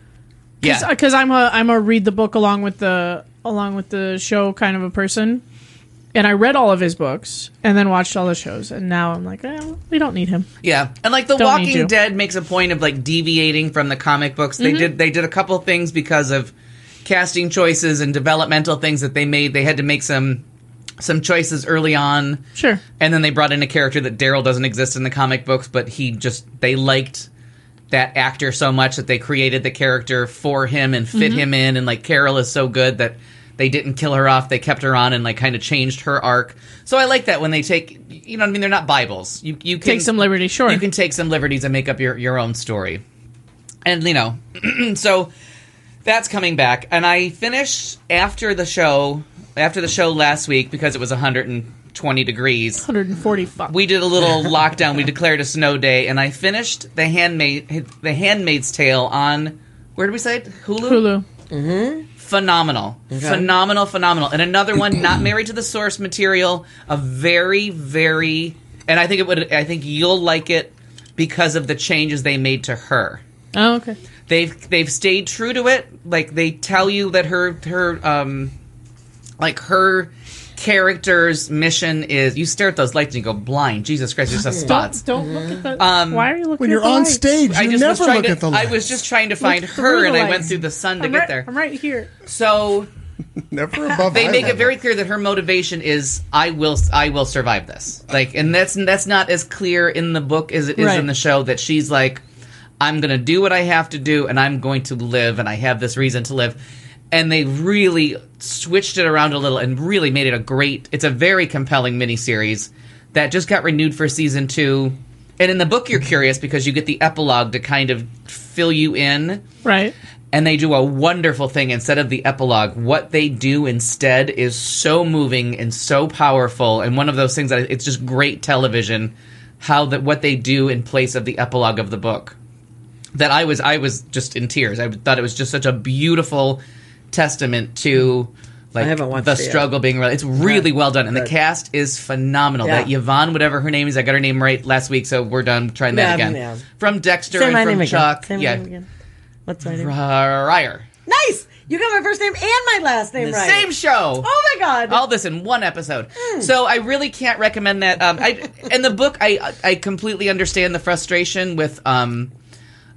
Yeah, because I'm a I'm a read the book along with the along with the show kind of a person, and I read all of his books and then watched all the shows, and now I'm like, eh, we don't need him. yeah, and like The Don't need Walking to. Dead makes a point of like deviating from the comic books. Mm-hmm. They did they did a couple things because of casting choices and developmental things that they made. They had to make some some choices early on. Sure. And then they brought in a character that Daryl doesn't exist in the comic books, but he just, they liked that actor so much that they created the character for him and fit Mm-hmm. him in. And like Carol is so good that they didn't kill her off. They kept her on and like kind of changed her arc. So I like that when they take, you know what I mean? They're not Bibles. You, you can Take some liberty, sure. You can take some liberties and make up your, your own story. And, you know, so that's coming back. And I finished after the show, after the show last week, because it was one hundred twenty degrees. one hundred forty fuck. We did a little lockdown. We declared a snow day, and I finished the handmaid, the Handmaid's Tale on, where did we say it? Hulu. Hulu. Phenomenal, phenomenal, phenomenal. And another one, not married to the source material. A very, very, and I think it would. I think you'll like it because of the changes they made to her. Oh, okay. They've they've stayed true to it. Like they tell you that her her um like her character's mission is, you stare at those lights and you go blind. Jesus Christ, there's just spots. Don't, don't look at the. Um, why are you looking When at you're the on lights? stage, I you just was never trying look to, at the I lights. was just trying to find through her, the and I lights. went through the sun to I'm get right, there. I'm right here. So Never above they eye make it level. very clear that her motivation is I will I will survive this. Like, and that's that's not as clear in the book as it is Right. in the show, that she's like, I'm going to do what I have to do and I'm going to live and I have this reason to live. And they really switched it around a little and really made it a great, it's a very compelling miniseries that just got renewed for season two. And in the book you're curious because you get the epilogue to kind of fill you in. Right. And they do a wonderful thing instead of the epilogue. What they do instead is so moving and so powerful. And one of those things that it's just great television, how that what they do in place of the epilogue of the book. That I was I was just in tears. I thought it was just such a beautiful testament to like I haven't watched the it yet. struggle being real. It's really Yeah. well done, and the Good. cast is phenomenal. Yeah. That Yvonne, whatever her name is, I got her name right last week, so we're done trying that Yeah, again. yeah. From Dexter Say my and name from again. Chuck, Say my yeah, name again. What's my name? Ryer. Nice! You got my first name and my last name The right. same show. Oh my god! All this in one episode. So I really can't recommend that. Um, I in the book, I I completely understand the frustration with um,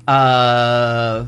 Uh,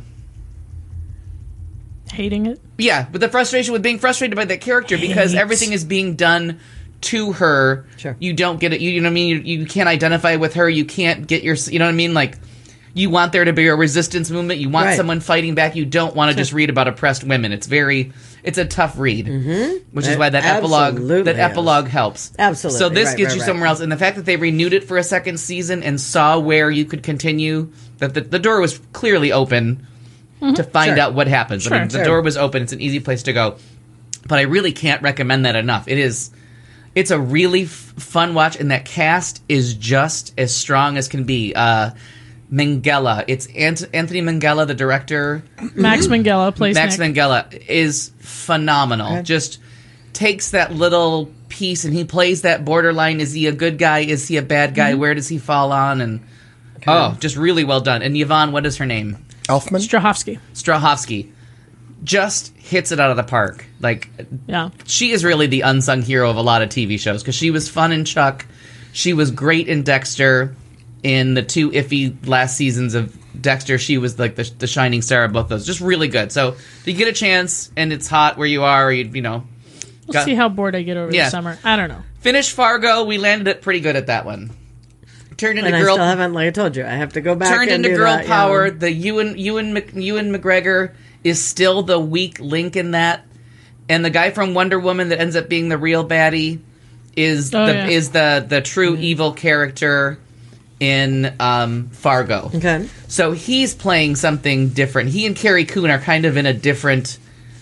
Hating it? yeah, but the frustration with being frustrated by that character because Hate. everything is being done to her. Sure. You don't get it. You, you know what I mean? You, you can't identify with her. You can't get your. You know what I mean? Like, you want there to be a resistance movement. You want Right. someone fighting back. You don't want to Sure. just read about oppressed women. It's very. It's a tough read, mm-hmm. which is It why that epilogue. absolutely That is. epilogue helps. Absolutely. So this Right, gets right, you right. somewhere else, and the fact that they renewed it for a second season and saw where you could continue, that the, the door was clearly open to find Sure. out what happens. I Sure. mean, the Sure. door was open. It's an easy place to go. But I really can't recommend that enough. It is, it's a really f- fun watch, and that cast is just as strong as can be. Uh, Minghella, it's Ant- Anthony Minghella, the director. Max Minghella plays Max Nick. Minghella is phenomenal. Just takes that little piece and he plays that borderline. Is he a good guy? Is he a bad guy? Where does he fall on? And oh, just really well done. And Yvonne, what is her name? Elfman? Strahovski. Strahovski. Just hits it out of the park. Like, Yeah. she is really the unsung hero of a lot of T V shows because she was fun in Chuck. She was great in Dexter. In the two iffy last seasons of Dexter, she was like the, the shining star of both those. Just really good. So if you get a chance and it's hot where you are, or you, you know. We'll got- see how bored I get over Yeah. the summer. I don't know. Finish Fargo. We landed it pretty good at that one. Turned into And I girl. still haven't, like I told you, I have to go back Turned and into do girl that, power. yeah. The Ewan Ewan Mc, Ewan McGregor is still the weak link in that, and the guy from Wonder Woman that ends up being the real baddie is Oh, the yeah. is the the true evil character in um, Fargo. Okay. So he's playing something different. He and Carrie Coon are kind of in a different.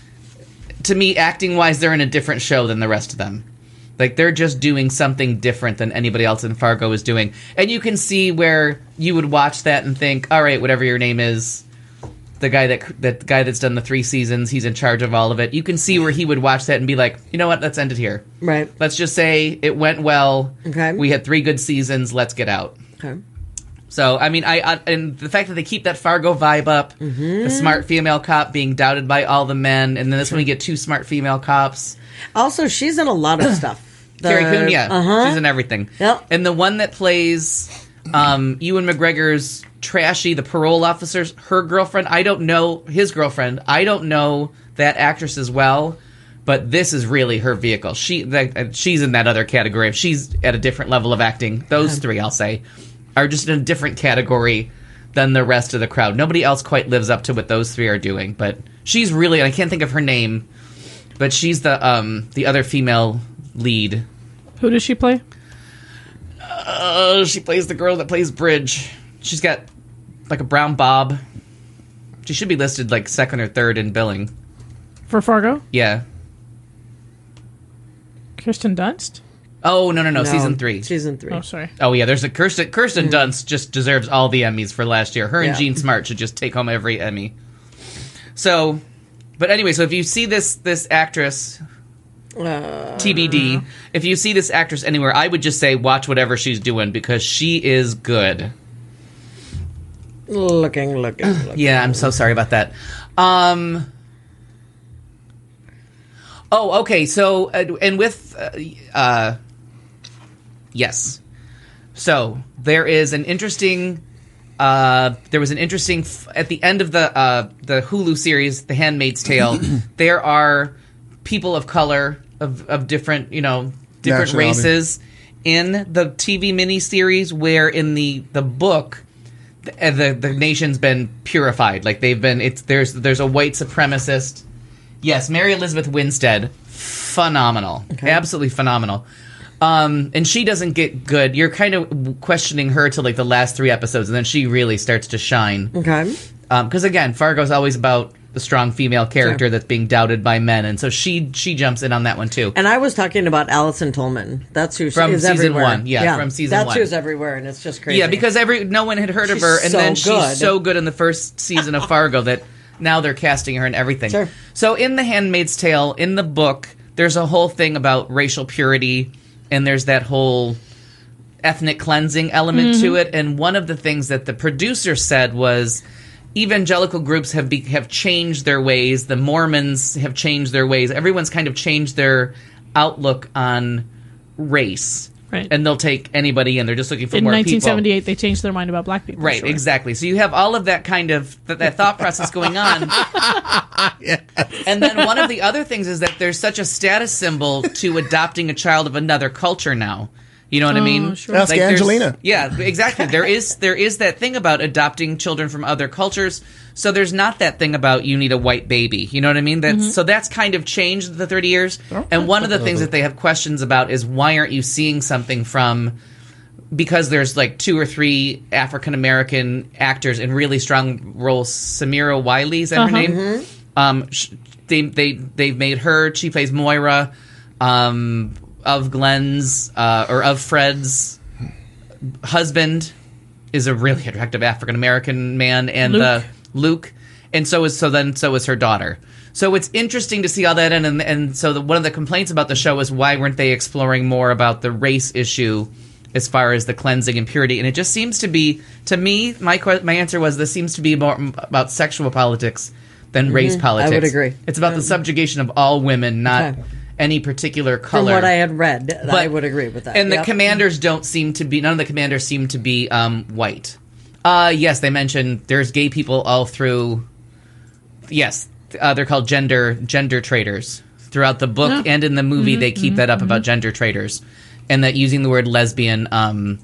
To me, acting wise, they're in a different show than the rest of them. Like, they're just doing something different than anybody else in Fargo is doing. And you can see where you would watch that and think, all right, whatever your name is, the guy that that guy that's done the three seasons, he's in charge of all of it. You can see where he would watch that and be like, you know what, let's end it here. Right. Let's just say it went well. Okay. We had three good seasons. Let's get out. Okay. So, I mean, I, I and the fact that they keep that Fargo vibe up, Mm-hmm. the smart female cop being doubted by all the men, and then this one we get two smart female cops. Also, she's in a lot of stuff. The- Carrie Coon, yeah, Uh-huh. she's in everything. Yep. And the one that plays um, Ewan McGregor's Trashy, the parole officer's her girlfriend. I don't know his girlfriend. I don't know that actress as well, but this is really her vehicle. She, the, she's in that other category. She's at a different level of acting. Those three, I'll say, are just in a different category than the rest of the crowd. Nobody else quite lives up to what those three are doing, but she's really, I can't think of her name, but she's the um, the other female lead. Who does she play? Uh, she plays the girl that plays Bridge. She's got like a brown bob. She should be listed like second or third in billing. For Fargo? Yeah. Kirsten Dunst? Oh, no, no, no, No, season three. Season three. Oh, sorry. Oh, yeah, there's a Kirsten, Kirsten Dunst just deserves all the Emmys for last year. Her and Yeah. Jean Smart should just take home every Emmy. So, but anyway, so if you see this this actress, Uh, T B D, if you see this actress anywhere, I would just say watch whatever she's doing because she is good. looking, looking, looking. Yeah, I'm so sorry about that. Um. Oh, okay. So, uh, and with, uh, uh, yes. So there is an interesting. Uh, there was an interesting f- at the end of the uh, the Hulu series, The Handmaid's Tale. There are people of color of of different, you know, different Nationality. races in the T V miniseries. Where in the the book. The, the the nation's been purified. Like they've been. It's there's there's a white supremacist. Yes, Mary Elizabeth Winstead, phenomenal, absolutely phenomenal. Um, and she doesn't get good. You're kind of questioning her till like the last three episodes, and then she really starts to shine. Okay. Because again, Fargo's always about the strong female character Sure. that's being doubted by men, and so she she jumps in on that one too. And I was talking about Allison Tolman. That's who she From is season everywhere. one, yeah, from season That's one. who's everywhere, and it's just crazy. Yeah, because every no one had heard of She's her, and so then she's good. so good in the first season of Fargo that now they're casting her in everything. Sure. So in The Handmaid's Tale, in the book, there's a whole thing about racial purity, and there's that whole ethnic cleansing element to it. And one of the things that the producer said was evangelical groups have be, have changed their ways. The Mormons have changed their ways. Everyone's kind of changed their outlook on race. Right. And they'll take anybody in. They're just looking for In more nineteen people. seventy-eight, they changed their mind about black people. Right, sure. exactly. So you have all of that kind of that, that thought process going on. Yes. And then one of the other things is that there's such a status symbol to adopting a child of another culture now. You know what I mean? sure. Ask there's- Angelina. Yeah, exactly. There is there is that thing about adopting children from other cultures. So there's not that thing about you need a white baby. You know what I mean? That's so that's kind of changed the thirty years. And one of the things that they have questions about is why aren't you seeing something from because there's like two or three African American actors in really strong roles. Samira Wiley, is that Uh-huh. her name? Um, sh- they they they've made her. She plays Moira. Um, of Glenn's uh, or of Fred's husband is a really attractive African American man, and Luke. Uh, Luke, and so is so then so is her daughter. So it's interesting to see all that, in, and and so the, one of the complaints about the show is why weren't they exploring more about the race issue as far as the cleansing and purity? And it just seems to be, to me, my que- my answer was this seems to be more about sexual politics than race politics. I would agree. It's about the subjugation of all women, not Okay. any particular color. From what I had read, I But- would agree with that. And the Yep. commanders don't seem to be. None of the commanders seem to be um, white. Uh, yes, they mentioned there's gay people all through. Yes, uh, they're called gender gender traitors throughout the book Yeah. and in the movie. They keep that up about gender traitors, and that using the word lesbian. Um,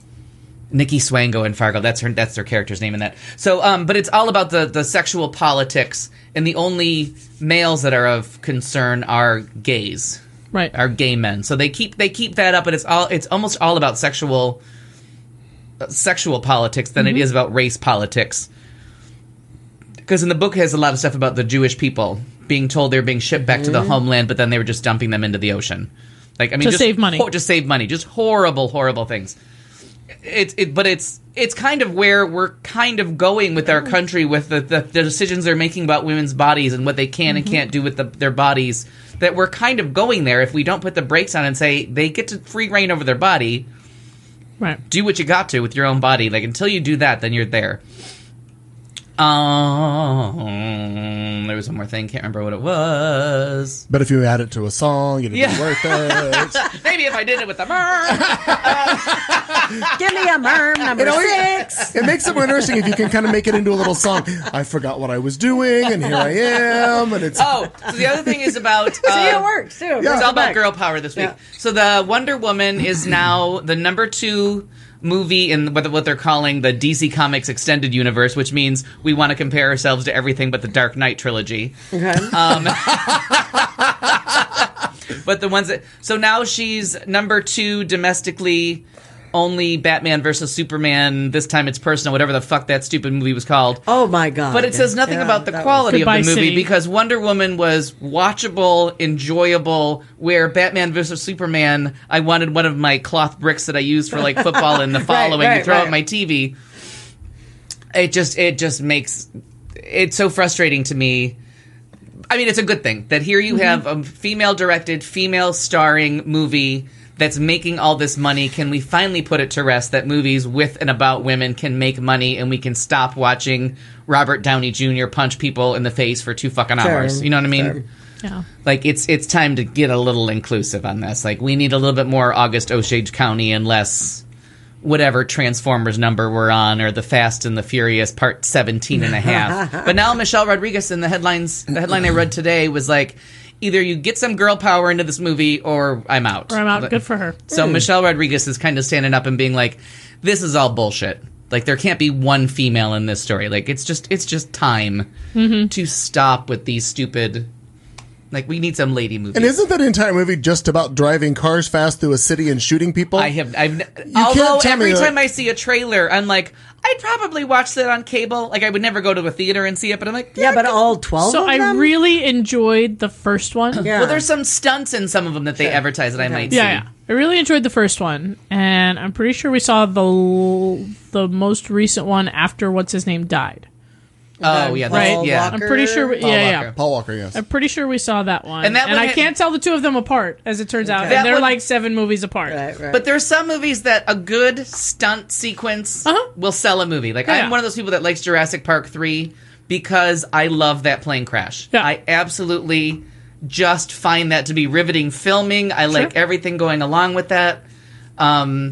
Nikki Swango in Fargo. That's her. That's their character's name in that. So, um, but it's all about the the sexual politics, and the only males that are of concern are gays. Right. Are gay men. So they keep they keep that up, but it's all it's almost all about sexual uh, sexual politics than it is about race politics. Because in the book it has a lot of stuff about the Jewish people being told they're being shipped back to the homeland, but then they were just dumping them into the ocean. Like I mean, To just save money. ho- just save money. Just horrible, horrible things. It's it, but it's it's kind of where we're kind of going with our country, with the, the, the decisions they're making about women's bodies and what they can and can't do with the, their bodies. That we're kind of going there if we don't put the brakes on and say they get to free reign over their body. Right. Do what you got to with your own body. Like until you do that, then you're there. Um, there was one more thing. Can't remember what it was. But if you add it to a song, it'd Yeah. be worth it. Maybe if I did it with the merm. Give me a merm number It always- six. It makes it more interesting if you can kind of make it into a little song. I forgot what I was doing, and here I am, and it's Oh, so the other thing is about. Uh, See, it works too. It's all about Back. girl power this week. Yeah. So the Wonder Woman is now the number two movie in what what they're calling the D C Comics Extended Universe, which means we want to compare ourselves to everything but the Dark Knight trilogy. Okay. Um, but the ones that so now she's number two domestically. Only Batman versus Superman. This time it's personal. Whatever the fuck that stupid movie was called. Oh my god! But it says nothing Yeah, about the that was- quality of Goodbye, the movie City. because Wonder Woman was watchable, enjoyable, where Batman versus Superman, I wanted one of my cloth bricks that I use for like football in the following right, to throw right. at my T V. It just it just makes it's so frustrating to me. I mean, it's a good thing that here you have a female directed, female starring movie that's making all this money. Can we finally put it to rest that movies with and about women can make money and we can stop watching Robert Downey Junior punch people in the face for two fucking Sure, hours? You know what I mean? sure. Yeah. Like, it's it's time to get a little inclusive on this. Like, we need a little bit more August Osage County and less whatever Transformers number we're on or the Fast and the Furious part seventeen and a half. But now Michelle Rodriguez in the headlines, the headline I read today was like, either you get some girl power into this movie or I'm out. Or I'm out. Good for her. So Michelle Rodriguez is kind of standing up and being like, this is all bullshit. Like, there can't be one female in this story. Like, it's just it's just time to stop with these stupid... Like, we need some lady movies. and isn't that entire movie just about driving cars fast through a city and shooting people? I have... I've, can't although tell me every that- time I see a trailer, I'm like, I'd probably watch that on cable. Like, I would never go to a theater and see it, but I'm like... Yeah, but all twelve. So of I them? really enjoyed the first one. Yeah. Well, there's some stunts in some of them that they advertise that I might Yeah, see. yeah. I really enjoyed the first one, and I'm pretty sure we saw the l- the most recent one after what's his name died. Oh, yeah. Right. That's, yeah. I'm pretty sure. We, Paul yeah, Walker. yeah. Paul Walker, yes. I'm pretty sure we saw that one, And that one I had- can't tell the two of them apart, as it turns out. Okay. And That they're one- like seven movies apart. Right, right. But there's some movies that a good stunt sequence Uh-huh. will sell a movie. Like, Yeah, I'm yeah. one of those people that likes Jurassic Park three because I love that plane crash. Yeah. I absolutely just find that to be riveting filming. I like Sure. everything going along with that. Um,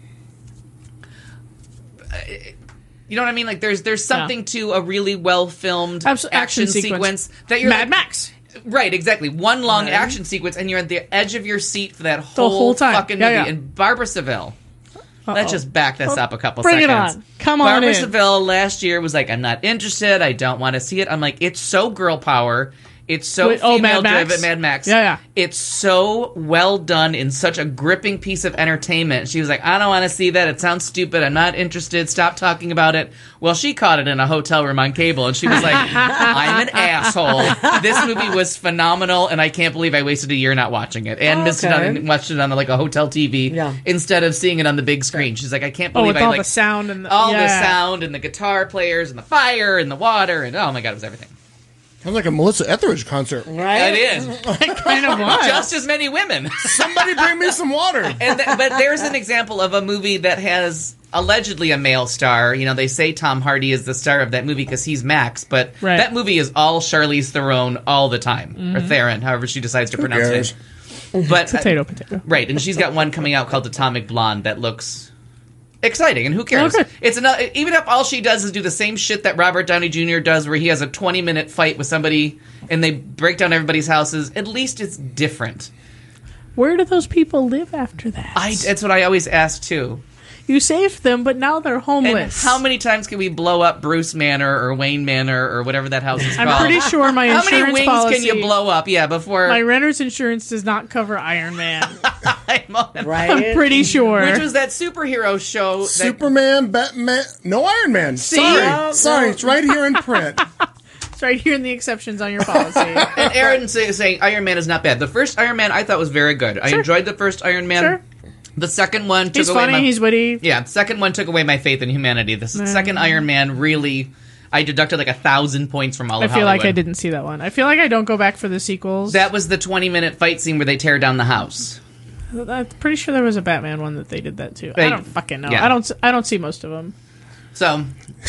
you know what I mean? Like there's there's something Yeah. to a really well filmed Abs- action, action sequence. sequence. that you're Mad like, Max. Right, exactly. One long Right. action sequence, and you're at the edge of your seat for that whole, whole time. fucking Yeah, movie. yeah. And Barbara Seville. Let's just back this up a couple Bring it seconds. on. Come on Barbara in. Seville last year was like, I'm not interested. I don't want to see it. I'm like, it's so girl power. It's so Wait, oh, Mad female Max? driven. Mad Max. Yeah, yeah. It's so well done in such a gripping piece of entertainment. She was like, I don't want to see that. It sounds stupid. I'm not interested. Stop talking about it. Well, she caught it in a hotel room on cable, and she was like, I'm an asshole. This movie was phenomenal, and I can't believe I wasted a year not watching it and Oh, missed it okay. on, watched it on like a hotel T V Yeah. instead of seeing it on the big screen. She's like, I can't Oh, believe with I all like the sound and the, all the yeah. sound and the guitar players and the fire and the water and oh my god, it was everything. Sounds like a Melissa Etheridge concert. Right? It is kind of was. just as many women. Somebody bring me some water. And th- but there's an example of a movie that has allegedly a male star. You know, they say Tom Hardy is the star of that movie because he's Max, but Right. that movie is all Charlize Theron all the time, Mm-hmm. or Theron, however she decides to Who pronounce cares? it. But Potato, potato. right, and she's got one coming out called Atomic Blonde that looks exciting, and who cares? Okay. It's another. Even if all she does is do the same shit that Robert Downey Junior does, where he has a twenty minute fight with somebody and they break down everybody's houses. At least it's different. Where do those people live after that? I. That's what I always ask too. You saved them, but now they're And homeless. how many times can we blow up Bruce Manor or Wayne Manor or whatever that house is I'm called? pretty sure my How insurance many wings policy, can you blow up? Yeah, before my renter's insurance does not cover Iron Man. I'm on- Right? I'm pretty sure. Which was that superhero show? That, Superman, Batman, no Iron Man. Sorry, No, sorry, no. it's right here in print. It's right here in the exceptions on your policy. and Aaron say, saying Iron Man is not bad. The first Iron Man I thought was very good. I Sure. enjoyed the first Iron Man. Sure. The second one took He's away funny. my He's witty. yeah. The second one took away my faith in humanity. The s second Iron Man really, I deducted like a thousand points from all I of feel like I Hollywood. didn't see that one. I feel like I don't go back for the sequels. That was the twenty minute fight scene where they tear down the house. I'm pretty sure there was a Batman one that they did that too. They- I don't fucking know. yeah. I don't. s- I don't see most of them. So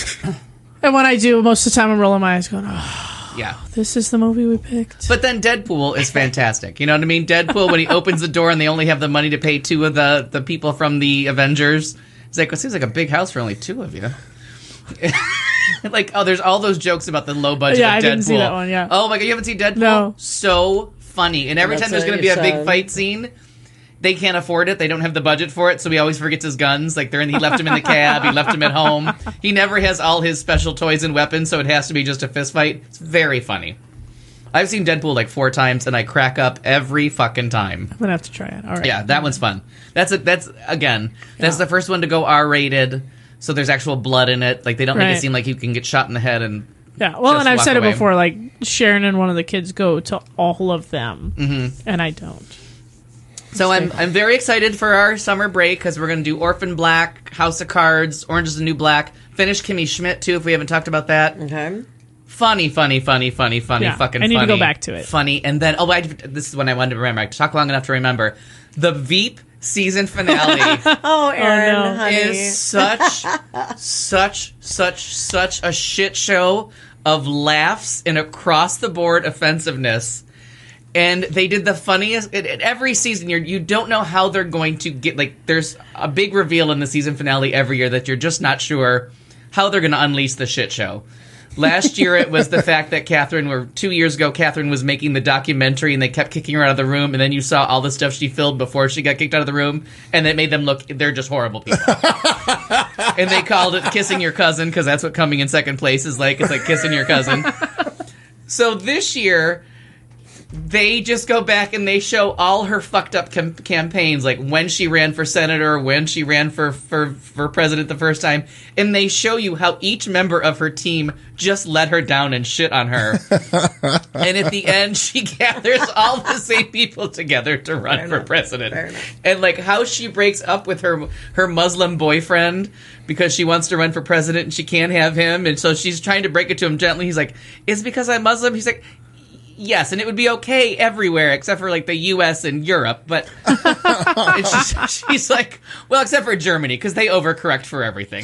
And when I do, most of the time I'm rolling my eyes, going, "Oh, yeah. this is the movie we picked." But then Deadpool is fantastic. You know what I mean? Deadpool, when he opens the door and they only have the money to pay two of the, the people from the Avengers, it's like, well, it seems like a big house for only two of you. Like, oh, there's all those jokes about the low budget Yeah, of I Deadpool. didn't see that one, yeah. Oh my god, you haven't seen Deadpool? No. So funny. And every That's time there's what going to be you a big said. fight scene, they can't afford it. They don't have the budget for it, so he always forgets his guns. Like, they're in, he left him in the cab, he left him at home. He never has all his special toys and weapons, so it has to be just a fist fight. It's very funny. I've seen Deadpool like four times, and I crack up every fucking time. I'm gonna have to try it. All right. Yeah, that one's fun. That's a, that's again, that's the first one to go R rated, so there's actual blood in it. Like, they don't make Right. it seem like you can get shot in the head and Yeah. Well, Just and I've walk said away. it before. Like Sharon and one of the kids go to all of them, mm-hmm. and I don't. So I'm I'm very excited for our summer break because we're going to do Orphan Black, House of Cards, Orange is the New Black, finish Kimmy Schmidt too if we haven't talked about that. Okay. Funny, funny, funny, funny, funny, Yeah, fucking I need to funny. go back to it. Funny, and then oh, I, this is one I wanted to remember. I talked long enough to remember. The Veep season finale Oh, Aaron, no. honey. is such, such, such, such a shit show of laughs and across the board offensiveness. And they did the funniest. In, in every season, you're, you don't know how they're going to get. Like, there's a big reveal in the season finale every year that you're just not sure how they're going to unleash the shit show. Last year, it was the fact that Catherine, or two years ago, Catherine was making the documentary, and they kept kicking her out of the room. And then you saw all the stuff she filmed before she got kicked out of the room, and it made them look. They're just horrible people. And they called it kissing your cousin because that's what coming in second place is like. It's like kissing your cousin. So this year, they just go back and they show all her fucked up cam- campaigns, like when she ran for senator, when she ran for, for, for president the first time, and they show you how each member of her team just let her down and shit on her. And at the end, she gathers all the same people together to run Fair for enough. president. Fair enough. And like how she breaks up with her her Muslim boyfriend because she wants to run for president and she can't have him, and so she's trying to break it to him gently. He's like, "Is it because I'm Muslim?" He's like, yes, and it would be okay everywhere except for like the U S and Europe, but and she's, she's like, well, except for Germany because they overcorrect for everything.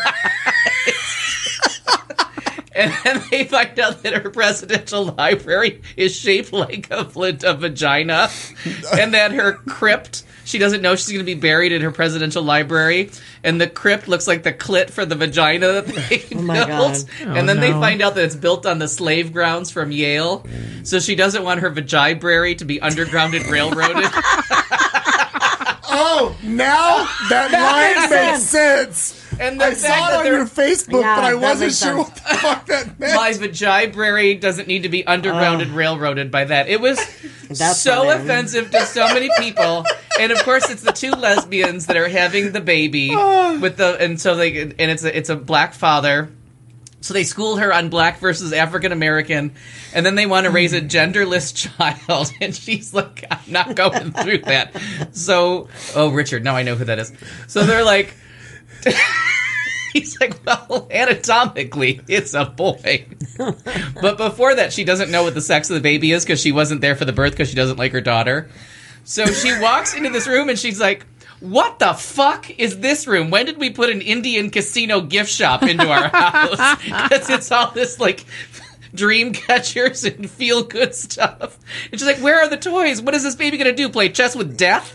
And then they find out that her presidential library is shaped like a, flint, a vagina, and that her crypt, she doesn't know she's going to be buried in her presidential library, and the crypt looks like the clit for the vagina that they Oh my built. God. And then they no. find out that it's built on the slave grounds from Yale, so she doesn't want her vagibrary to be underground and railroaded. Oh, now that line makes sense. And the I fact saw that it on they're- your Facebook, Yeah, but I that wasn't makes sure sense. what the fuck that meant. My vagibrary doesn't need to be underground Oh. and railroaded by that. It was That's so funny. offensive to so many people, and of course, it's the two lesbians that are having the baby with the, and so they, and it's a, it's a black father. So they school her on black versus African American, and then they want to raise a genderless child, and she's like, I'm not going through that. So, oh, Richard, now I know who that is. So they're like, he's like, well, anatomically, it's a boy. But before that, she doesn't know what the sex of the baby is because she wasn't there for the birth because she doesn't like her daughter. So she walks into this room, and she's like, what the fuck is this room? When did we put an Indian casino gift shop into our house? Because it's all this, like, dream catchers and feel good stuff. And she's like, where are the toys? What is this baby going to do? Play chess with death?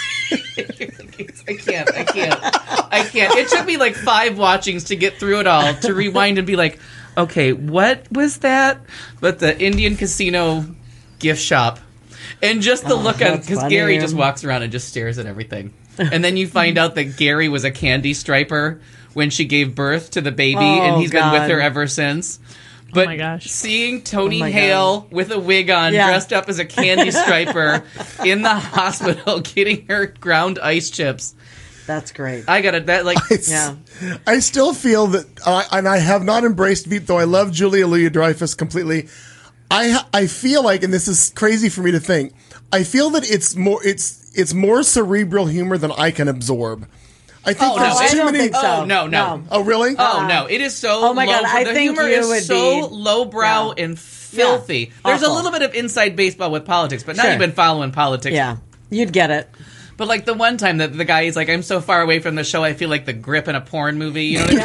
I can't. I can't. I can't. It took me like five watchings to get through it all, to rewind and be like, okay, what was that? But the Indian casino gift shop. And just the Oh, look on, that's because funny. Gary just walks around and just stares at everything. And then you find out that Gary was a candy striper when she gave birth to the baby, and Oh, he's been with God. her ever since. But my gosh. seeing Tony Oh, my Hale with a wig on, Yeah. dressed up as a candy striper in the hospital getting her ground ice chips, That's great. I got it. That like Yeah. I still feel that, uh, and I have not embraced Veep, though I love Julia Louis-Dreyfus completely. I I feel like, and this is crazy for me to think, I feel that it's more it's it's more cerebral humor than I can absorb. I think Oh, there's no, I too don't many. think so. Oh, no, no. Oh, really? Oh no! It is so. Oh, my low, God, I the think humor you is would so be- lowbrow Yeah. and filthy. Yeah. There's a Awful. little bit of inside baseball with politics, but now Sure. you've been following politics. Yeah. You'd get it. But like the one time that the guy is like, "I'm so far away from the show, I feel like the grip in a porn movie." You know what I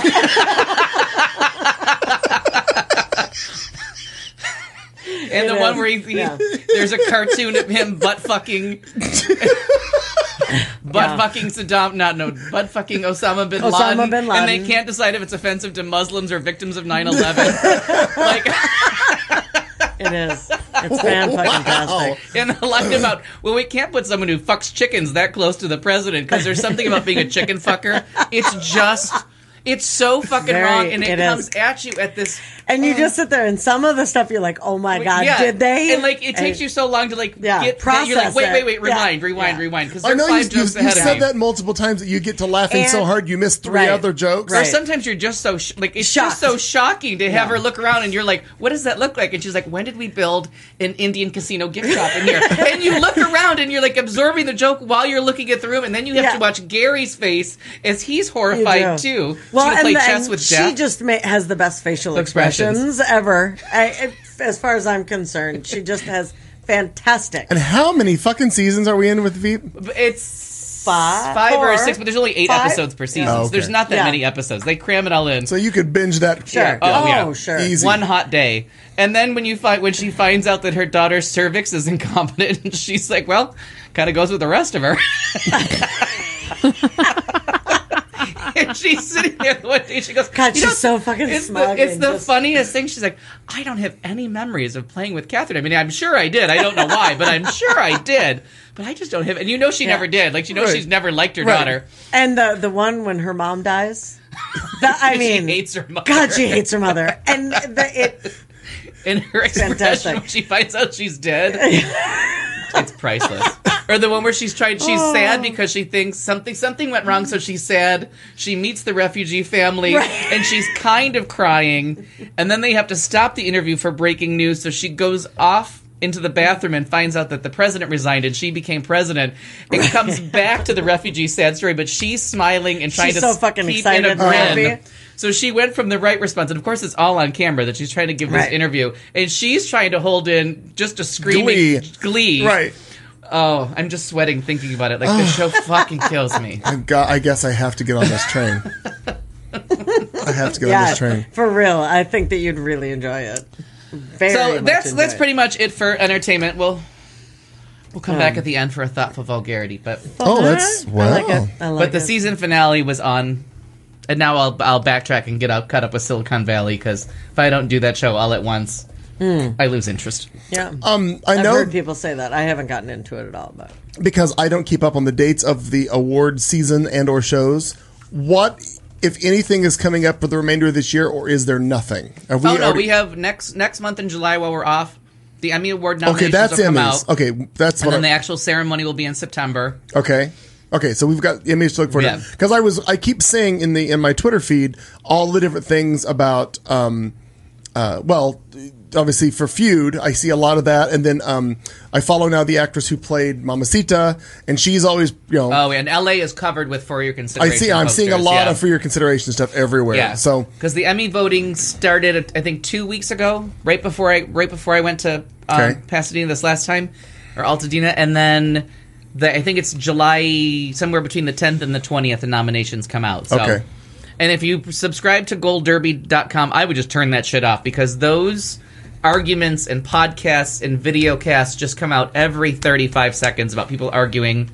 mean? And It the one is. where he, he Yeah. there's a cartoon of him butt fucking. Butt Yeah. fucking Saddam, not no, butt fucking Osama bin Osama Laden, bin and they Laden. can't decide if it's offensive to Muslims or victims of nine eleven. Like, It is. It's fan-fucking-tastic. and the line about, well, we can't put someone who fucks chickens that close to the president because there's something about being a chicken fucker. It's just, it's so fucking Very- wrong, and it, it comes is. at you at this. And you just sit there, and some of the stuff you're like, oh my God, yeah, did they? And like, it takes And- you so long to like Yeah, get that. You're like, process wait, wait, it. wait, rewind, Yeah. rewind, Yeah. rewind, because I there's know you, five you, jokes you ahead of said me. that multiple times that you get to laughing And- so hard you miss three Right. other jokes. Or Right. sometimes you're just so sh- like it's Shocked. just so shocking to have Yeah. her look around and you're like, what does that look like? And she's like, when did we build an Indian casino gift shop in here? And you look around and you're like absorbing the joke while you're looking at the room, and then you have Yeah. to watch Gary's face as he's You horrified do. too. Well, She's gonna and play then chess with she death. just ma- has the best facial Expressions. expressions, ever. I, I- as far as I'm concerned, she just has fantastic. And how many fucking seasons are we in with Veep? It's Five- five or four, six, but there's only eight five? episodes per season. Oh, So okay. there's not that Yeah. many episodes. They cram it all in. So you could binge that. Sure. Oh, oh, yeah. sure. Easy. One hot day. And then when you find when she finds out that her daughter's cervix is incompetent, and she's like, well, kind of goes with the rest of her. And she's sitting there one day, she goes, God, you she's know, so fucking it's smug The, it's and the just- funniest thing. She's like, I don't have any memories of playing with Catherine. I mean, I'm sure I did. I don't know why, but I'm sure I did. But I just don't have. And you know she Yeah. never did. Like, she knows Right. she's never liked her Right. daughter. And the the one when her mom dies. That, I She mean, hates her mother. God, she hates her mother. And the, it. And her expression Fantastic. when she finds out she's dead, it's priceless. Or the one where she's tried, she's Oh. sad because she thinks something something went wrong, so she's sad. She meets the refugee family, Right. and she's kind of crying. And then they have to stop the interview for breaking news, so she goes off into the bathroom and finds out that the president resigned and she became president. It comes back to the refugee sad story, but she's smiling and trying She's to so fucking keep excited in a and grin. happy. So she went from the right response, and of course it's all on camera that she's trying to give this Right. interview, and she's trying to hold in just a screaming Glee. glee. Right. Oh, I'm just sweating thinking about it. Like, this show fucking kills me. I, got, I guess I have to get on this train. I have to get on Yeah, this train. for real. I think that you'd really enjoy it. Very So much that's enjoy that's it. pretty much it for entertainment. We'll We'll come back at the end for a thoughtful vulgarity, but Oh, that's well. I like it. I like but the it. season finale was on, and now I'll I'll backtrack and get up, cut up with Silicon Valley because if I don't do that show all at once, I lose interest. Yeah. Um, I I've know heard people say that. I haven't gotten into it at all, but because I don't keep up on the dates of the award season and or shows. What, if anything, is coming up for the remainder of this year, or is there nothing? Have oh no, already- we have next next month in July while we're off. The Emmy Award Okay, nominations that's will come Emmys. out, Okay, that's and what. then the I, actual ceremony will be in September. okay, okay. So we've got Emmys to look forward Yeah. to. Because I was, I keep saying in the in my Twitter feed all the different things about. Um, uh, well, obviously for Feud, I see a lot of that, and then um, I follow now the actress who played Mamacita, and she's always, you know. Oh, and L A is covered with For Your I Consideration. see. I'm seeing a posters, lot yeah. of For Your Consideration stuff everywhere. Yeah. So because the Emmy voting started, I think, two weeks ago, right before I right before I went to um, Okay. Pasadena this last time, or Altadena, and then the I think it's July, somewhere between the tenth and the twentieth, the nominations come out. So. Okay. And if you subscribe to gold derby dot com, I would just turn that shit off because those arguments and podcasts and video casts just come out every thirty-five seconds about people arguing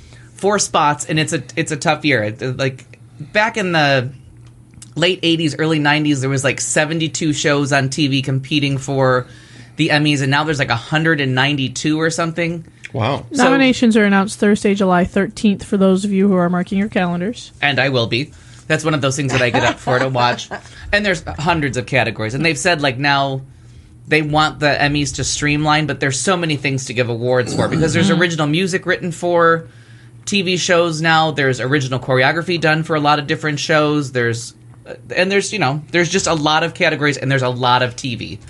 for spots, and it's a it's a tough year. It- like back in the late eighties, early nineties, there was like seventy-two shows on T V competing for the Emmys, and now there's like one hundred ninety-two or something. wow. So- Nominations are announced Thursday, July thirteenth for those of you who are marking your calendars. And I will be. That's one of those things that I get up for to watch. And there's hundreds of categories. And they've said, like, now they want the Emmys to streamline, but there's so many things to give awards for. Because there's original music written for T V shows now. There's original choreography done for a lot of different shows. There's, and there's, you know, there's just a lot of categories, and there's a lot of T V.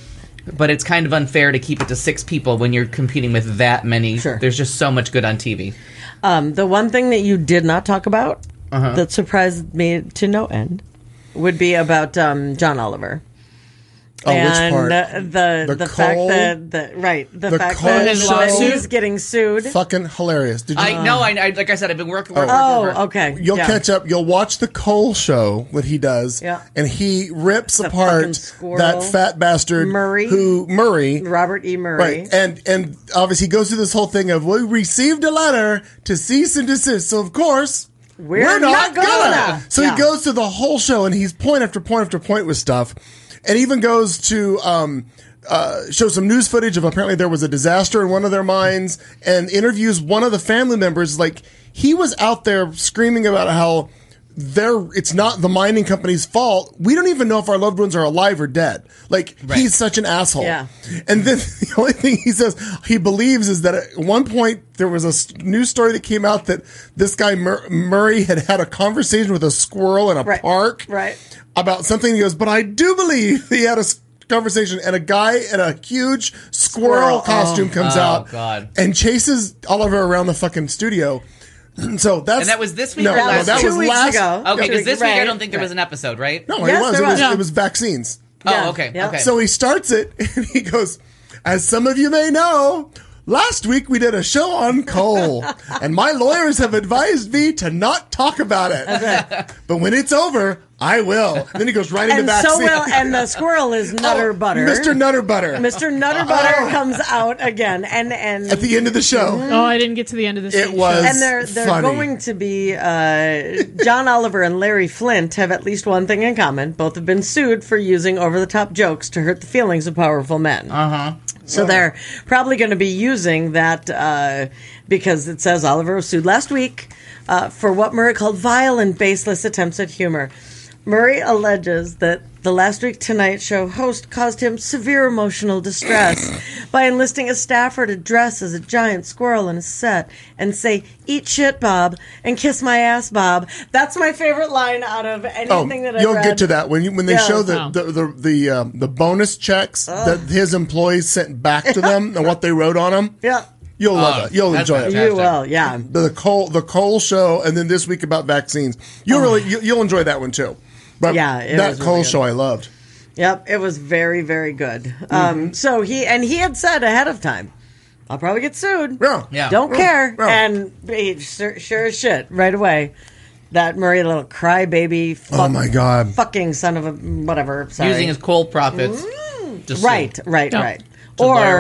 But it's kind of unfair to keep it to six people when you're competing with that many. Sure. There's just so much good on T V. Um, the one thing that you did not talk about Uh-huh. that surprised me to no end would be about um, John Oliver. Oh, which and part? uh, the The the, fact Cole- that the, right the, the fact Cole that, show? that he's getting sued. Fucking hilarious. Did you? I know, I, I like I said, I've been working. working, Oh, working, working. okay. You'll yeah. catch up. You'll watch the Cole show, what he does, Yeah. and he rips The fucking apart squirrel. that fat bastard Murray. who Murray, Robert E. Murray. right? And and obviously he goes through this whole thing of we received a letter to cease and desist. So of course We're not gonna. So Yeah. he goes through the whole show, and he's point after point after point with stuff, and even goes to um, uh, show some news footage of apparently there was a disaster in one of their mines, and interviews one of the family members. Like he was out there screaming about how they're it's not the mining company's fault. We don't even know if our loved ones are alive or dead. Like he's such an asshole. Yeah. And then the only thing he says he believes is that at one point there was a s- news story that came out that this guy Mur- Murray had had a conversation with a squirrel in a Right. park Right. about something. He goes, but I do believe he had a s- conversation, and a guy in a huge squirrel, Squirrel. costume comes Oh, out God. and chases Oliver around the fucking studio. So that's And that was this week no, or no, last that week? was Two weeks last, ago. Okay, because this week I Right, don't think there right. was an episode, right? No, Yes, it was. there It was. was. It was vaccines. Yeah. Oh, okay, Yeah. okay. So he starts it, and he goes, as some of you may know, last week we did a show on coal, and my lawyers have advised me to not talk about it. But when it's over, I will. And then he goes right into And vaccine. so will, and the squirrel is Nutter Oh, Butter. Mister Nutter Butter. Mister Nutter Butter comes out again, and and At the end of the show. Oh, I didn't get to the end of this. It week's was- show. and they're they're funny. going to be uh, John Oliver and Larry Flint have at least one thing in common. Both have been sued for using over the top jokes to hurt the feelings of powerful men. Uh huh. So they're probably going to be using that uh, because it says Oliver was sued last week uh, for what Murray called vile and baseless attempts at humor. Murray alleges that the Last Week Tonight Show host caused him severe emotional distress by enlisting a staffer to dress as a giant squirrel in a set and say, "Eat shit, Bob," and "Kiss my ass, Bob." That's my favorite line out of Oh, anything that I've you'll read. get to that when you, when they Yeah. show the Wow. the the the, um, the bonus checks that his employees sent back to them and what they wrote on them. Yeah, You'll love Oh, it. You'll that's enjoy it. fantastic. you will. Yeah. The Cole the Cole show, and then this week about vaccines. You'll really you, you'll enjoy that one too. But Yeah, it that was Cole really good. show I loved. Yep, it was very, very good. Um, so he and he had said ahead of time, "I'll probably get sued. Yeah. Yeah. Don't care." Yeah. And he sure, sure as shit right away. That Murray little crybaby, fuck, Oh my God. fucking son of a whatever. Sorry. Using his coal profits. to sue. right, right, Yeah. right. To lawyer Or up.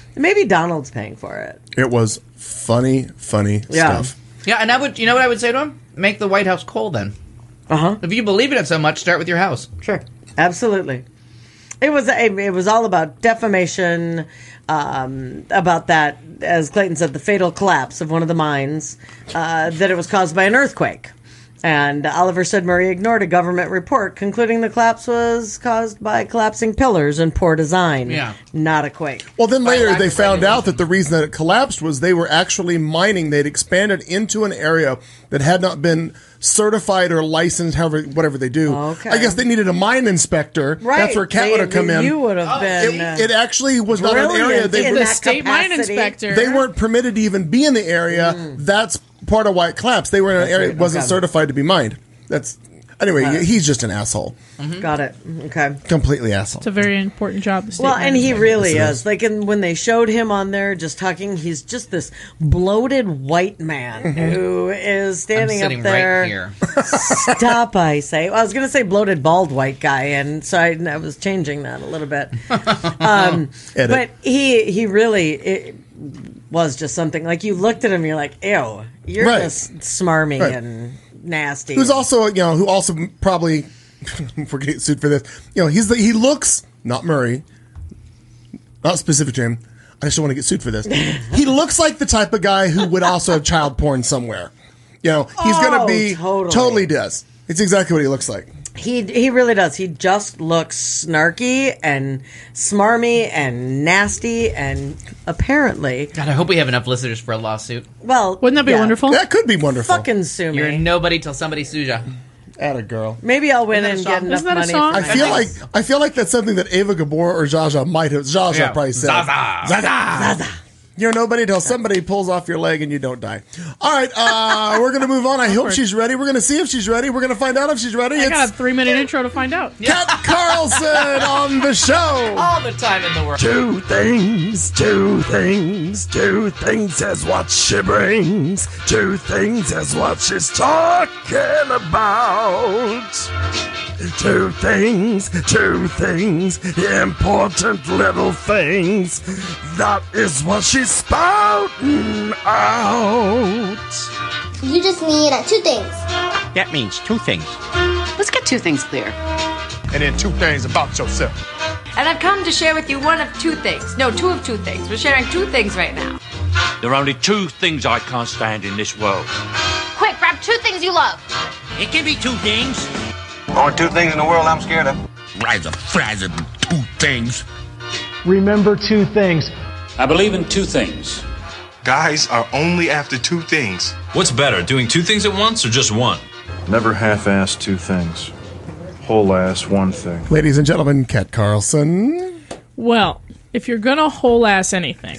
Maybe Donald's paying for it. It was funny, funny Yeah. stuff. Yeah, and I would, you know what I would say to him? Make the White House coal then. Uh huh. If you believe in it so much, start with your house. Sure. Absolutely. It was it was all about defamation, um, about that, as Clayton said, the fatal collapse of one of the mines, uh, that it was caused by an earthquake. And Oliver said Murray ignored a government report concluding the collapse was caused by collapsing pillars and poor design. Yeah. Not a quake. Well, then By later lack they of found out regulation. that the reason that it collapsed was they were actually mining. They'd expanded into an area that had not been certified or licensed, however, whatever they do. Okay. I guess they needed a mine inspector. Right. That's where Cat They- would have come they- in. You would have It, been. uh, it actually was not an area. brilliant They in were, The that state mine capacity. inspector. they weren't permitted to even be in the area. That's part of why it collapsed. They were in an That's area right, that wasn't okay. certified to be mined. That's anyway. He's just an asshole. Got it. Okay. Completely asshole. It's a very important job. The state Well, mine and he inspector. really Yes, it is. Like, in, when they showed him on there just talking, he's just this bloated white man who is I'm standing sitting up there. right here. Stop, I say. Well, I was going to say bloated bald white guy, and so I, I was changing that a little bit. Um, Edit. but he he really it was just something. Like, you looked at him, you're like, ew, you're Right. just smarmy Right. and nasty. Who's also, you know, who also probably, if we're getting sued for this, you know, he's the, he looks, not Murray, not specific to him, I just don't want to get sued for this. He looks like the type of guy who would also have child porn somewhere. You know, he's going to Oh, be, totally. totally does. It's exactly what he looks like. He he really does. He just looks snarky and smarmy and nasty, and apparently, God, I hope we have enough listeners for a lawsuit. well, Wouldn't that be yeah. wonderful? That could be wonderful. Fucking sue You're me. nobody till somebody sues you. Atta girl. Maybe I'll win Isn't that a and get song? enough Isn't that a money. song? I feel like I feel like that's something that Ava Gabor or Jaja might have. Jaja Yeah. probably said. Zaza. Zaza. You're nobody till somebody pulls off your leg and you don't die. All right, uh, we're gonna move on. I hope she's ready. We're gonna see if she's ready. We're gonna find out if she's ready. I got It's a three minute intro to find out. Kat Carlson on the show. All the time in the world. Two things, two things, two things is what she brings. Two things is what she's talking about. Two things, two things, important little things. That is what she's spouting out. You just need uh, two things. That means two things. Let's get two things clear. And then two things about yourself. And I've come to share with you one of two things. No, two of two things. We're sharing two things right now. There are only two things I can't stand in this world. Quick, grab two things you love. It can be two things. Only two things in the world I'm scared of. Rise of frazzing two things. Remember two things. I believe in two things. Guys are only after two things. What's better, doing two things at once or just one? Never half-ass two things. Whole ass one thing. Ladies and gentlemen, Kat Carlson. Well, if you're gonna whole ass anything,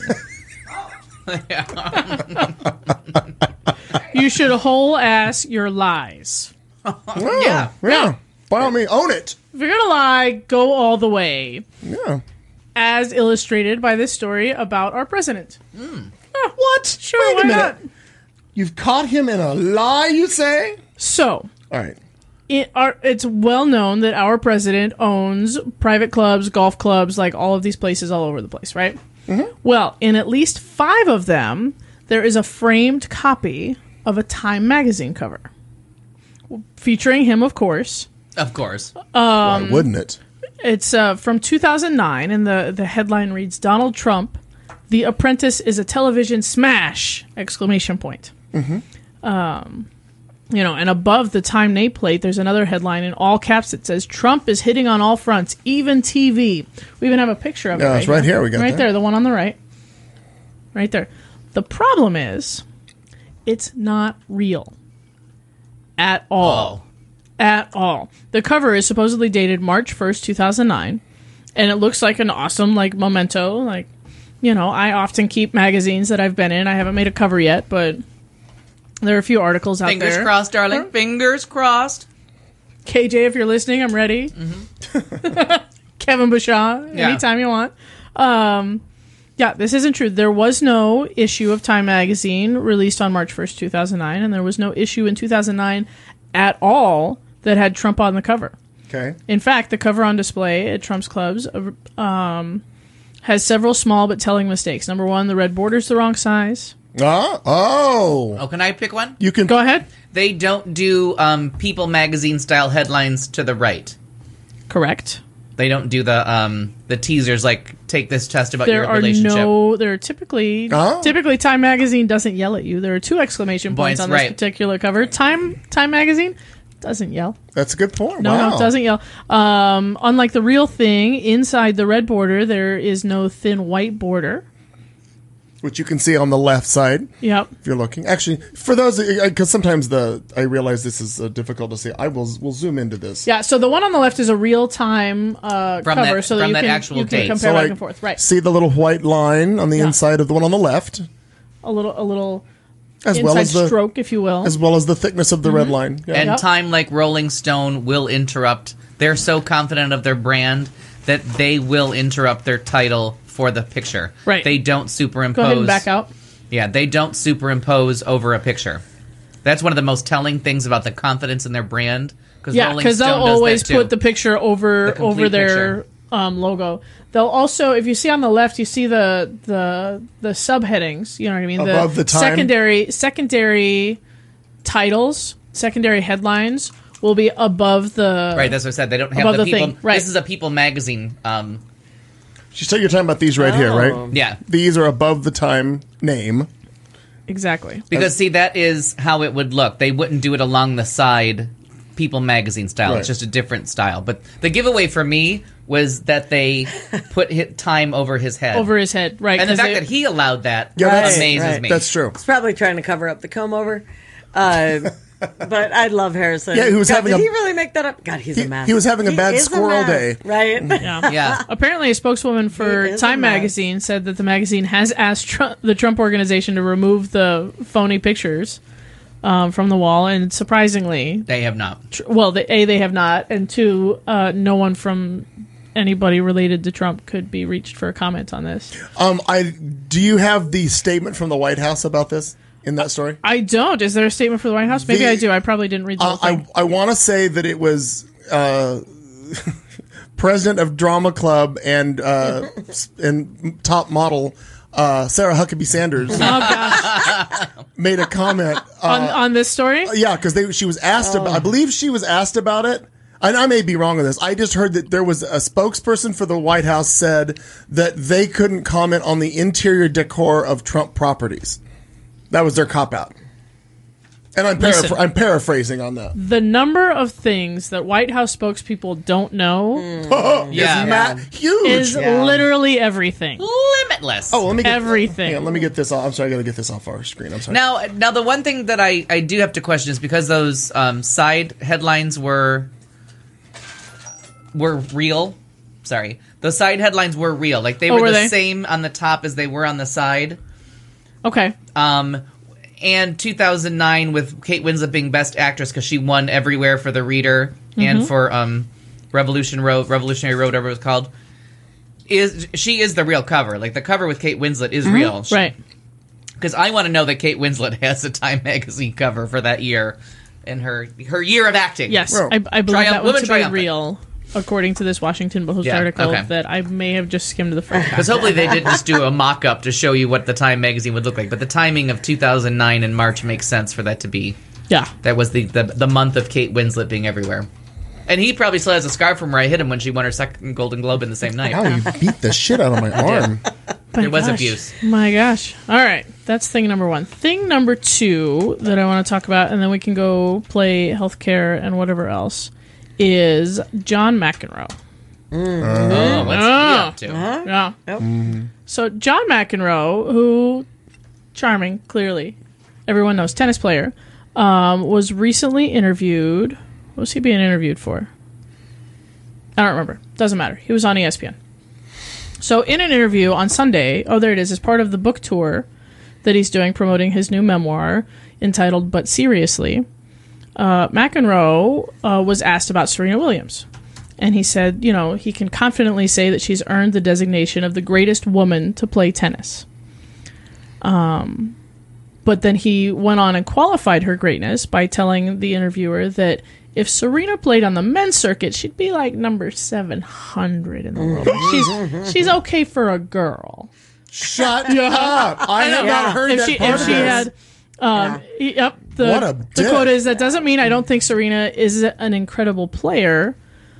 you should whole ass your lies. Oh, yeah, yeah. By all means, own it. If you're gonna lie, go all the way. Yeah. As illustrated by this story about our president. Mm. Ah, what? Sure, Wait why a minute. not? You've caught him in a lie, you say? So, all right. It are, it's well known that our president owns private clubs, golf clubs, like all of these places all over the place, right? Mm-hmm. Well, in at least five of them, there is a framed copy of a Time magazine cover. Featuring him, of course. Of course. Um, Why wouldn't it? It's uh, from two thousand nine, and the, the headline reads, Donald Trump, The Apprentice is a television smash! Exclamation point. Mm-hmm. Um, you know, and above the Time nameplate, there's another headline in all caps that says, Trump is hitting on all fronts, even T V. We even have a picture of it. Yeah, right it's right here. We got Right that. there, the one on the right. Right there. The problem is, it's not real. At all. Oh. At all. The cover is supposedly dated March first, two thousand nine, and it looks like an awesome, like, memento. Like, you know, I often keep magazines that I've been in. I haven't made a cover yet, but there are a few articles out Fingers there. crossed, darling. Fingers crossed. K J, if you're listening, I'm ready. Mm-hmm. Kevin Bashaw, Yeah. anytime you want. Um, yeah, this isn't true. There was no issue of Time magazine released on March first, two thousand nine, and there was no issue in two thousand nine at all that had Trump on the cover. Okay. In fact, the cover on display at Trump's clubs um, has several small but telling mistakes. Number one, the red border's the wrong size. Ah, oh. Oh, can I pick one? You can go ahead. They don't do um, People magazine style headlines to the right. Correct. They don't do the um, the teasers like take this test about there your are relationship. no. There are typically Oh. typically Time magazine doesn't yell at you. There are two exclamation points Points, on this right. particular cover. Time Time magazine doesn't yell. That's a good point. No, wow. no, it doesn't yell. Um, unlike the real thing, inside the red border, there is no thin white border. Which you can see on the left side. Yep. If you're looking. Actually, for those, because sometimes the I realize this is uh, difficult to see. I will we'll zoom into this. Yeah, so the one on the left is a real time uh, From cover, that- so that from you that can, actual you can date. compare So, back like, and forth. Right. See the little white line on the Yeah. inside of the one on the left, A little, a little as inside well as the stroke, if you will. as well as the thickness of the red line. Yeah. And Yep. Time, like Rolling Stone, will interrupt. They're so confident of their brand that they will interrupt their title for the picture. Right. They don't superimpose. Go ahead and back out. Yeah, they don't superimpose over a picture. That's one of the most telling things about the confidence in their brand. Cause Yeah, Rolling because they'll Stone does always that too. put the picture over The complete over their picture. um, logo. They'll also, if you see on the left, you see the the the subheadings. You know what I mean? Above the time? secondary secondary titles, secondary headlines will be above the Right, that's what I said. They don't have above the, the people. thing, right. This is a People magazine. Um, She's you're talking about these right here, right? Yeah. These are above the Time name. exactly. Because, see, that is how it would look. They wouldn't do it along the side, People magazine style. Right. It's just a different style. But the giveaway for me was that they put hit Time over his head. Over his head, right? and the 'cause fact they- that he allowed that Yeah, that's- amazes right. me. That's true. It's probably trying to cover up the comb over. Uh, but I love Harrison. Yeah, he was God, having did a- he really make that up? God, he's He- a mess. he was having a He bad is squirrel mess, day. right? Yeah. Yeah. Apparently, a spokeswoman for He is Time a mess. magazine said that the magazine has asked Trump, the Trump organization to remove the phony pictures um, from the wall, and surprisingly, They have not. tr- well, the, a they have not, and two, uh, no one from anybody related to Trump could be reached for a comment on this. Um, I do you have the statement from the White House about this in that story? I don't. Is there a statement for the White House? Maybe The- I do. I probably didn't read the Uh, whole thing. I I want to say that it was uh, president of Drama Club and uh, s- and top model uh, Sarah Huckabee Sanders Oh gosh! made a comment. Uh, on on this story, yeah, because she was asked about. I believe she was asked about it. And I may be wrong on this. I just heard that there was a spokesperson for the White House said that they couldn't comment on the interior decor of Trump properties. That was their cop out. And I'm, Listen. paraphr- I'm paraphrasing on that. the number of things that White House spokespeople don't know Oh, Yeah. is ma- huge. is Yeah. literally everything. Limitless. oh, let me get everything. Hang on, let me get this off. I'm sorry, I got to get this off our screen. I'm sorry. Now, now the one thing that I, I do have to question is because those um, side headlines were were real. Sorry, the side headlines were real. Like they Oh, were, were the they? same on the top as they were on the side. Okay. Um, and two thousand nine with Kate Winslet being Best Actress because she won everywhere for The Reader and for um, Revolution Road, Revolutionary Road, whatever it was called. Is she is the real cover? Like the cover with Kate Winslet is real, She- Right. Because I want to know that Kate Winslet has a Time magazine cover for that year, in her her year of acting. Yes, Well, I, I believe triumph- that one woman to be triumphant. real, according to this Washington Post Yeah, article okay. that I may have just skimmed the front. Because hopefully they did just do a mock-up to show you what the Time magazine would look like. But the timing of two thousand nine in March makes sense for that to be. Yeah. That was the, the the month of Kate Winslet being everywhere. And he probably still has a scar from where I hit him when she won her second Golden Globe in the same night. Wow, you beat the shit out of my arm. My There was gosh. abuse. My gosh. All right. That's thing number one. Thing number two that I want to talk about, and then we can go play healthcare and whatever else, is John McEnroe. Oh, what's he up to? Yeah. Yep. So John McEnroe, who charming, clearly, everyone knows, tennis player, um, was recently interviewed. What was he being interviewed for? I don't remember. Doesn't matter. He was on E S P N. So in an interview on Sunday, oh, there it is, as part of the book tour that he's doing promoting his new memoir entitled But Seriously, uh, McEnroe uh, was asked about Serena Williams. And he said, you know, he can confidently say that she's earned the designation of the greatest woman to play tennis. Um, but then he went on and qualified her greatness by telling the interviewer that if Serena played on the men's circuit, she'd be like number seven hundred in the world. Like she's she's okay for a girl. Shut up! I have Yeah. not heard if that she, part if of she this. had, um, y- yep. The, What a the dick. quote is that doesn't mean I don't think Serena is an incredible player.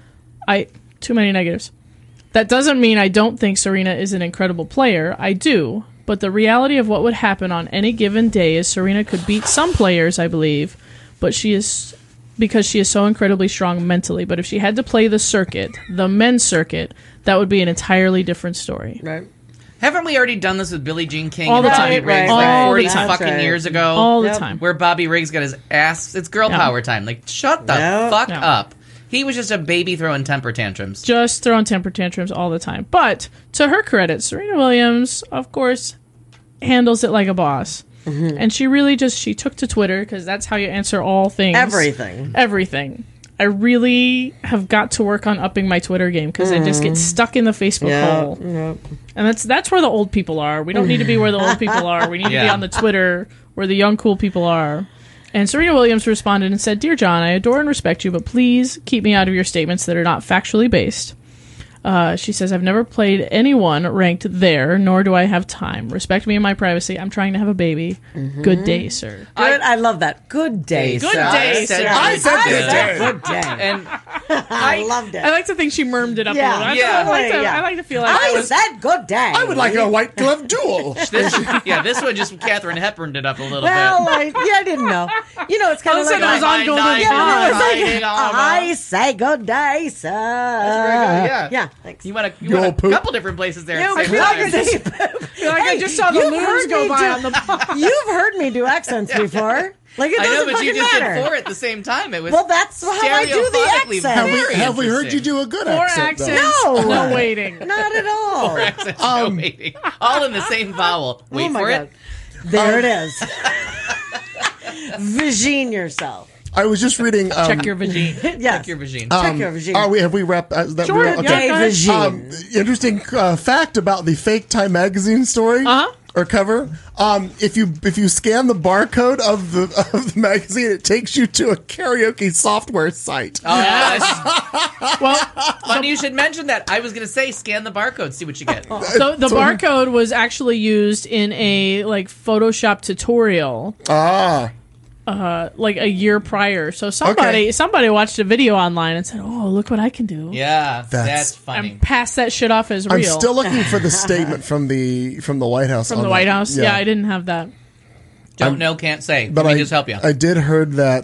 I too many negatives. That doesn't mean I don't think Serena is an incredible player. I do. But the reality of what would happen on any given day is Serena could beat some players, I believe, but she is because she is so incredibly strong mentally. But if she had to play the circuit, the men's circuit, that would be an entirely different story. Right. Haven't we already done this with Billie Jean King All and the Bobby time. Riggs Right, like right. forty All the time. fucking Right. years ago? All the Yep. time. Where Bobby Riggs got his ass. It's girl Yeah. power time. Like, shut the Yep. fuck Yeah. up. He was just a baby throwing temper tantrums. Just throwing temper tantrums all the time. But to her credit, Serena Williams, of course, handles it like a boss. Mm-hmm. And she really just, she took to Twitter because that's how you answer all things. Everything. Everything. I really have got to work on upping my Twitter game because I just get stuck in the Facebook Yeah, hole. yeah. And that's that's where the old people are. We don't need to be where the old people are. We need to be Yeah. on the Twitter where the young, cool people are. And Serena Williams responded and said, "Dear John, I adore and respect you, but please keep me out of your statements that are not factually based." Uh, she says, "I've never played anyone ranked there, nor do I have time. Respect me and my privacy. I'm trying to have a baby. Good day, sir." Good. I, love that. Good day, Good sir. day, I said sir. I said I good said day. good day. And I loved it. I like to think she murmured it up Yeah. a little. I- Yeah. I, like to, Yeah. I like to feel like I I was... said good day. I would like a white glove duel. this, yeah, this one just Catherine Hepburned it up a little Well, bit. I, yeah, I didn't know. You know, it's kind All of of a like sudden it was on Golden Nine, Yeah, nine, no, it's like, riding on I a- say good day, sir. very good, yeah. Yeah, thanks. You went a, you You went old a poop. couple different places there. You at the same plug time. your day, poop. feel like I just saw the you've loons heard go me by do- on the... You've heard me do accents before. Like, it I doesn't know, but you fucking just matter. did four at the same time. It was Well, that's how I do the stereophonically accent. Have very we, have we heard you interesting. do a good Four accent? though? accents, No. no waiting. Not at all. Four accents, Um, no waiting. All in the same vowel. Wait Oh my for God. it. There it is. Vagine yourself. I was just reading. Um, Check your vagine. Yes. Check your vagine. Check um, your vagine. Are we? Have we wrapped? Uh, that Sure, real- yeah, okay. go ahead. vagine. Um, interesting uh, fact about the fake Time magazine story Uh-huh. or cover. Um, if you if you scan the barcode of the of the magazine, it takes you to a karaoke software site. Oh, yes. Well, Funny you should mention that. I was going to say, scan the barcode, see what you get. the, the So- barcode was actually used in a like Photoshop tutorial Ah, uh, like a year prior. So somebody Okay. somebody watched a video online and said, "Oh, look what I can do." Yeah, that's, That's- funny. And pass that shit off as real. I'm still looking for the statement from the from the White House. from on the that. White House. Yeah. I didn't have that. Don't know, can't say. But Let me I just help you. I did heard that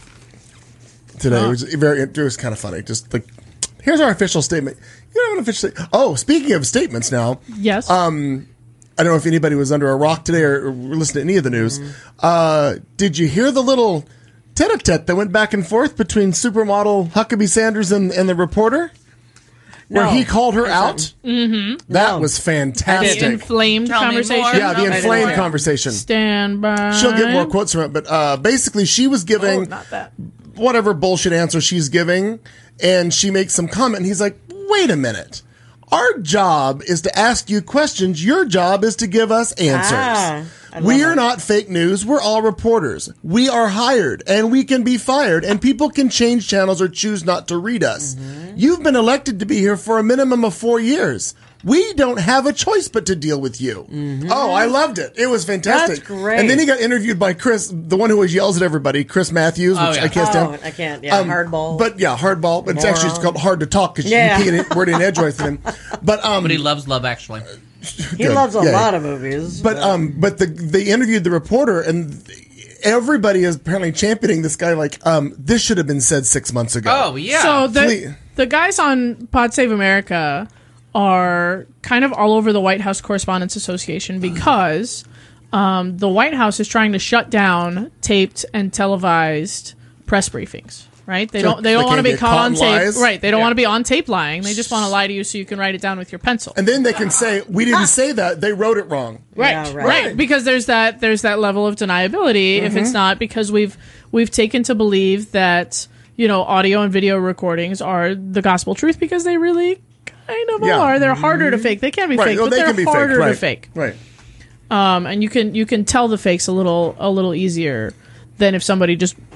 today. Huh. It was very. It was kind of funny. Just like, here's our official statement. You don't have an official. sta- Oh, speaking of statements, now Yes. Um, I don't know if anybody was under a rock today or, or listened to any of the news. Uh, did you hear the little tete-a-tete that went back and forth between supermodel Huckabee Sanders and, and the reporter? Where No. he called her out? Mm-hmm. That No. was The fantastic. inflamed Tell me conversation. more. Yeah, the I didn't inflamed hear. conversation. Stand by. She'll get more quotes from it, but uh, basically she was Oh, giving not that. whatever bullshit answer she's giving, and she makes some comment, and he's like, wait a minute. Our job is to ask you questions. Your job is to give us answers. Ah, I love we are it. not fake news. We're all reporters. We are hired, and we can be fired, and people can change channels or choose not to read us. Mm-hmm. You've been elected to be here for a minimum of four years. We don't have a choice but to deal with you. Oh, I loved it. It was fantastic. Mm-hmm. That's great. And then he got interviewed by Chris, the one who always yells at everybody, Chris Matthews, which Oh, yeah. I can't stand. Oh, I can't. Yeah, hardball. But yeah, hardball. But it's actually it's Moron. called hard to talk because Yeah. you can't get word in edgewise with him. But um, But he loves Love Actually. he good. loves a Yeah. lot of movies. But um, but the they interviewed the reporter, and everybody is apparently championing this guy. Like, um, this should have been said six months ago. Oh, yeah. So the Please. the guys on Pod Save America are kind of all over the White House Correspondents Association because um, the White House is trying to shut down taped and televised press briefings. Right? They So don't. They don't they want to can't be get caught caught on in tape. lies? Right? They don't Yeah. want to be on tape lying. They just want to lie to you so you can write it down with your pencil. And then they can say we didn't say that. They wrote it wrong. Right, Yeah, right, right. Because there's that there's that level of deniability if it's not because we've we've taken to believe that you know audio and video recordings are the gospel truth because they really kind of Yeah. are. They're harder to fake. They can be Right. fake, Well, but they they're can be harder fake. Right. to fake. Right. Um, and you can you can tell the fakes a little a little easier than if somebody just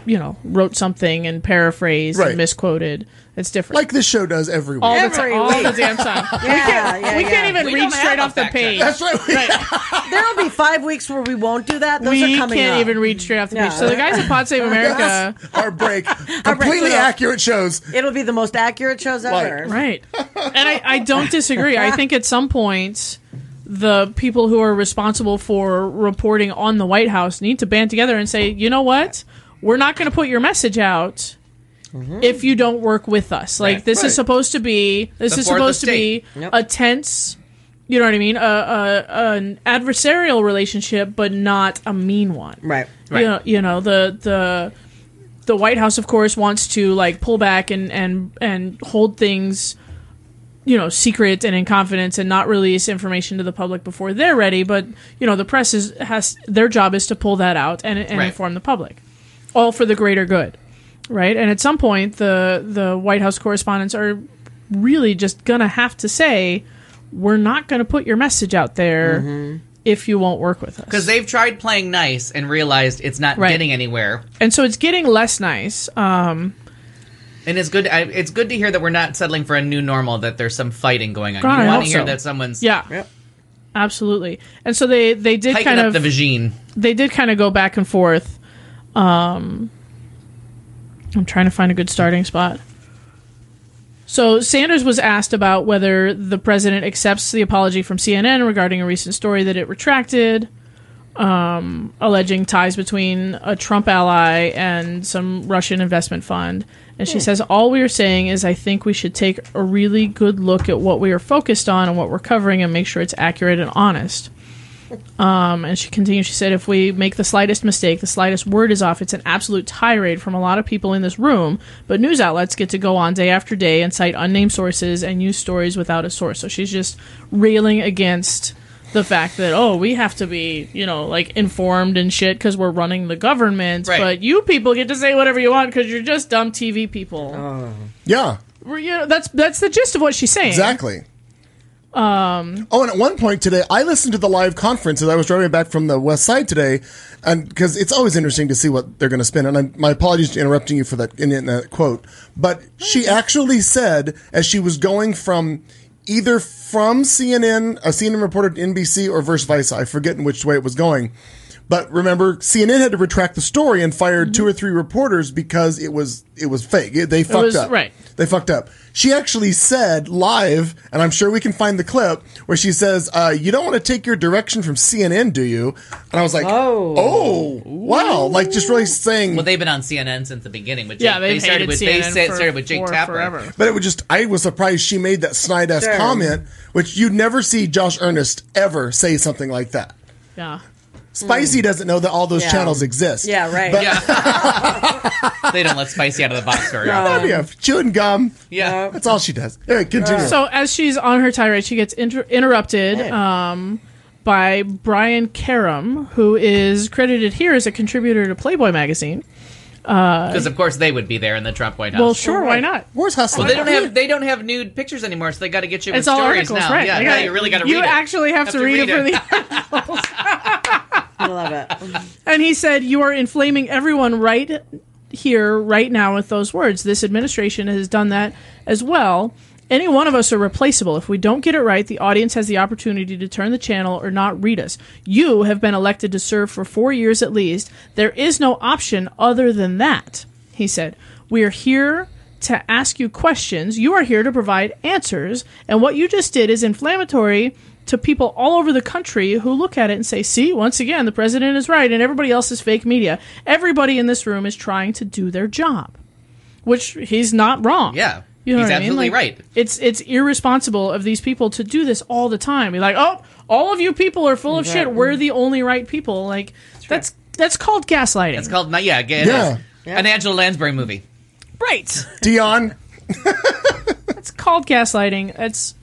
you know, wrote something and paraphrased Right. and misquoted. It's different. Like this show does every week. all the, Every ti- all week. the damn time. Yeah, we can't, yeah, we yeah. can't even We read don't straight have a off the fact page. That's right. There'll be five weeks where we won't do that. Those we are coming can't up. even read straight off the Yeah. page. So the guys at Pod Save America, Our break. Completely Yeah. accurate shows. It'll be the most accurate shows ever. right? And I, I don't disagree. I think at some point, the people who are responsible for reporting on the White House need to band together and say, you know what, we're not going to put your message out. If you don't work with us, like Right. this Right. is supposed to be, this The is fourth supposed to be estate. Yep. a tense, you know what I mean, a, a an adversarial relationship, but not a mean one. Right. You know, you know the the the White House, of course, wants to like pull back and and and hold things, you know, secret and in confidence and not release information to the public before they're ready. But you know, the press is has their job is to pull that out and, and Right. inform the public, all for the greater good. Right, and at some point, the the White House correspondents are really just gonna have to say, "We're not gonna put your message out there if you won't work with us." Because they've tried playing nice and realized it's not Right. getting anywhere. And so it's getting less nice. Um, And it's good. I, it's good to hear that we're not settling for a new normal. That there's some fighting going on. God, I you want hope to hear so. that someone's yeah, absolutely. And so they they did hiking kind up of the vagine. they did kind of go back and forth. Um, I'm trying to find a good starting spot. So Sanders was asked about whether the president accepts the apology from C N N regarding a recent story that it retracted, um, alleging ties between a Trump ally and some Russian investment fund. And she says, all we are saying is I think we should take a really good look at what we are focused on and what we're covering and make sure it's accurate and honest. Um, and she continued, she said, if we make the slightest mistake, the slightest word is off, it's an absolute tirade from a lot of people in this room, but news outlets get to go on day after day and cite unnamed sources and use stories without a source. So she's just railing against the fact that, oh, we have to be, you know, like informed and shit because we're running the government, Right. but you people get to say whatever you want because you're just dumb T V people. Yeah, We're- you know, that's, that's the gist of what she's saying. exactly. Um, Oh, and at one point today, I listened to the live conference as I was driving back from the West Side today, and because it's always interesting to see what they're going to spin. And I, my apologies to interrupting you for that in, in that quote, but she actually said as she was going from either from C N N, a C N N reporter to N B C, or vice versa, I forget in which way it was going. But remember, C N N had to retract the story and fired mm-hmm. two or three reporters because it was it was fake. It, they fucked was, up. right. They fucked up. She actually said live, and I'm sure we can find the clip, where she says, uh, you don't want to take your direction from C N N, do you? And I was like, Oh. oh, wow. Like, just really saying. Well, they've been on C N N since the beginning. But Jake, Yeah, they've they started hated with C they N N said- for- started with Jake for Tapper. forever. But it was just, I was surprised she made that snide ass Sure. comment, which you'd never see Josh Earnest ever say something like that. yeah. Spicy doesn't know that all those Yeah. channels exist. Yeah, right. But, Yeah. They don't let Spicy out of the box very often. yeah, chewing gum. Yeah. That's all she does. All right, continue. So as she's on her tirade, she gets inter- interrupted um, by Brian Karam, who is credited here as a contributor to Playboy magazine. Because of course they would be there in the Trump White House. Well, sure, why not? Where's Hustler? Well, they don't have they don't have nude pictures anymore, so they got to get you with It's all stories articles, now. right? Yeah, They now gotta- you really got to read You it. actually have, to, read, it for the articles. I love it. And he said, you are inflaming everyone right here, right now with those words. This administration has done that as well. Any one of us are replaceable. If we don't get it right, the audience has the opportunity to turn the channel or not read us. You have been elected to serve for four years at least. There is no option other than that, he said. We are here to ask you questions. You are here to provide answers. And what you just did is inflammatory to people all over the country who look at it and say, see, once again, the president is right and everybody else is fake media. Everybody in this room is trying to do their job, which he's not wrong. Yeah. You know He's what I mean? absolutely Like, right. It's it's irresponsible of these people to do this all the time. Be like, oh, all of you people are full of Yeah. shit. We're the only right people. Like that's that's called gaslighting. It's called yeah, it Yeah. is. An Angela Lansbury movie. right. Dion. It's called gaslighting. It's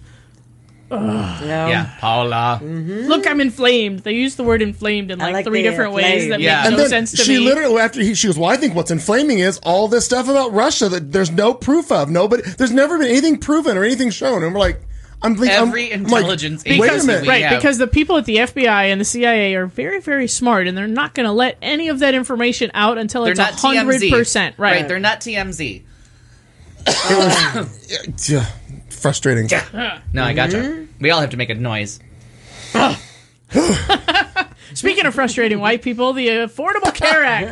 Yeah. Yeah, Paula. look, I'm inflamed. They use the word inflamed in I like, like three the different inflamed. ways that Yeah. make And no then sense to she me. literally, after he, she goes, well, I think what's inflaming is all this stuff about Russia that there's no proof of. Nobody, there's never been anything proven or anything shown. And we're like, I'm thinking, Every I'm, I'm like, intelligence wait a Because, minute. right, have. because the people at the F B I and the C I A are very, very smart, and they're not going to let any of that information out until They're it's not one hundred percent. T M Z. Right. They're not T M Z. Yeah, frustrating. No, I gotcha. We all have to make a noise. Speaking of frustrating white people, the Affordable Care Act.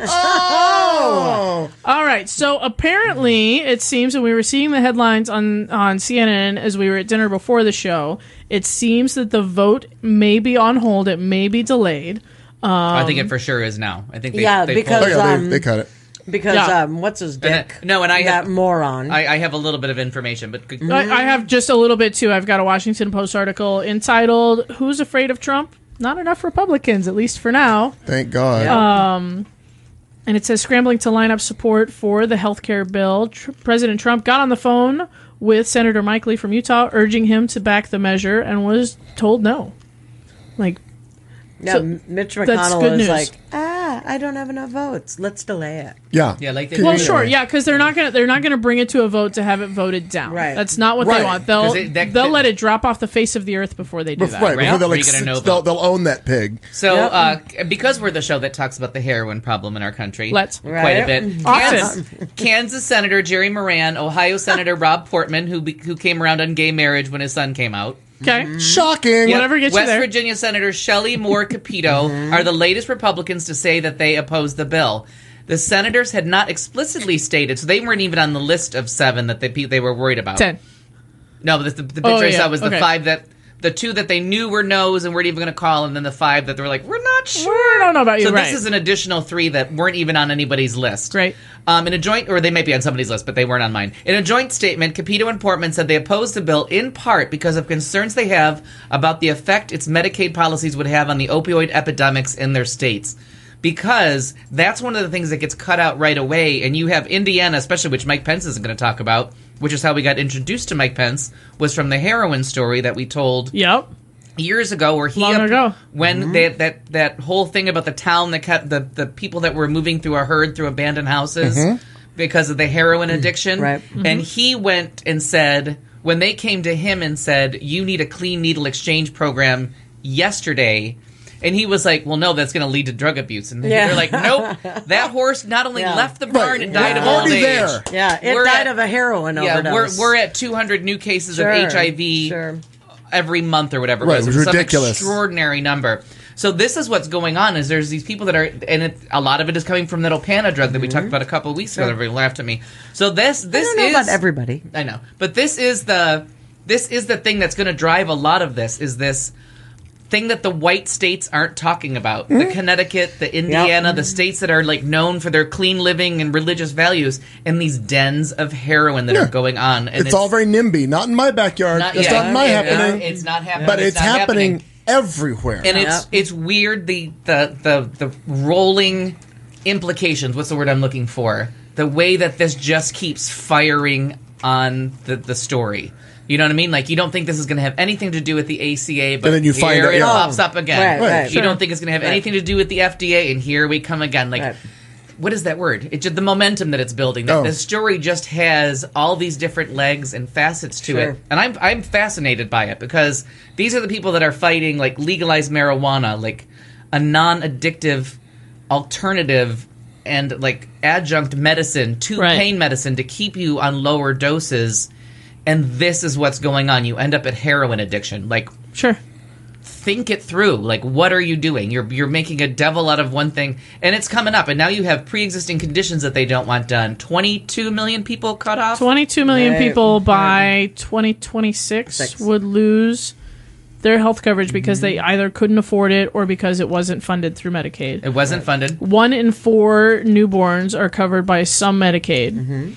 Oh! All right. So apparently, it seems, and we were seeing the headlines on, on C N N as we were at dinner before the show, it seems that the vote may be on hold. It may be delayed. Um, I think it for sure is now. I think they, Yeah, they because, Oh, yeah, um, they, they cut it. Because Yeah. um, what's his And dick? then- no, and I that have, moron. I, I have a little bit of information, but I, I have just a little bit, too. I've got a Washington Post article entitled, Who's Afraid of Trump? Not enough Republicans, at least for now. Thank God. Um, and it says scrambling to line up support for the health care bill. Tr- President Trump got on the phone with Senator Mike Lee from Utah, urging him to back the measure, and was told no. Like, yeah, so Mitch that's McConnell good is news. like, ah, I don't have enough votes. Let's delay it. yeah. yeah, like they well, Conveniently. sure, yeah, because they're not gonna they're not gonna bring it to a vote to have it voted down. Right. That's not what Right. they want. They'll 'Cause it- that- they'll that- let it drop off the face of the earth before they do Bef- that. right, right? before they'll, Or like, you gonna know they'll, vote? they'll own that pig. So, Yep. uh, because we're the show that talks about the heroin problem in our country, Let's. quite Right. a bit. Often. Kansas, Kansas Senator Jerry Moran, Ohio Senator Rob Portman, who be, who came around on gay marriage when his son came out. Okay. Shocking. Yep. Whatever gets you West there. Virginia Senator Shelley Moore Capito are the latest Republicans to say that they oppose the bill. The senators had not explicitly stated, so they weren't even on the list of seven that they they were worried about. Ten. No, but the, the Oh, picture I yeah. saw was the Okay. five that the two that they knew were no's and weren't even going to call, and then the five that they were like, we're not sure. We don't know about you, So right? this is an additional three that weren't even on anybody's list. Great. Um, in a joint, or they might be on somebody's list, but they weren't on mine. In a joint statement, Capito and Portman said they opposed the bill in part because of concerns they have about the effect its Medicaid policies would have on the opioid epidemics in their states. Because that's one of the things that gets cut out right away, and you have Indiana, especially, which Mike Pence isn't going to talk about, which is how we got introduced to Mike Pence, was from the heroin story that we told Yep. years ago, where he Long up- ago. when that that that whole thing about the town that kept the the people that were moving through a herd through abandoned houses because of the heroin addiction, Right. and he went and said when they came to him and said you need a clean needle exchange program yesterday. And he was like, well, no, that's going to lead to drug abuse. And Yeah. they're like, nope, that horse not only Yeah. left the barn Right. and died We're of old already age. there. Yeah, it We're died at- of a heroin Yeah, we're, overdose. we're at two hundred new cases Sure, of H I V sure. every month or whatever. Right, it was. it was It was some ridiculous. extraordinary number. So this is what's going on: is there's these people that are, and it, a lot of it is coming from that Opana drug that we talked about a couple of weeks ago. Sure. That everybody laughed at me. So this I this don't know is about everybody. I know, but this is the this is the thing that's going to drive a lot of this. Is this thing that the white states aren't talking about? The Connecticut, the Indiana, the states that are like known for their clean living and religious values, and these dens of heroin that Yeah. are going on. And It's, all very NIMBY. Not in my backyard. Not That's yet. not my Yeah, happening. it's not happening. But It's it's, not happening, happening. everywhere. And it's it's weird the, the the the rolling implications. What's the word I'm looking for? The way that this just keeps firing on the the story. You know what I mean? Like you don't think this is going to have anything to do with the A C A, but And then you here find out, it yeah. pops up again. Right, right. You Sure. don't think it's going to have Right. anything to do with the F D A, and here we come again. Like. Right. What is that word? It's just the momentum that it's building. That Oh. the story just has all these different legs and facets to Sure. it, and I'm I'm fascinated by it because these are the people that are fighting like legalized marijuana, like a non-addictive alternative and like adjunct medicine to Right. pain medicine to keep you on lower doses. And this is what's going on. You end up at heroin addiction. Like Sure. think it through. Like, what are you doing? You're you're making a devil out of one thing, and it's coming up. And now you have pre-existing conditions that they don't want done. twenty-two million people cut off. twenty-two million Right. people by twenty twenty-six Six. would lose their health coverage because they either couldn't afford it or because it wasn't funded through Medicaid. It wasn't funded. One in four newborns are covered by some Medicaid.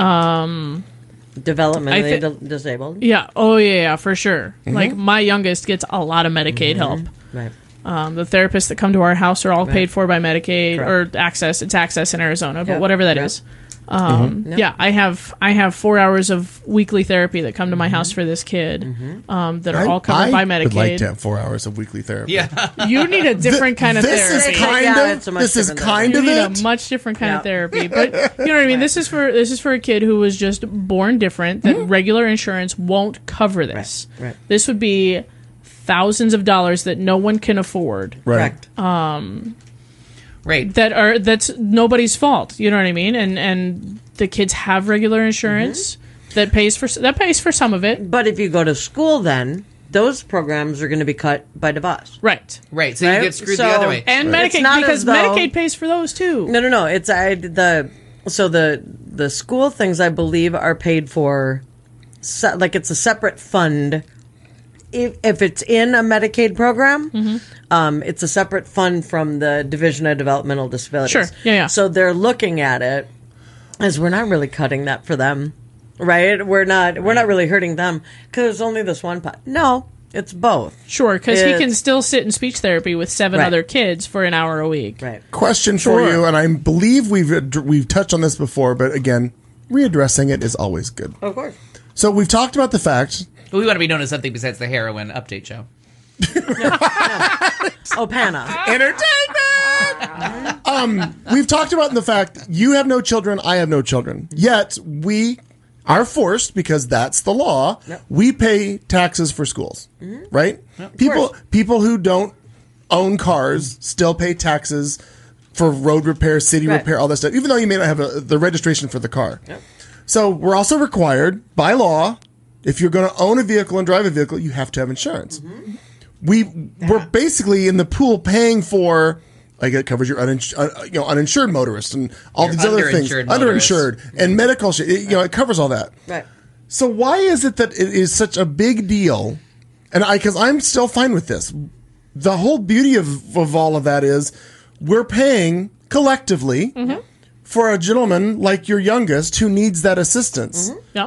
Um, Developmentally I thi- di- disabled. yeah. Oh, yeah, yeah, for sure. Like, my youngest gets a lot of Medicaid help. Right. Um, the therapists that come to our house are all Right. paid for by Medicaid Correct. or Access. It's Access in Arizona, but Yep. whatever that Yep. is. Um, Mhm. Yeah, I have I have four hours of weekly therapy that come to my house for this kid um, that are I- all covered I by Medicaid. would like to have four hours of weekly therapy. Yeah. You need a different kind of this therapy. is kind Yeah, of it's a much this is different kind you of need it. a much different kind Yeah. of therapy, but you know what I mean. This is for this is for a kid who was just born different. That regular insurance won't cover this. Right, right. This would be thousands of dollars that no one can afford. Right. Correct. Right. That are that's nobody's fault. You know what I mean? And and the kids have regular insurance that pays for that pays for some of it. But if you go to school, then those programs are going to be cut by DeVos. Right. Right. So you Right? get screwed So- the other way. And It's Medicaid not because as though- Medicaid pays for those too. No, no, no. It's I the so the the school things I believe are paid for, se- like it's a separate fund. If, if it's in a Medicaid program, Mm-hmm. um, it's a separate fund from the Division of Developmental Disabilities. Sure. Yeah, yeah. So they're looking at it as we're not really cutting that for them, right? We're not. We're not really hurting them because there's only this one pot. No, it's both. Sure, because he It's- can still sit in speech therapy with seven Right. other kids for an hour a week. Right. Question for Sure. you, and I believe we've ad- we've touched on this before, but again, readdressing it is always good. Of course. So we've talked about the fact. But we want to be known as something besides the heroin update show. Opana. Entertainment. um, we've talked about the fact you have no children, I have no children. Yet we are forced because that's the law. Yep. We pay taxes for schools, right? People course. people who don't own cars still pay taxes for road repair, city Right. repair, all that stuff. Even though you may not have a, the registration for the car. So we're also required by law, if you're going to own a vehicle and drive a vehicle, you have to have insurance. We we're basically in the pool paying for, like it covers your unins- uh, you know uninsured motorist and all Your these other things, underinsured motorists. underinsured and medical shit. It, you know, it covers all that. Right. So why is it that it is such a big deal? And I, because I'm still fine with this. The whole beauty of of all of that is we're paying collectively for a gentleman like your youngest who needs that assistance. Yeah.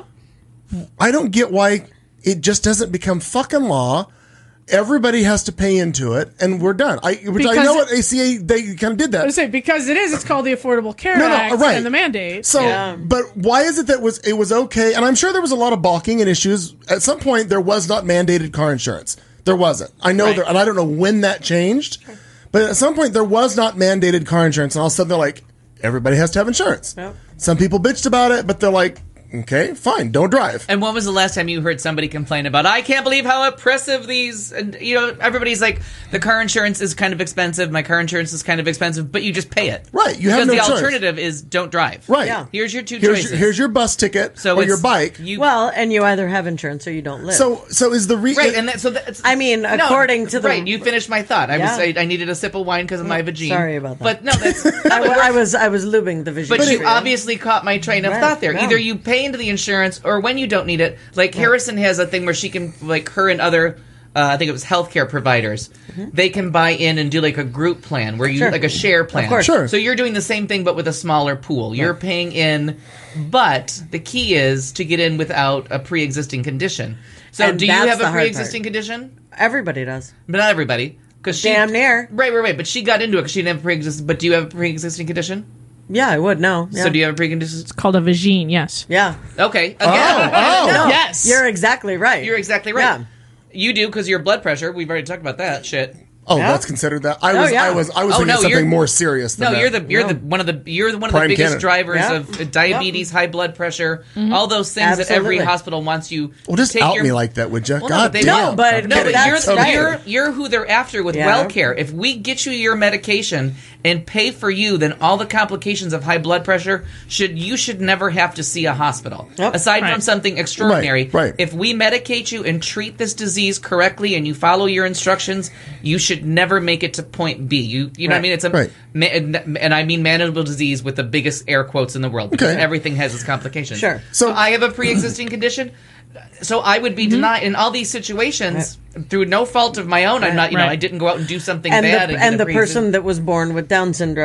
I don't get why it just doesn't become fucking law. Everybody has to pay into it, and we're done. I, which I Because- know at A C A they kind of did I that. would say because it is, it's called the Affordable Care No, no, Act right. and the mandate. So, Yeah. but why is it that was it was okay? And I'm sure there was a lot of balking and issues. At some point, there was not mandated car insurance. There wasn't. I know Right. there, and I don't know when that changed. But at some point, there was not mandated car insurance, and all of a sudden they're like, everybody has to have insurance. Yep. Some people bitched about it, but they're like, okay, fine, don't drive. And when was the last time you heard somebody complain about, I can't believe how oppressive these, and, you know, everybody's like, the car insurance is kind of expensive, my car insurance is kind of expensive, but you just pay it. Right, you have because no the choice. alternative is don't drive. Right. Yeah. Here's your two Here's choices. your, here's your bus ticket So or it's- your bike. You, Well, and you either have insurance or you don't live. So, so is the re- right, and that, so that's... I mean, No, according to the right, you finished my thought. I Yeah. was I, I needed a sip of wine because of my vagine. sorry about that. But no, that's... no, I, but w- we're- I was I was lubing the vision. But for you obviously caught my train of Right, thought there. yeah. Either you pay into the insurance, or when you don't need it, like Harrison has a thing where she can, like her and other, uh, I think it was healthcare providers, they can buy in and do like a group plan where you Sure. like a share plan. course. Sure. So you're doing the same thing but with a smaller pool. You're paying in, but the key is to get in without a pre-existing condition. So And do you that's have the a hard pre-existing condition? everybody does. But not everybody. Cause she, Damn near. Right, right, right. But she got into it because she didn't have a pre-existing. But do you have a pre-existing condition? Yeah, I would know. Yeah. So do you have a pre-existing? It's called a vagine. Yes. Yeah. Okay. Again. oh. No, Yes. You're exactly right. You're exactly right. Yeah. You do because your blood pressure. We've already talked about that shit. oh, Yeah. that's considered that. I Oh, was, yeah. I was, I was Oh, thinking no, of something you're- more serious. Than No, that. you're the you're No. the one of the you're the one of the Prime biggest candidate. drivers Yeah. of uh, diabetes, high blood pressure, all those things that every Absolutely. hospital wants you. Well, just take out your, me like that, would you? Well, God no, they, damn. No, but- I'm no, kidding. but you're, that's the, right. you're you're who they're after with Yeah. WellCare. If we get you your medication and pay for you, then all the complications of high blood pressure should you should never have to see a hospital. Yep. Aside Right. from something extraordinary, Right, right. if we medicate you and treat this disease correctly and you follow your instructions, you should never make it to point B. You you know what I Right. mean? It's a Right. ma- and, and I mean manageable disease with the biggest air quotes in the world because Okay. everything has its complications. Sure. So, So- I have a pre-existing condition. So I would be denied in all these situations through no fault of my own. I'm not, you know, Right. I didn't go out and do something and bad. the, and, and get a the pre-exist- person that was born with Down syndrome.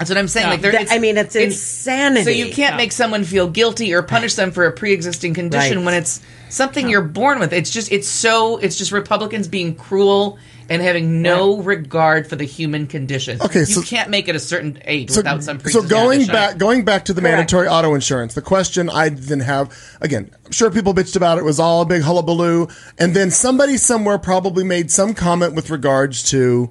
That's what I'm saying. Yeah. Like, there, That- it's, I mean, it's insanity. So you can't Yeah. make someone feel guilty or punish them for a pre-existing condition Right. when it's something you're born with. It's just, it's so, it's just Republicans being cruel and having no regard for the human condition. Okay, you so- can't make it a certain age So, without some so pre-existing going condition. back, going back to the Correct. mandatory auto insurance, the question I then have again, I'm sure people bitched about it. It was all a big hullabaloo, and then somebody somewhere probably made some comment with regards to,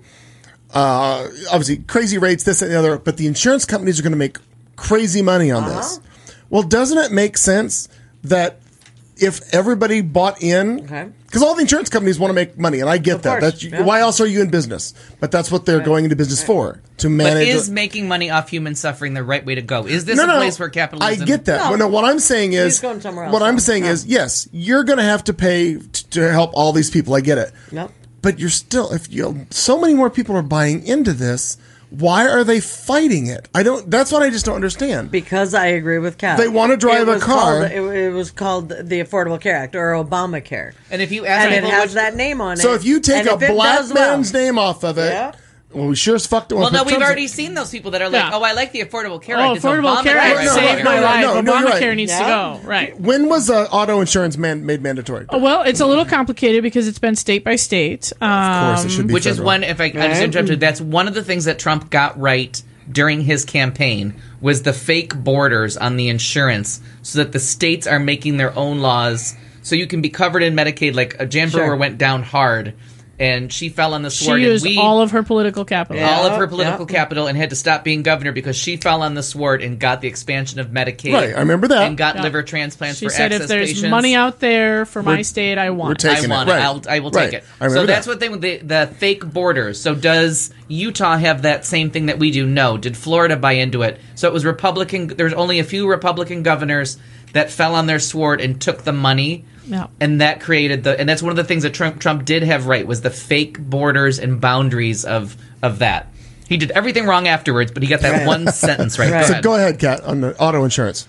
uh, obviously crazy rates, this and the other. But the insurance companies are going to make crazy money on this. Well, doesn't it make sense that if everybody bought in, because all the insurance companies want to make money, and I get Of that. course, That's yeah. why else are you in business? But that's what they're going into business for, to But manage. is making money off human suffering the right way to go? Is this No, a no, place where capitalism... I get that. Well, no, what I'm saying He's is, going somewhere else what I'm now. saying Yeah. is, yes, you're going to have to pay t- to help all these people. I get it. Yep. But you're still, if you, so many more people are buying into this, why are they fighting it? I don't. That's what I just don't understand. Because I agree with Kat. They wanna drive It a was car. Called, it, it was called the Affordable Care Act or Obamacare. And if you ask and it people has which- that name on it. So if you take and a if it black does well- man's name off of it, Yeah. well, we sure as fuck don't. Well, wanna no, put we've Trump's- already seen those people that are like, Yeah. oh, I like the Affordable Care Oh, Act. It's Affordable Care Obamacare Act right saved there. my life. no, no, you're Obamacare right. needs Yeah. to go. Right. When was uh, auto insurance man, made mandatory? Oh, well, it's a little complicated because it's been state by state. Um, Of course, it should be Which is federal. one, if I, I just interrupted, that's one of the things that Trump got right during his campaign was the fake borders on the insurance so that the states are making their own laws so you can be covered in Medicaid. Like uh, Jan Sure. Brewer went down hard and she fell on the She sword. used and we, all of her political capital. all of Yeah, her political yeah. capital and had to stop being governor because she fell on the sword and got the expansion of Medicaid. Right, I remember that. And got Yeah. liver transplants She for said, access if there's patients. money out there for my We're- state, I want we're it. taking I it, want right. it. I'll, I will Right. take it. I remember So that's that. what they the the fake borders. So does Utah have that same thing that we do? No. Did Florida buy into it? So it was Republican. There's only a few Republican governors that fell on their sword and took the money. Yeah. And that created the, and that's one of the things that Trump Trump did have right was the fake borders and boundaries of of that. He did everything wrong afterwards, but he got that Right. one sentence right. Right. Go So ahead. go ahead, Kat, on the auto insurance.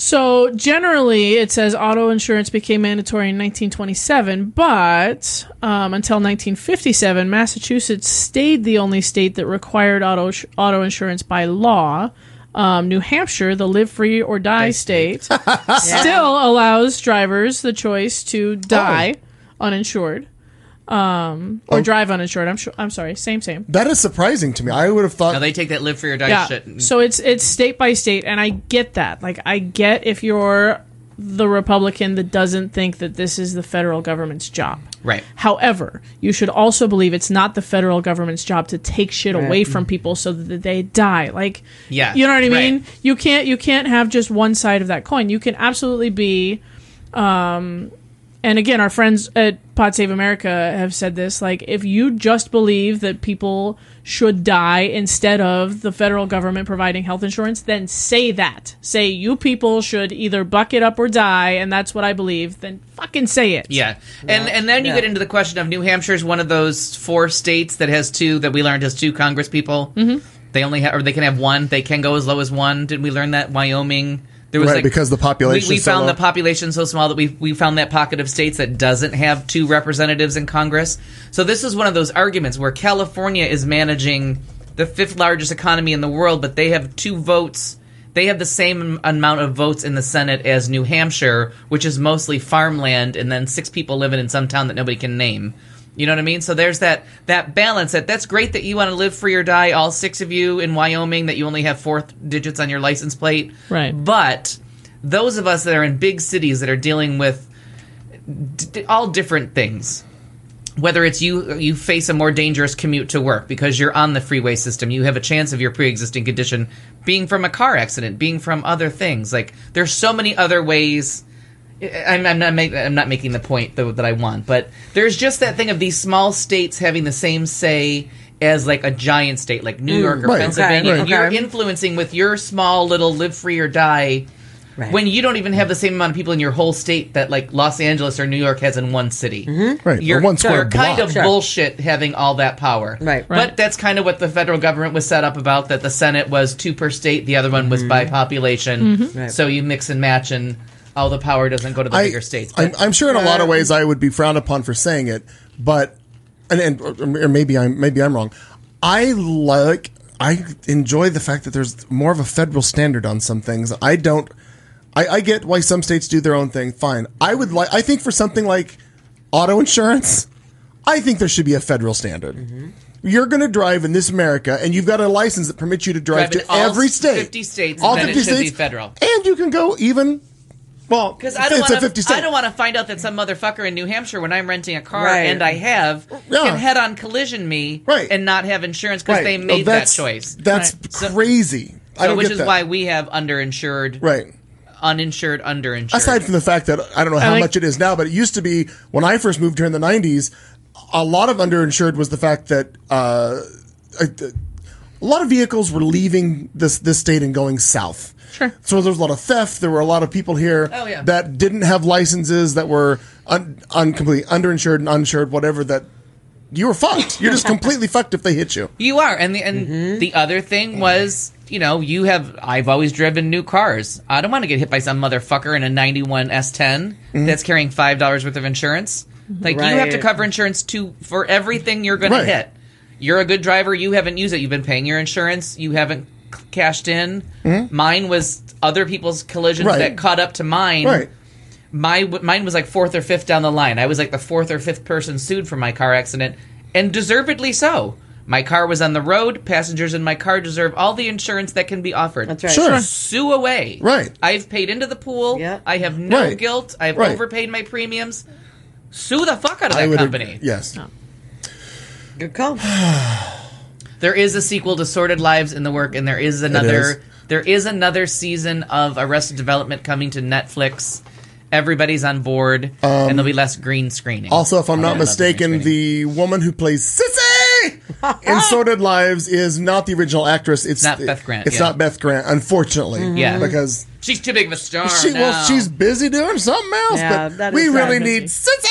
So generally, it says auto insurance became mandatory in nineteen twenty-seven, but um, until nineteen fifty-seven, Massachusetts stayed the only state that required auto auto insurance by law. Um, New Hampshire, the live free or die state, still allows drivers the choice to die uninsured um, or Oh. drive uninsured. I'm sure. I'm sorry. Same, same. That is surprising to me. I would have thought. Now they take that live for your die Yeah. shit. and- So it's it's state by state, and I get that. Like, I get if you're the Republican that doesn't think that this is the federal government's job. Right. However, you should also believe it's not the federal government's job to take shit away from people so that they die. Like, Yeah, you know what I mean? right. You can't you can't have just one side of that coin. You can absolutely be um and again, our friends at Pod Save America have said this, like, if you just believe that people should die instead of the federal government providing health insurance, then say that. Say you people should either buck it up or die, and that's what I believe, then fucking say it. Yeah. And and then you Yeah. get into the question of New Hampshire is one of those four states that has two, that we learned has two Congress people. Mm-hmm. They only have, or they can have one. They can go as low as one. Didn't we learn that? Wyoming. There was Right, like, because the population We, we is so found low. the population so small that we we found that pocket of states that doesn't have two representatives in Congress. So this is one of those arguments where California is managing the fifth largest economy in the world, but they have two votes. They have the same amount of votes in the Senate as New Hampshire, which is mostly farmland, and then six people living in some town that nobody can name. You know what I mean? So there's that that balance. That that's great that you want to live free or die, all six of you in Wyoming, that you only have four th- digits on your license plate. Right. But those of us that are in big cities that are dealing with d- d- all different things, whether it's you you face a more dangerous commute to work because you're on the freeway system, you have a chance of your pre-existing condition being from a car accident, being from other things. Like, there's so many other ways. I'm, I'm not make, I'm not making the point though that I want, but there's just that thing of these small states having the same say as like a giant state like New York or Right. Pennsylvania. Okay, And you're okay. influencing with your small little live free or die. Right. When you don't even have the same amount of people in your whole state that like Los Angeles or New York has in one city. Right, or You're, one square you're kind block. of Sure. bullshit having all that power. Right. But Right. that's kind of what the federal government was set up about, that the Senate was two per state, the other one was by population. Mm-hmm. Right. So you mix and match and all the power doesn't go to the I, bigger states. I'm, But I'm sure in a lot of ways I would be frowned upon for saying it, but and, and or maybe I'm maybe I'm wrong. I like I enjoy the fact that there's more of a federal standard on some things. I don't. I, I get why some states do their own thing. Fine. I would like. I think for something like auto insurance, I think there should be a federal standard. Mm-hmm. You're going to drive in this America, and you've got a license that permits you to drive, drive to every state. fifty states, all and fifty it should states, be federal. And you can go even. Well, because I don't want to. I don't want to find out that some motherfucker in New Hampshire, when I'm renting a car right. and I have, yeah. can head-on collision me right. and not have insurance because right. they made well, that choice. That's right. crazy. So, I don't which get is that. why we have underinsured, right? Uninsured, underinsured. Aside from the fact that I don't know how like, much it is now, but it used to be when I first moved here in the nineties. A lot of underinsured was the fact that uh, a, a lot of vehicles were leaving this this state and going south. Sure. So there was a lot of theft. There were a lot of people here oh, yeah. that didn't have licenses, that were un, un, completely underinsured and uninsured, whatever. That you were fucked. You're just completely fucked if they hit you. You are, and the and mm-hmm. the other thing was, you know, you have. I've always driven new cars. I don't want to get hit by some motherfucker in a ninety-one S ten mm-hmm. that's carrying five dollars worth of insurance. Like right. you have to cover insurance too for everything you're going right. to hit. You're a good driver. You haven't used it. You've been paying your insurance. You haven't c- cashed in. Mm-hmm. Mine was other people's collisions right. that caught up to mine. Right. My mine was like fourth or fifth down the line. I was like the fourth or fifth person sued for my car accident, and deservedly so. My car was on the road. Passengers in my car deserve all the insurance that can be offered. That's right. Sure. Sue away. Right. I've paid into the pool. Yeah. I have no right. guilt. I've right. overpaid my premiums. Sue the fuck out of I that would company. Ag- yes. No. Good call. There is a sequel to Sordid Lives in the work, and there is another. Is. There is another season of Arrested Development coming to Netflix. Everybody's on board, um, and there'll be less green screening. Also, if I'm not mistaken, the woman who plays Sissy in Sordid Lives is not the original actress. It's not Beth Grant. It's yeah. not Beth Grant, unfortunately. Mm-hmm. Yeah, because she's too big of a star. She, now. well, she's busy doing something else. Yeah, but we really need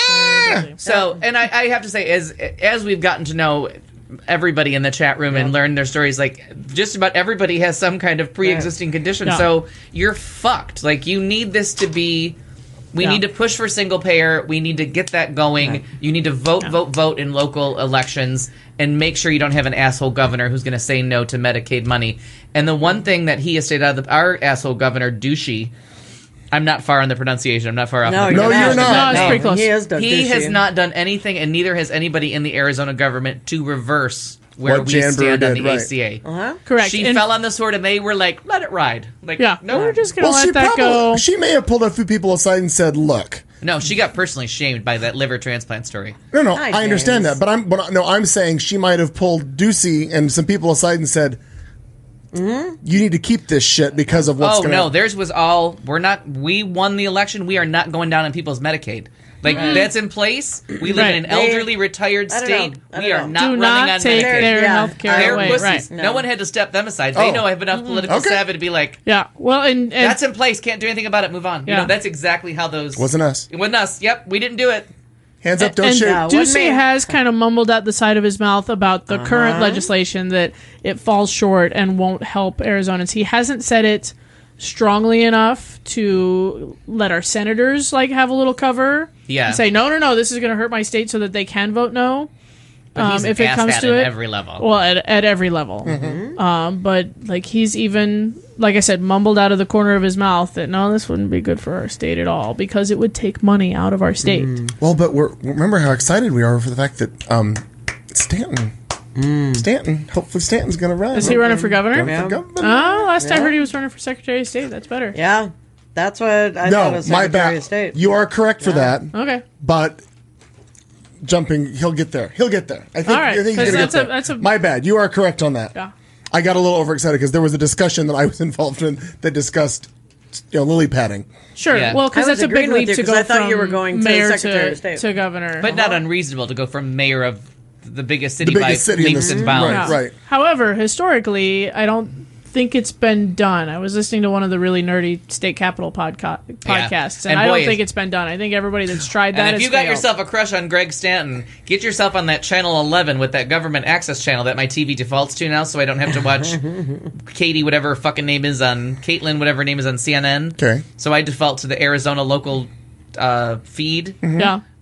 Sissy. So, and I, I have to say, as as we've gotten to know everybody in the chat room yeah. and learn their stories, like just about everybody has some kind of pre-existing yeah. condition. Yeah. So you're fucked. Like you need this to be. We yeah. need to push for single payer. We need to get that going. Right. You need to vote, yeah. vote, vote in local elections and make sure you don't have an asshole governor who's going to say no to Medicaid money. And the one thing that he has stated out of the, our asshole governor, Douchey, I'm not far on the pronunciation. I'm not far off. No, the you're, no, you're not. No, it's pretty close. He, is he has not done anything, and neither has anybody in the Arizona government to reverse where what we Jan stand Brewer on did, the right. A C A. Uh-huh. Correct. She and fell on the sword, and they were like, "Let it ride." Like, yeah, no, we're just gonna well, let she that probably, go. She may have pulled a few people aside and said, "Look." No, she got personally shamed by that liver transplant story. No, no, Hi, I understand James. that, but I'm, but no, I'm saying she might have pulled Ducey and some people aside and said, mm-hmm. "You need to keep this shit because of what's oh, going to." Oh no, theirs was all. We're not. We won the election. We are not going down on people's Medicaid. Like mm. that's in place. We live right. in an elderly, retired state. We are know. not Do running not on take Medicaid. their Yeah. health care They're away. pussies. Right. No. No. one had to step them aside. They Oh. know I have enough political Okay. savvy to be like, Yeah. Well, and, and that's in place. Can't do anything about it. Move on. You Yeah. know, that's exactly how those. Wasn't us. It wasn't us. Yep, we didn't do it. Hands up, don't and shoot. No. Ducey One man. has kind of mumbled out the side of his mouth about the Uh-huh. current legislation that it falls short and won't help Arizonans. He hasn't said it strongly enough to let our senators like have a little cover. Yeah. And say no, no, no. This is going to hurt my state, so that they can vote no. But he's um, an if it comes asshat to at it, every level. Well, at, at every level. Mm-hmm. Um, but like he's even, like I said, mumbled out of the corner of his mouth that no, this wouldn't be good for our state at all because it would take money out of our state. Mm. Well, but we're, remember how excited we are for the fact that um, Stanton, mm. Stanton, hopefully Stanton's going to run. Is he running for governor? Running Yeah. for governor. Oh, last Yeah. I heard he was running for Secretary of State. That's better. Yeah, that's what I thought No, was my Secretary bad. of State. You are correct for Yeah. that. Okay. But jumping, he'll get there. He'll get there. I think, All right, I think he's 'cause going to get that's a- there. that's a- My bad. You are correct on that. Yeah. I got a little overexcited because there was a discussion that I was involved in that discussed, you know, lily padding. Sure. Yeah. Well, because I was that's a big agreeing with leap you to 'cause go I thought from you were going to mayor Secretary to, of State. to governor. But not unreasonable to go from mayor of the biggest city The by biggest city in leaps this- and bounds. right, Yeah. right. However, historically, I don't think it's been done. I was listening to one of the really nerdy state capitol podca- podcasts, and, And I boy, don't is- think it's been done. I think everybody that's tried that And if has you got failed. yourself a crush on Greg Stanton, get yourself on that channel eleven with that government access channel that my T V defaults to now, so I don't have to watch Katie, whatever her fucking name is on Caitlin, whatever her name is on C N N. Okay. So I default to the Arizona local uh, feed. Yeah.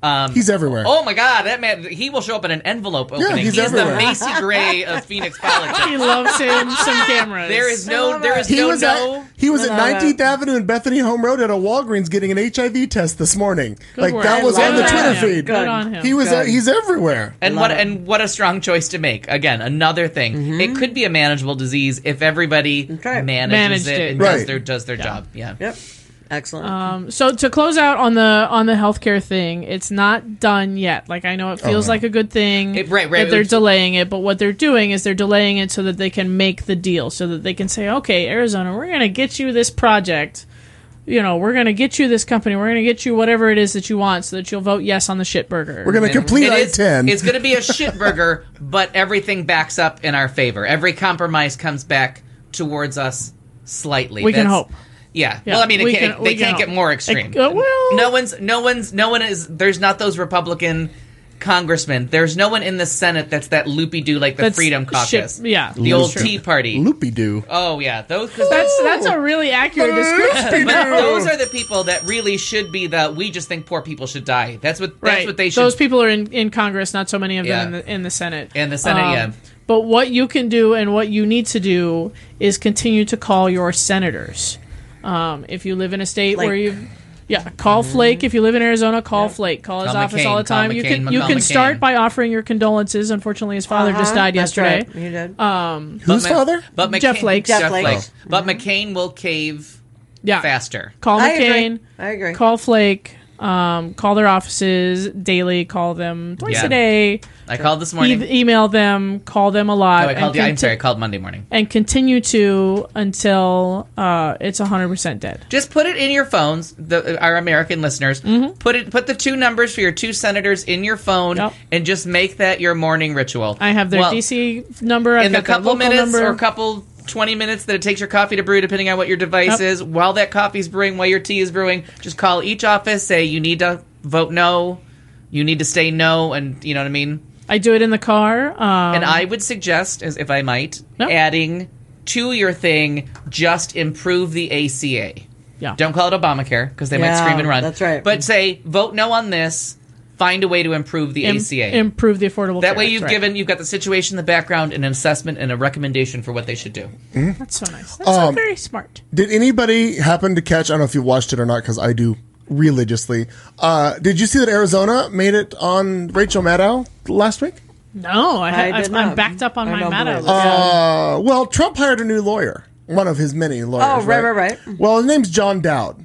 Um, He's everywhere. Oh my God, that man! He will show up in an envelope opening. he's he is the everywhere. Macy Gray of Phoenix politics. He loves him some cameras. There is no, there is He no, was no. at he was No, at no, no. nineteenth Avenue and Bethany Home Road at a Walgreens getting an H I V test this morning. Good like work. that was I on the love Twitter that. feed. Good on him. He was Good. uh, he's everywhere. And what and what a strong choice to make. Again, another thing. Mm-hmm. It could be a manageable disease if everybody Okay. manages Managed it, it. and Right. does their does their job. Yeah. Yep. Excellent. Um, so to close out on the on the healthcare thing, it's not done yet. Like I know it feels no. like a good thing It- right, right. that they're It's- delaying it, but what they're doing is they're delaying it so that they can make the deal, so that they can say, okay, Arizona, we're going to get you this project. You know, we're going to get you this company. We're going to get you whatever it is that you want, so that you'll vote yes on the shit burger. We're gonna And complete it I is- ten. It's going to be a shit burger, but everything backs up in our favor. Every compromise comes back towards us slightly. We can That's- hope. Yeah. Yeah, Well, I mean, it we can't, can- they we can can't get hope. more extreme. Uh, well- no one's, no one's, no one is. There's not those Republican congressmen. There's no one in the Senate that's that loopy doo like the That's Freedom shit- Caucus. yeah, the that's old true. Tea Party. Loopy doo. Oh yeah, those. 'cause That's that's a really accurate description. but those are the people that really should be the. We just think poor people should die. That's what. That's Right. what they should. Those people are in, in Congress, not so many of them Yeah. in the in the Senate. In the Senate, Um, yeah. But what you can do and what you need to do is continue to call your senators. Um, if you live in a state Like- where you, yeah, call Flake. If you live in Arizona, call Flake. Call his Call office McCain, all the call time. you McCain, can you call can McCain. start by offering your condolences. Unfortunately, his father just Uh-huh. died That's yesterday. right. He did. Um, Whose But Ma- father? But McCain, Jeff Flake. Jeff Jeff Flake. Flake. But McCain will cave yeah, faster. call I agree. McCain. I agree. Call Flake. Um, call their offices daily. Call them twice Yeah. a day. I called this morning. E- email them. Call them a lot. no, I called. and Yeah, I'm conti- sorry. I called Monday morning. and continue to until uh, it's one hundred percent dead. Just put it in your phones. The, our American listeners, Mm-hmm. put it. Put the two numbers for your two senators in your phone, Yep. and just make that your morning ritual. I have their Well, D C number. I've in the got their couple local minutes number. or couple twenty minutes that it takes your coffee to brew, depending on what your device Yep. is. While that coffee's brewing, while your tea is brewing, just call each office. Say you need to vote no, you need to say no, and you know what I mean. I do it in the car. Um, And I would suggest, as if I might, Yep. adding to your thing, just improve the A C A. Yeah. Don't call it Obamacare because they might Yeah, scream and run. that's right. But say vote no on this. Find a way to improve the Im- A C A. improve the affordable. that care. way, you've That's right. given you've got the situation in the background, an assessment, and a recommendation for what they should do. That's so nice. That's so Um, very smart. Did anybody happen to catch? I don't know if you watched it or not, because I do religiously. Uh, did you see that Arizona made it on Rachel Maddow last week? No, I, I ha- did I I'm not. backed up on I my don't Maddow believe list. it. Uh, well, Trump hired a new lawyer, one of his many lawyers. Oh, right, right, right. Well, his name's John Dowd.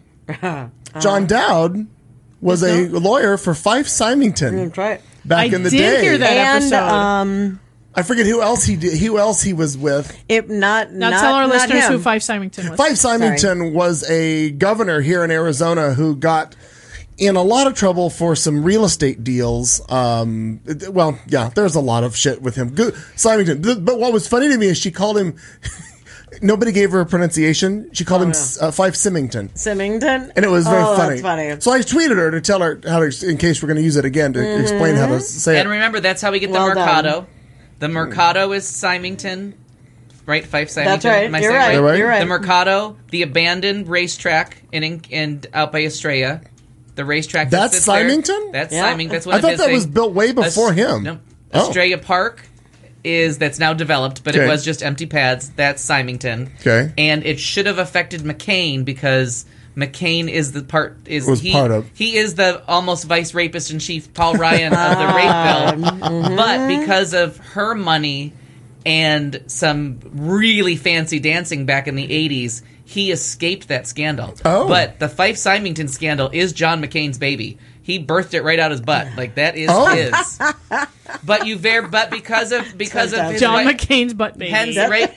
John Dowd was a lawyer for Fife Symington That's right. back I in the did day. hear that And episode. um, I forget who else he did, who else he was with. it not now not, tell our not listeners him. who Fife Symington was. Fife Symington was a governor here in Arizona who got in a lot of trouble for some real estate deals. Um, it- well, yeah, there's a lot of shit with him. Good, Symington. Th- But what was funny to me is she called him. Nobody gave her a pronunciation. She called Oh, him yeah. uh, Fife Symington. Symington, And it was very oh, funny. That's funny. So I tweeted her to tell her how to, in case we're going to use it again, to explain how to say And it. remember, that's how we get Well the done. Mercado. The Mercado is Symington, right? Fife Symington. That's right. Am I You're saying right. right? You're right. The Mercado, the abandoned racetrack in, in, in out by Estrella. The racetrack. that That's sits there. Symington? That's Yeah. Symington. That's one I of thought his that things. was built way before Ast- him. No. Oh. Estrella Park is that's now developed, but it Okay. was just empty pads. That's Symington. Okay. And it should have affected McCain because McCain is the part is Was he, part of. he is the almost vice rapist in chief Paul Ryan of the rape bill. But because of her money and some really fancy dancing back in the eighties, he escaped that scandal. Oh. But the Fife Symington scandal is John McCain's baby. He birthed it right out his butt. Like that is Oh. his. But you ver but because of because of his John wife- McCain's butt baby. Hensley, right?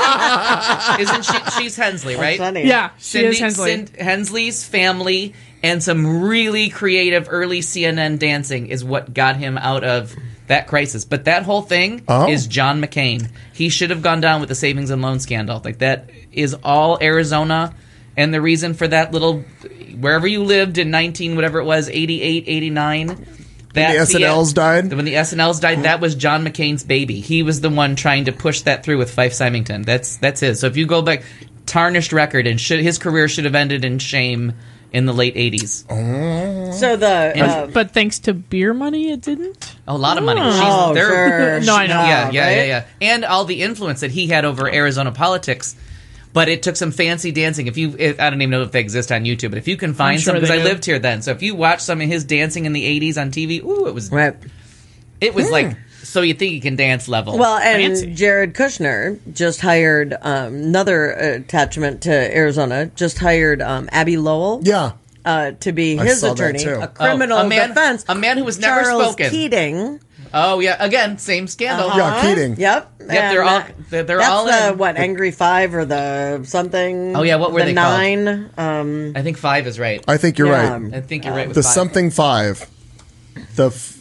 Hensley, isn't she? She's Hensley, right? funny. Yeah, she is Hensley. Cindy- Hensley's family and some really creative early C N N dancing is what got him out of that crisis. But that whole thing Oh. is John McCain. He should have gone down with the savings and loan scandal. Like that is all Arizona, and the reason for that little wherever you lived in nineteen whatever it was eighty-eight, eighty-nine. That the S N Ls died? When the S N Ls died, that was John McCain's baby. He was the one trying to push that through with Fife Symington. That's that's his. So if you go back, tarnished record, and should, his career should have ended in shame in the late eighties. So the And- uh, But thanks to beer money, it didn't. A lot of money. Oh, She's, they're- sure. No, I know. Yeah, yeah, right? yeah, yeah. And all the influence that he had over Arizona politics. But it took some fancy dancing. If you, if, I don't even know if they exist on YouTube, but if you can find I'm some, sure because they I do. lived here then. So if you watch some of his dancing in the eighties on T V, ooh, it was, right. it was like, so you think you can dance level. Well, and Fancy. Jared Kushner just hired um, another attachment to Arizona. Just hired um, Abby Lowell. Yeah. Uh, to be I his saw that attorney, too. a criminal Oh, a man- defense. a man who was never Charles spoken. Keating. oh yeah, again, same scandal. Uh-huh. Yeah, Keating. Yep. Yep, they're And all- that- they're- they're that's all the in. what Angry Five or the something. Oh, yeah, what were the they called? nine? Um, I think five is right. I think you're Yeah. right. I think you're right with The five. something five. The f-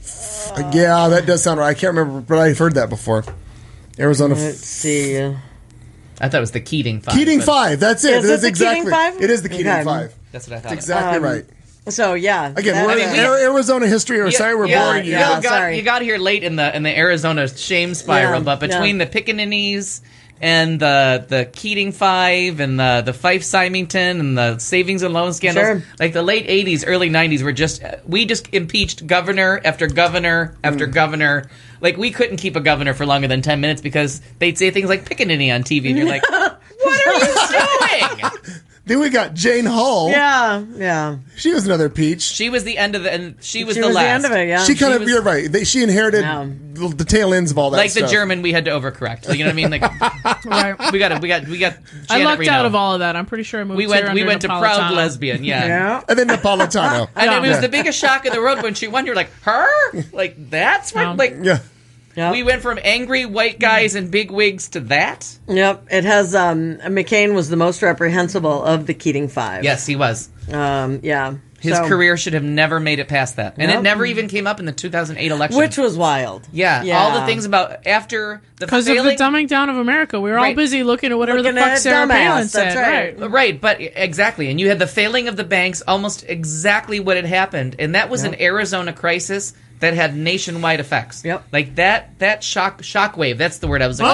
f- yeah, that does sound right. I can't remember, but I've heard that before. Arizona. F- let's see. I thought it was the Keating five. Keating but five. That's it. Is it That's the exactly. Keating five? It is the Keating Okay. five. That's what I thought. That's exactly Um, right. So yeah. Again, that- we're I mean, in we- Arizona history. Or Yeah, sorry, we're yeah, boring you. yeah, Yeah, you, got, sorry. you got here late in the in the Arizona shame spiral, Yeah, but between yeah. the Pickaninnies and the the Keating Five and the the Fife Symington and the savings and loan scandals, Sure. like the late eighties, early nineties were just we just impeached governor after governor after Mm. governor. Like we couldn't keep a governor for longer than ten minutes because they'd say things like Pickaninny on T V, and you're like, what are you doing? Then we got Jane Hull. Yeah, yeah. She was another peach. She was the end of the, and she was She the was the last. end of it, yeah. She kind She of, was- you're right. They, she inherited Yeah. the, the tail ends of all that Like stuff. the German, we had to overcorrect. Like, you know what I mean? Like, Right. we got it. We got we got. I Janet lucked Reno. out of all of that. I'm pretty sure I moved We here went. We under went to proud Napolitano. lesbian. Yeah. Yeah. And then Napolitano. And it was Yeah. the biggest shock in the world when she won. You're like, her? Like that's what? Um, Like Yeah. Yep. we went from angry white guys in big wigs to that. Yep. It has um McCain was the most reprehensible of the Keating Five. Yes, he was. Um yeah. His So- career should have never made it past that, and it Nope. never even came up in the two thousand eight election. Which was wild. yeah, Yeah. all the things about after the Because of the failing. dumbing down of America. We were all Right. busy looking at whatever Looking the fuck at Sarah dumbass, Palin that's said. right. Right, but exactly. And you had the failing of the banks, almost exactly what had happened. And that was Yep. an Arizona crisis that had nationwide effects. Yep. Like that that shock shockwave, that's the word I was looking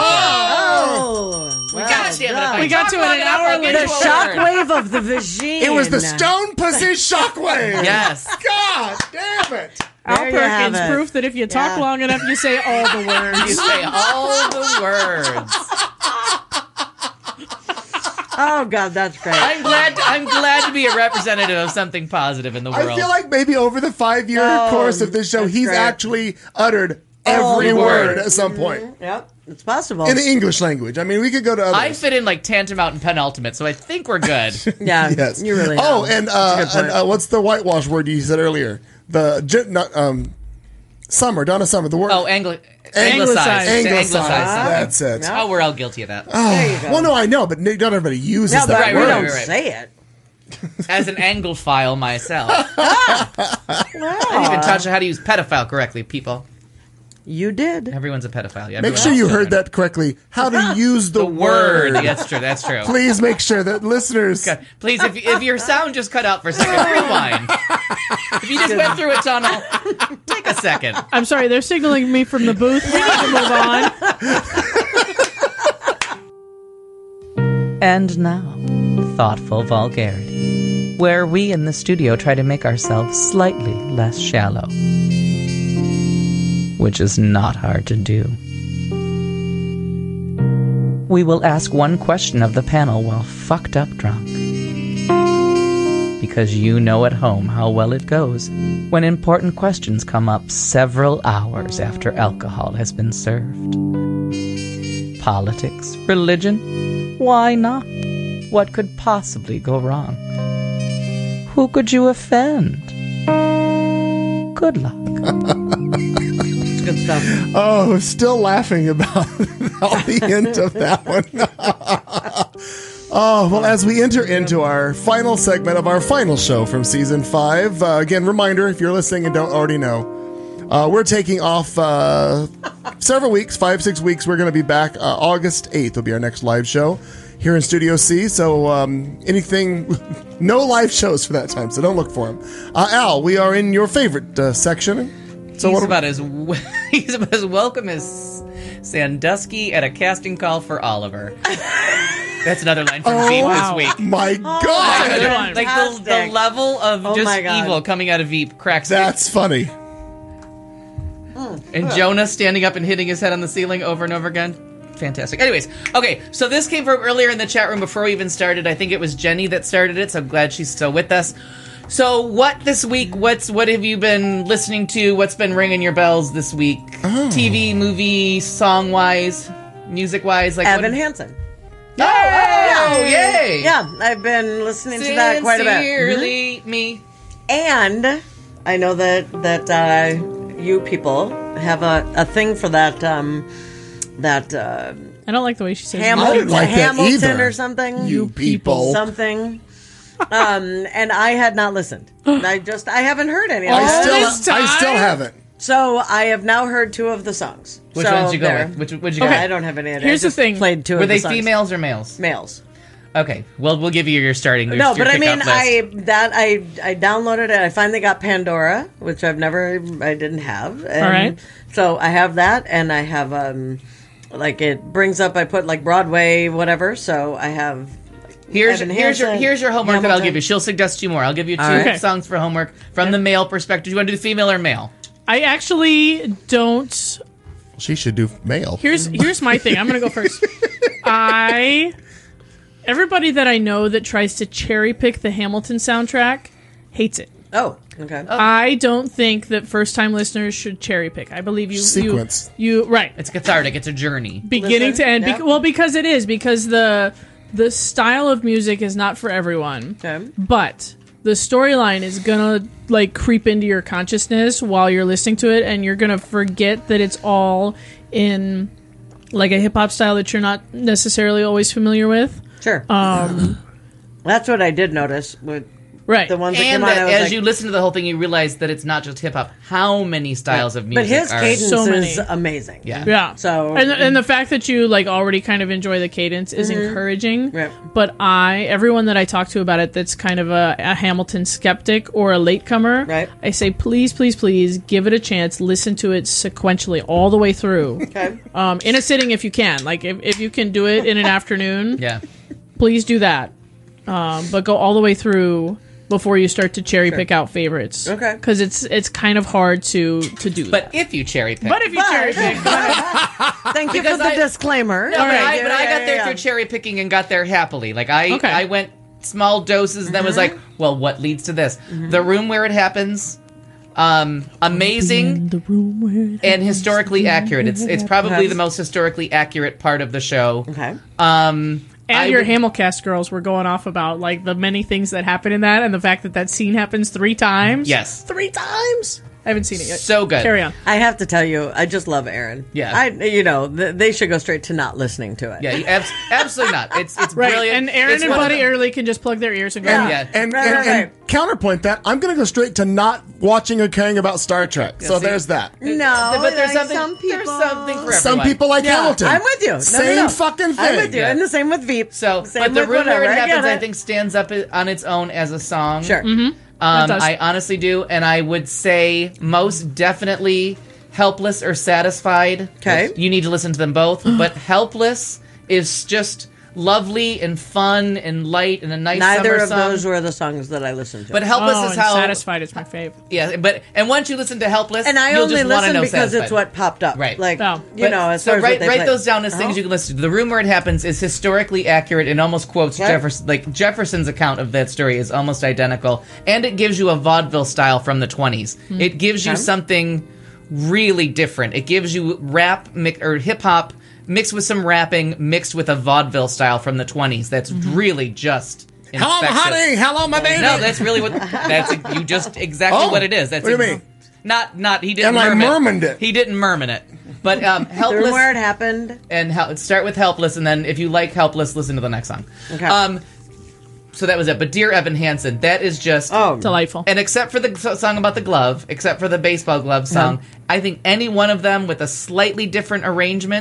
Oh, for. well God damn it. if I We got talk to it long an enough, hour I'll get the to a word. shockwave of the vagine. It was the stone pussy shockwave. Yes. God damn it. Al There you have Perkins, it. proof that if you talk Yeah. long enough, you say all the You words. say all the words. Oh God, that's great. I'm glad I'm glad to be a representative of something positive in the world. I feel like maybe over the five year No, course of this show, that's he's great. actually uttered All every the word words. at some point Yep, it's possible. in the English language. I mean, we could go to others. I fit in like tantamount and penultimate, so I think we're good. yeah, Yes. you really. Oh, have. and, uh, That's a good and point. uh, what's the whitewash word you said earlier? The gen- not, um, Summer, Donna Summer. The word. Oh, Angli- Anglicized. anglicized. Anglicized. Anglicized. That's it. Yeah. Oh, we're all guilty of that. There you go. Well, no, I know, but not everybody uses no, but that right, we word. right, don't right, right. say it. As an Anglophile myself. I didn't even touch how to use pedophile correctly, people. You did. Everyone's a pedophile. Yeah, Make everyone sure you else heard is. that correctly. How to use the, The word. That's true. That's true. Please make sure that listeners. Okay, please, if, if your sound just cut out for a second, rewind. If you just went through a tunnel, take a second. I'm sorry, they're signaling me from the booth. We need to move on. And now, thoughtful vulgarity, where we in the studio try to make ourselves slightly less shallow, which is not hard to do. We will ask one question of the panel while fucked up drunk, because you know at home how well it goes when important questions come up several hours after alcohol has been served. Politics, religion, why not? What could possibly go wrong? Who could you offend? Good luck. It's good stuff. Oh, still laughing about all the end of that one. Oh, well, as we enter into our final segment of our final show from season five, uh, again, reminder, if you're listening and don't already know, uh, we're taking off uh, several weeks, five, six weeks. We're going to be back. Uh, August eighth will be our next live show here in Studio C. So um, anything, no live shows for that time, so don't look for them. Uh, Al, we are in your favorite uh, section. So he's what about as he's about as welcome as Sandusky at a casting call for Oliver. That's another line from Oh, Veep wow. this week. My God. Another one. Like the, the Fantastic. level of Oh just my God. evil coming out of Veep cracks me. That's funny. And Jonah standing up and hitting his head on the ceiling over and over again. Fantastic. Anyways, okay, so this came from earlier in the chat room before we even started. I think it was Jenny that started it, so I'm glad she's still with us. So what this week, what's what have you been listening to? What's been ringing your bells this week? Oh. T V, movie, song-wise, music-wise? Like Evan what? Hansen. Oh, oh, yay! Yeah, I've been listening to that quite a bit. Sincerely me. And I know that that uh, you people have a, a thing for that um, that uh, I don't like the way she says Hamilton, I didn't like that Hamilton either. or something. You people. something. um, and I had not listened. I just I haven't heard any of I it. still, this I time? still haven't. So I have now heard two of the songs. Which so ones you go there. with? Which would you go Okay, I with? don't have any idea. Here's I the just thing. Played two Were of they the songs. females or males? Males. Okay, well, we'll give you your starting. No, your but I pickup mean, list. I that I I downloaded it. I finally got Pandora, which I've never, I didn't have. And All right. So I have that, and I have um, like it brings up. I put like Broadway, whatever. So I have. Here's Evan here's your Hansen, here's your homework that I'll Hamilton. give you. She'll suggest two more. I'll give you two All right. Okay. songs for homework from the male perspective. Do you want to do female or male? I actually don't. She should do male. Here's here's my thing. I'm gonna go first. I everybody that I know that tries to cherry pick the Hamilton soundtrack hates it. Oh, okay. I don't think that first time listeners should cherry pick. I believe you Sequence. You, you right. It's cathartic. It's a journey. Beginning Listen, to end. yeah. Bec- well, because it is because the the style of music is not for everyone. Okay. But the storyline is gonna like creep into your consciousness while you're listening to it, and you're gonna forget that it's all in like a hip hop style that you're not necessarily always familiar with. Sure. Um, That's what I did notice with right. the ones that And came on. that I was as like, you listen to the whole thing, you realize that it's not just hip hop. How many styles of music but his are cadence So is many. amazing. Yeah. Yeah. So and the, and the fact that you like already kind of enjoy the cadence is encouraging. Right. But I, everyone that I talk to about it, that's kind of a, a Hamilton skeptic or a latecomer, Right. I say, please, please, please, give it a chance. Listen to it sequentially all the way through, Okay. um, in a sitting if you can. Like if if you can do it in an afternoon, Yeah. please do that. Um, but go all the way through before you start to cherry pick out favorites. Okay. Because it's it's kind of hard to to do. But that. if you cherry pick. But if you But- cherry pick, Thank you Because for the I- disclaimer. No, but, Alright, I, but I yeah, got yeah, there yeah. through cherry picking and got there happily. Like I, Okay. I went small doses and then was like, well, what leads to this? The room where it happens, um, amazing the room where and historically accurate. It's it's probably Yes. the most historically accurate part of the show. Okay. Um, And I your would- Hamilcast girls were going off about like the many things that happen in that, and the fact that that scene happens three times. Yes. three times. I haven't seen it yet. So good. Carry on. I have to tell you, I just love Aaron. Yeah. I, you know, th- they should go straight to not listening to it. Yeah, you abs- absolutely not. It's it's Right, brilliant. and Aaron It's and one of Buddy the- Early can just plug their ears and go. Yeah. Yeah. And, Right, and, right, and right. counterpoint that, I'm going to go straight to not watching or caring about Star Trek. so see? there's that. No, But there's like something. some people. There's something for Some everyone. people like Yeah, Hamilton. I'm with you. No, no, Same no. fucking thing. I'm with you, Yeah. and the same with Veep. So, Same but the with room where it whatever, I get happens, I it. think, stands up on its own as a song. Sure. Mm-hmm. Um, does. I honestly do, and I would say most definitely Helpless or Satisfied. 'Kay. You need to listen to them both, but Helpless is just lovely and fun and light and a nice Neither summer of song. those were the songs that I listened to. But Helpless Oh, is and how Satisfied is my fave. Yeah, but and once you listen to Helpless, and I you'll only just wanna listen know because Satisfied. it's what popped up. Right. Like, Oh. you But- know, as so far as write what they write played. those down as things Uh-huh. you can listen to. The Room Where It Happens is historically accurate and almost quotes Okay. Jefferson. Like Jefferson's account of that story is almost identical, and it gives you a vaudeville style from the twenties. It gives you Okay. something really different. It gives you rap mi- or hip hop mixed with some rapping, mixed with a vaudeville style from the twenties. That's really just. Hello, my infectious. honey. Hello, my baby. No, that's really what. That's you just exactly Oh, what it is. That's what do you ex- mean? Not not he didn't. And I merman. mermaned it. He didn't merman it. But um, The helpless room where it happened. and hel- start with Helpless, and then if you like Helpless, listen to the next song. Okay. Um, so that was it. But Dear Evan Hansen, that is just Oh, Delightful. and except for the so- song about the glove, except for the baseball glove song, I think any one of them with a slightly different arrangement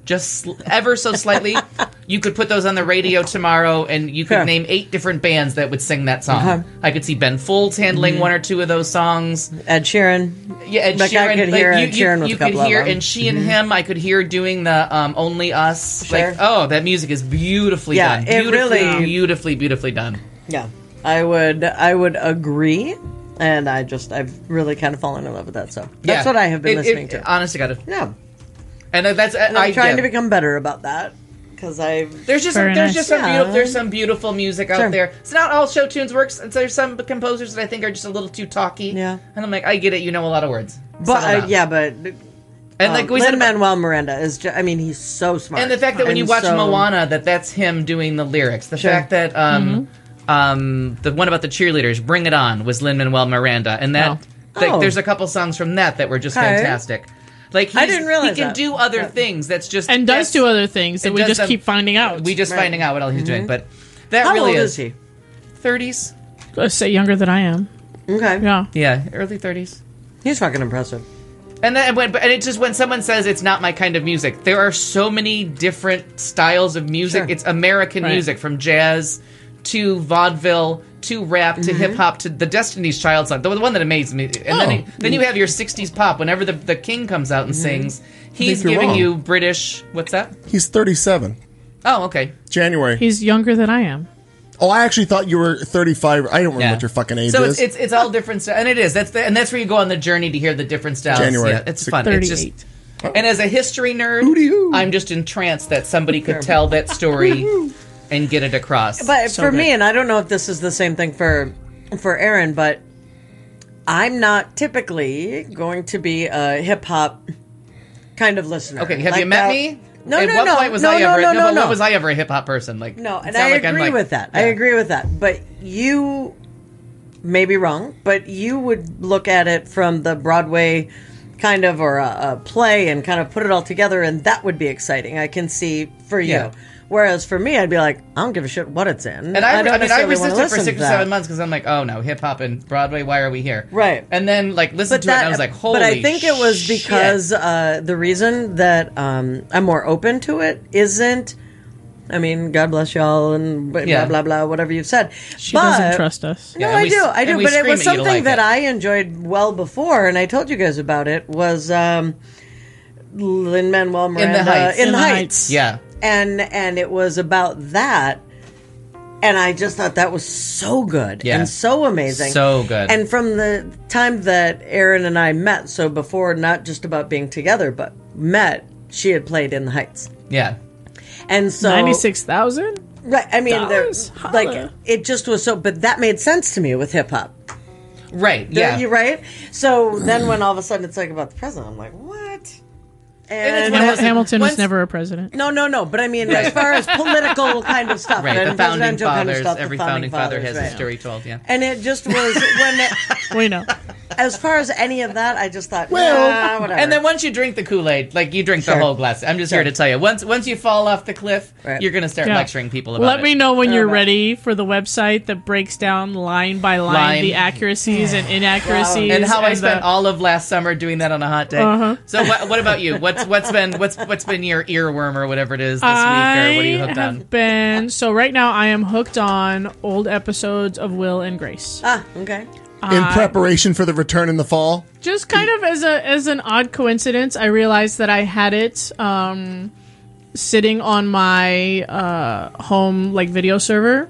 just sl- ever so slightly, you could put those on the radio tomorrow, and you could Sure. name eight different bands that would sing that song. Uh-huh. I could see Ben Folds handling Mhm. one or two of those songs. Ed Sheeran. Yeah, Ed Like, Sheeran. I could like, hear you, Ed you- Sheeran with you a couple could of hear, them. and she and Mhm. him, I could hear doing the um, Only Us. Sure. Like, oh, that music is beautifully Yeah, done. it Beautifully, really- beautifully, beautifully done. Yeah, I would. I would agree, and I just I've really kind of fallen in love with that. So that's Yeah. what I have been It- listening it- to. Honest to God. Yeah, and that's and I'm I, trying yeah. to become better about that because I There's just Very some, there's nice. just some Yeah. beautiful there's some beautiful music out Sure. there. It's not all show tunes works. And so there's some composers that I think are just a little too talky. Yeah, and I'm like, I get it. You know a lot of words. but Settle uh, down. yeah, but And like um, we said about- Lin-Manuel Miranda is. Just, I mean, he's so smart. And the fact that when you And watch so- Moana, that that's him doing the lyrics. The Sure. fact that um, um, the one about the cheerleaders, "Bring It On," was Lin-Manuel Miranda, and that Oh. like, Oh. there's a couple songs from that that were just Okay. fantastic. Like he's, I didn't realize he can that. do other Yeah. things. That's just And does that's- do other things that it we does just them- keep finding out. We just Right. finding out what all he's doing, Mhm. but that How really old is is he? thirties. Let's say younger than I am. Okay, Yeah. Yeah, early thirties. he's fucking impressive. And then when, and it's just when someone says it's not my kind of music, there are so many different styles of music. Sure. It's American Right. music, from jazz to vaudeville to rap to Mm-hmm. hip hop to the Destiny's Child song, the one that amazed me. And then, Oh. you- then you have your sixties pop. Whenever the the King comes out and Mm-hmm. sings, he's you're giving wrong. you British. What's that? He's thirty-seven. Oh, okay. January. He's younger than I am. Oh, I actually thought you were thirty-five. I don't remember Yeah. what your fucking age So is. it's, it's it's all different, st- and it is. That's the, and that's where you go on the journey to hear the different styles. January. Yeah, it's fun. It's just. thirty-eight. And as a history nerd, I'm just entranced that somebody could tell that story and get it across. But So for good. me, and I don't know if this is the same thing for for Aaron, but I'm not typically going to be a hip hop kind of listener. Okay, have Like you met that- me? No, At no, what no, point was no, I no, ever? no, but no, when no. was I ever a hip hop person? Like, No, and it's not I like I'm agree like- with that. I Yeah. agree with that. But you may be wrong, but you would look at it from the Broadway kind of or a, a play and kind of put it all together, and that would be exciting. I can see for you. Yeah. Whereas for me, I'd be like, I don't give a shit what it's in. And I, I, don't mean, I necessarily wanna resisted for listen six to or seven that. months because I'm like, oh no, hip hop and Broadway. Why are we here? Right. And then like listened to it, and I was like, holy. But I think it was shit. because uh, the reason that um, I'm more open to it isn't. I mean, God bless y'all and blah Yeah. blah blah, whatever you've said. She But- doesn't trust us. No, Yeah, and I we do, s- I do. and we But it scream was at you to something like that it. I enjoyed well before, and I told you guys about it. Was um, Lin-Manuel Miranda In the Heights. In In the the Heights. Yeah. and and it was about that. And I just thought that was so good Yeah. and so amazing. So good. And from the time that Erin and I met, so before not just about being together, but met, she had played in the Heights. Yeah. And so ninety-six thousand? Right, I mean Dollars? there's like Holla. it just was so but that made sense to me with hip hop. Right. Yeah. Yeah. You right? So then when all of a sudden it's like about the president, I'm like, what? And, when Ham- was it- Hamilton once- was never a president. no, no, no. But I mean, as far as political kind of stuff, Right. and The founding presidential kind of fathers. stuff, the Every founding father fathers, has right. a story told. Yeah. And it just was when, it, We know. as far as any of that, I just thought, Well, nah, whatever. And then once you drink the Kool-Aid, like you drink Sure. the whole glass. I'm just Sure. here to tell you. Once once you fall off the cliff, Right. you're gonna start Yeah. lecturing people about Let it. me know when Oh, you're but- ready for the website that breaks down line by line, Line. the accuracies and inaccuracies. And how I the- spent all of last summer doing that on a hot day. Uh-huh. So what, what about you? What's what's been what's what's been your earworm or whatever it is this I week, or what are you hooked have on? been so right now. I am hooked on old episodes of Will and Grace. ah, okay. In Uh, preparation for the return in the fall. Just kind of as a as an odd coincidence, I realized that I had it um, sitting on my uh, home like video server,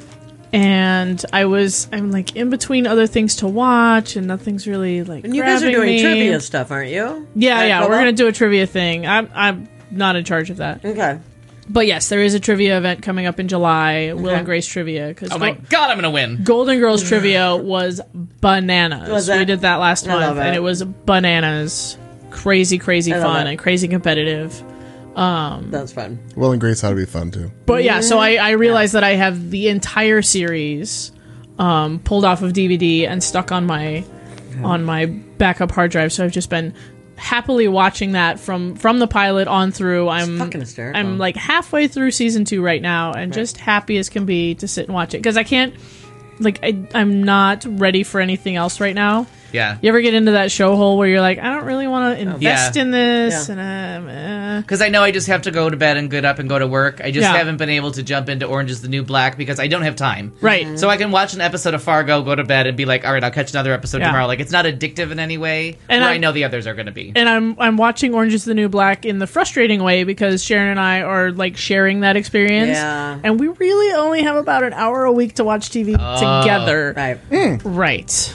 and I was I'm like in between other things to watch, and nothing's really like. And you guys are grabbing doing me. trivia stuff, aren't you? Yeah, At yeah, we're Cobalt? gonna do a trivia thing. I'm I'm not in charge of that, Okay. but yes, there is a trivia event coming up in July. Will Okay. and Grace trivia because Oh my god, I'm gonna win! Golden Girls trivia was bananas. Was we it? did that last I love month, and it. it was bananas. Crazy, crazy I love fun it. and crazy competitive. Um, That's fun. Will and Grace ought to be fun too. but yeah, so I, I realized that I have the entire series um, pulled off of D V D and stuck on my on my backup hard drive. So I've just been happily watching that from from the pilot on through. I'm fucking hysterical. I'm like halfway through season two right now, and just happy as can be to sit and watch it because I can't like I, I'm not ready for anything else right now. Yeah. You ever get into that show hole where you're like, I don't really want to invest Yeah. in this, Yeah. and uh, Because I know I just have to go to bed and get up and go to work. I just Yeah. haven't been able to jump into Orange is the New Black because I don't have time. Right. So I can watch an episode of Fargo, go to bed, and be like, all right, I'll catch another episode Yeah. tomorrow. Like, it's not addictive in any way, And where I, I'm- know the others are going to be. and I'm I'm watching Orange is the New Black in the frustrating way because Sharon and I are like sharing that experience, Yeah. and we really only have about an hour a week to watch T V Oh. together. Right. Right.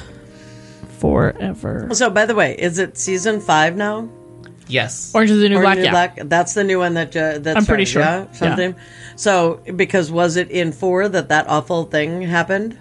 Forever. So, by the way, is it season five now? Yes. Orange is the New Or Black. New Yeah. Black? That's the new one that uh, that's I'm pretty sure. Yeah, Yeah. something. So, because was it in four that that awful thing happened?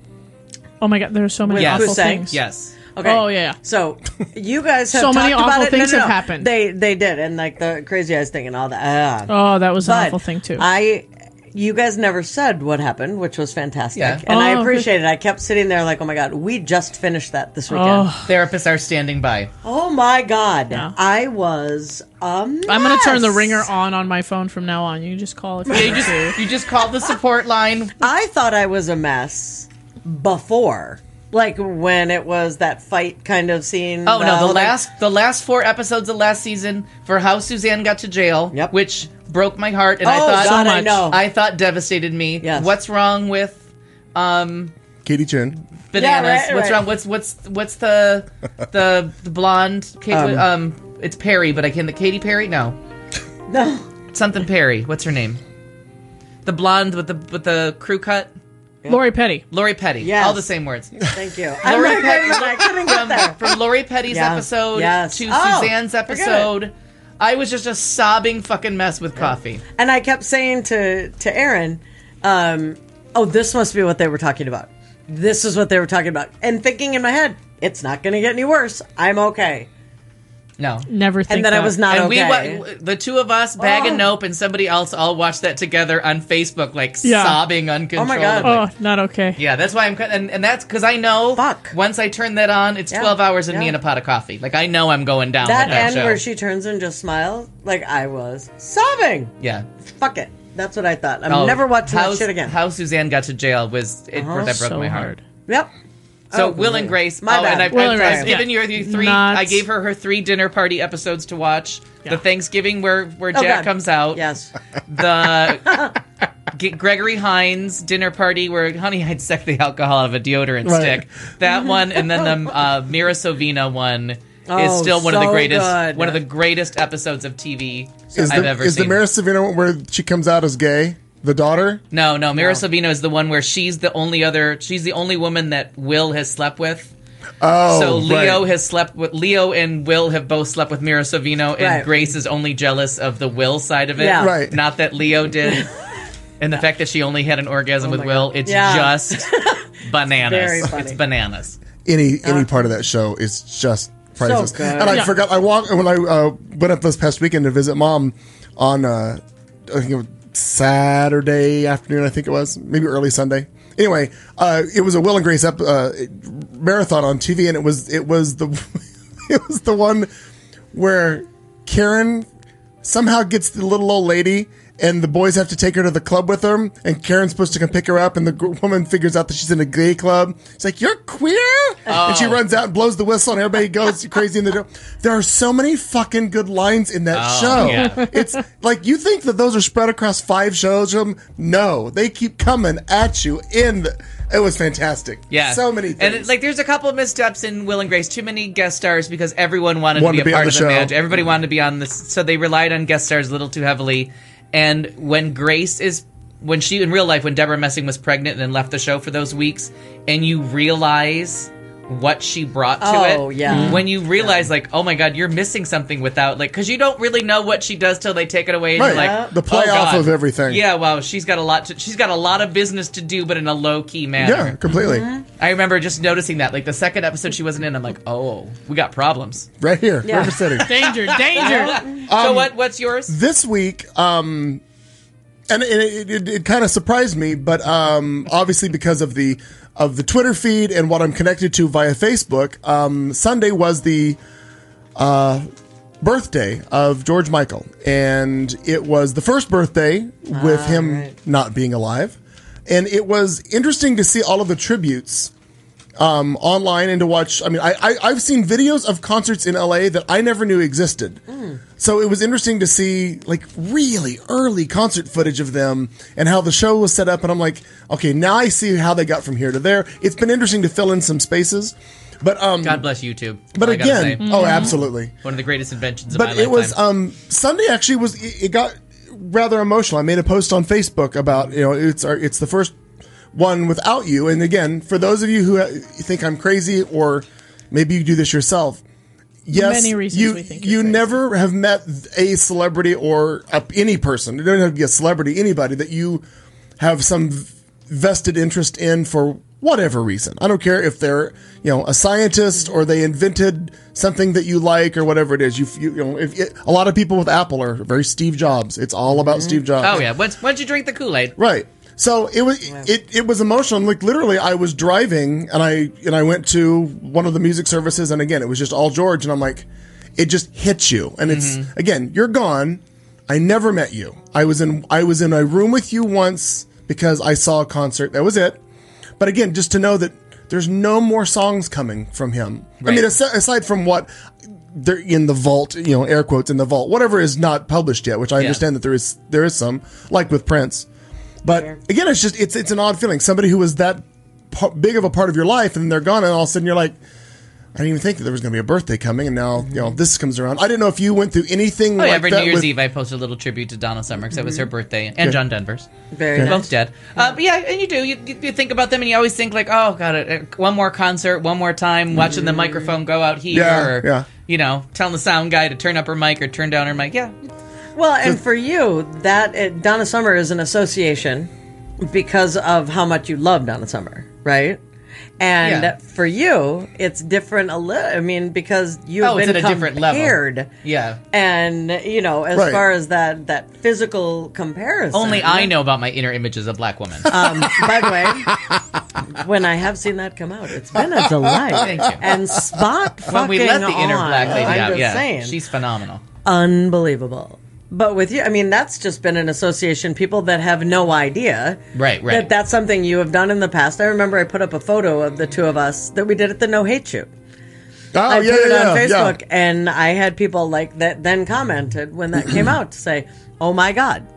Oh my God, there are so many With awful Hussein? things. Yes. Okay. Oh yeah. yeah. So you guys have So talked many about awful it. things no, no, have no. happened. They they did, and like the crazy eyes thing and all that. Ah. Oh, that was an But awful thing too. I, you guys never said what happened, which was fantastic, Yeah. and I Oh, appreciate it. I kept sitting there like, oh my god, we just finished that this weekend. Oh. Therapists are standing by. Oh my god, Yeah. I was a mess. I'm gonna turn the ringer on on my phone from now on. You can just call if you Yeah, you want just to. you just call the support line. I thought I was a mess before. Like when it was that fight kind of scene. Oh no, uh, the like- last the last four episodes of last season for how Suzanne got to jail, Yep. which broke my heart, and Oh, I thought God, So I much. know. I thought devastated me. Yes. What's wrong with um Katie Chin. bananas? Yeah, right, what's right. wrong? What's what's what's the the, the blonde? Kate, um, Um, it's Perry, but I can the Katy Perry? No, No. something Perry. What's her name? The blonde with the with the crew cut. Lori Petty. Lori Petty. Yes. All the same words. Thank you. I'm Lori not Petty good, but I couldn't get from, there. from Lori Petty's Yeah. episode Yes. to Oh, Suzanne's forget it. episode. I was just a sobbing fucking mess with coffee. And I kept saying to to Aaron, um, "Oh, this must be what they were talking about. This is what they were talking about." And thinking in my head, "It's not going to get any worse. I'm okay." No. Never think And then that. I was not And okay. we wa- the two of us, Bag Oh. and Nope, and somebody else all watched that together on Facebook, like Yeah. sobbing uncontrollably. Oh, not okay. Yeah, that's why I'm, and, and that's because I know Fuck. once I turn that on, it's Yeah. twelve hours and me Yeah. and a pot of coffee. Like I know I'm going down that with that end show. where she turns and just smiles, like I was sobbing. yeah. Fuck it. That's what I thought. I'm Oh, never watching how, that shit again. How Suzanne got to jail was it Uh-huh. that broke So my heart. hard. Yep. So Oh, Will and yeah. Grace. My oh, bad. and I've, Will I've, and I've Grace, given yeah. you the three. Not- I gave her her three dinner party episodes to watch. Yeah. The Thanksgiving where where Oh, Jack God. comes out. Yes. The G- Gregory Hines dinner party where Honey I'd suck the alcohol out of a deodorant Right. stick. That one, and then the uh, Mira Sovina one is Oh, still one of the so greatest. good. One of the greatest episodes of T V Is I've the, ever is seen. the Mara Savino one where she comes out as gay? The daughter? no, no, Mira Sovina is the one where she's the only other. She's the only woman that Will has slept with. Oh, So Leo right. has slept with Leo and Will have both slept with Mira Sorvino, and Right. Grace is only jealous of the Will side of it, Yeah. Right. not that Leo did. And the fact that she only had an orgasm with my Will, God. it's Yeah. just bananas. Very funny. It's bananas. any any part of that show is just priceless. good. And I Yeah. forgot. I walked when I uh, went up this past weekend to visit mom on uh, I think it was Saturday afternoon. I think it was maybe early Sunday. Anyway, uh, it was a Will and Grace ep- uh, marathon on T V, and it was it was the it was the one where Karen somehow gets the little old lady. And the boys have to take her to the club with them, and Karen's supposed to come pick her up, and the g- woman figures out that she's in a gay club. It's like, you're queer? And she runs out and blows the whistle, and everybody goes crazy in the door. There are so many fucking good lines in that Oh, show. yeah. It's like, you think that those are spread across five shows? Um, No, they keep coming at you in the... It was fantastic. Yeah, So many things. And it, like, there's a couple of missteps in Will and Grace. Too many guest stars because everyone wanted, Wanted to be to a be on part the of the show. match. Everybody wanted to be on this, so they relied on guest stars a little too heavily. And when Grace is, when she in real life, when Deborah Messing was pregnant and then left the show for those weeks, and you realize what she brought to Oh, it. yeah. When you realize, like, oh my god, you're missing something without, like, because you don't really know what she does till they take it away. And Right. you're like, Yeah. The play oh, off God. of everything. Yeah, wow, she's got a lot. To, she's got a lot of business to do, but in a low key manner. Yeah, completely. I remember just noticing that. Like the second episode she wasn't in, I'm like, oh, we got problems. Right here. Yeah. River City. Danger, danger. so what? What's yours? This week, um, and it, it, it, it kind of surprised me, but um, obviously because of the of the Twitter feed and what I'm connected to via Facebook, um, Sunday was the uh, birthday of George Michael, and it was the first birthday with him right. not being alive, and it was interesting to see all of the tributes um, online and to watch. I mean, I, I I've seen videos of concerts in L A that I never knew existed. Mm. So it was interesting to see like really early concert footage of them and how the show was set up. And I'm like, okay, now I see how they got from here to there. It's been interesting to fill in some spaces. But um, God bless YouTube. But I gotta again, say. oh, absolutely. One of the greatest inventions of But my it lifetime. was um, Sunday. Actually, was it, it got rather emotional. I made a post on Facebook about you know it's our, it's the first one without you. And again, for those of you who uh, think I'm crazy or maybe you do this yourself, yes, Many reasons you we think you never have met a celebrity or a, any person. You don't have to be a celebrity, anybody that you have some vested interest in for whatever reason. I don't care if they're, you know, a scientist or they invented something that you like or whatever it is. You, you, you know, if it, a lot of people with Apple are very Steve Jobs. It's all about Steve Jobs. Oh yeah, once once you drink the Kool-Aid, right? So it was it, it was emotional. Like literally, I was driving and I and I went to one of the music services, and again, it was just all George, and I'm like, it just hits you, and it's Mm-hmm. again, you're gone. I never met you. I was in I was in a room with you once because I saw a concert. That was it. But again, just to know that there's no more songs coming from him. Right. I mean, aside, aside from what they're in the vault, you know, air quotes in the vault, whatever is not published yet, which I Yeah. understand that there is there is some, like with Prince. But again, it's just it's it's an odd feeling. Somebody who was that p- big of a part of your life, and then they're gone, and all of a sudden you're like, I didn't even think that there was going to be a birthday coming, and now you know this comes around. I didn't know if you went through anything Oh, yeah, like every that New Year's with- Eve, I posted a little tribute to Donna Summer because it was her birthday, and Okay. John Denver's. Very They're nice. both dead. Uh, but yeah, and you do. You, you think about them, and you always think like, oh, God, uh, one more concert, one more time, watching the microphone go out here, Yeah, or yeah. you know, telling the sound guy to turn up her mic or turn down her mic. Yeah, Well, and for you, that it, Donna Summer is an association because of how much you love Donna Summer, right? And Yeah. for you, it's different a little. I mean, because you've Oh, it's been at a different level. compared. yeah. And you know, as Right. far as that that physical comparison, Only I know about my inner image as a black woman. Um, by the way, when I have seen that come out, it's been a delight. Thank you. And spot fucking when we let the inner on, black lady I'm out, just yeah, saying, she's phenomenal. unbelievable. But with you, I mean, that's just been an association. People that have no idea, Right, right. that that's something you have done in the past. I remember I put up a photo of the two of us that we did at the No Hate Shoot. Oh, I yeah, put it yeah, on yeah, Facebook, yeah. and I had people like that then commented when that came out to say, "Oh my God,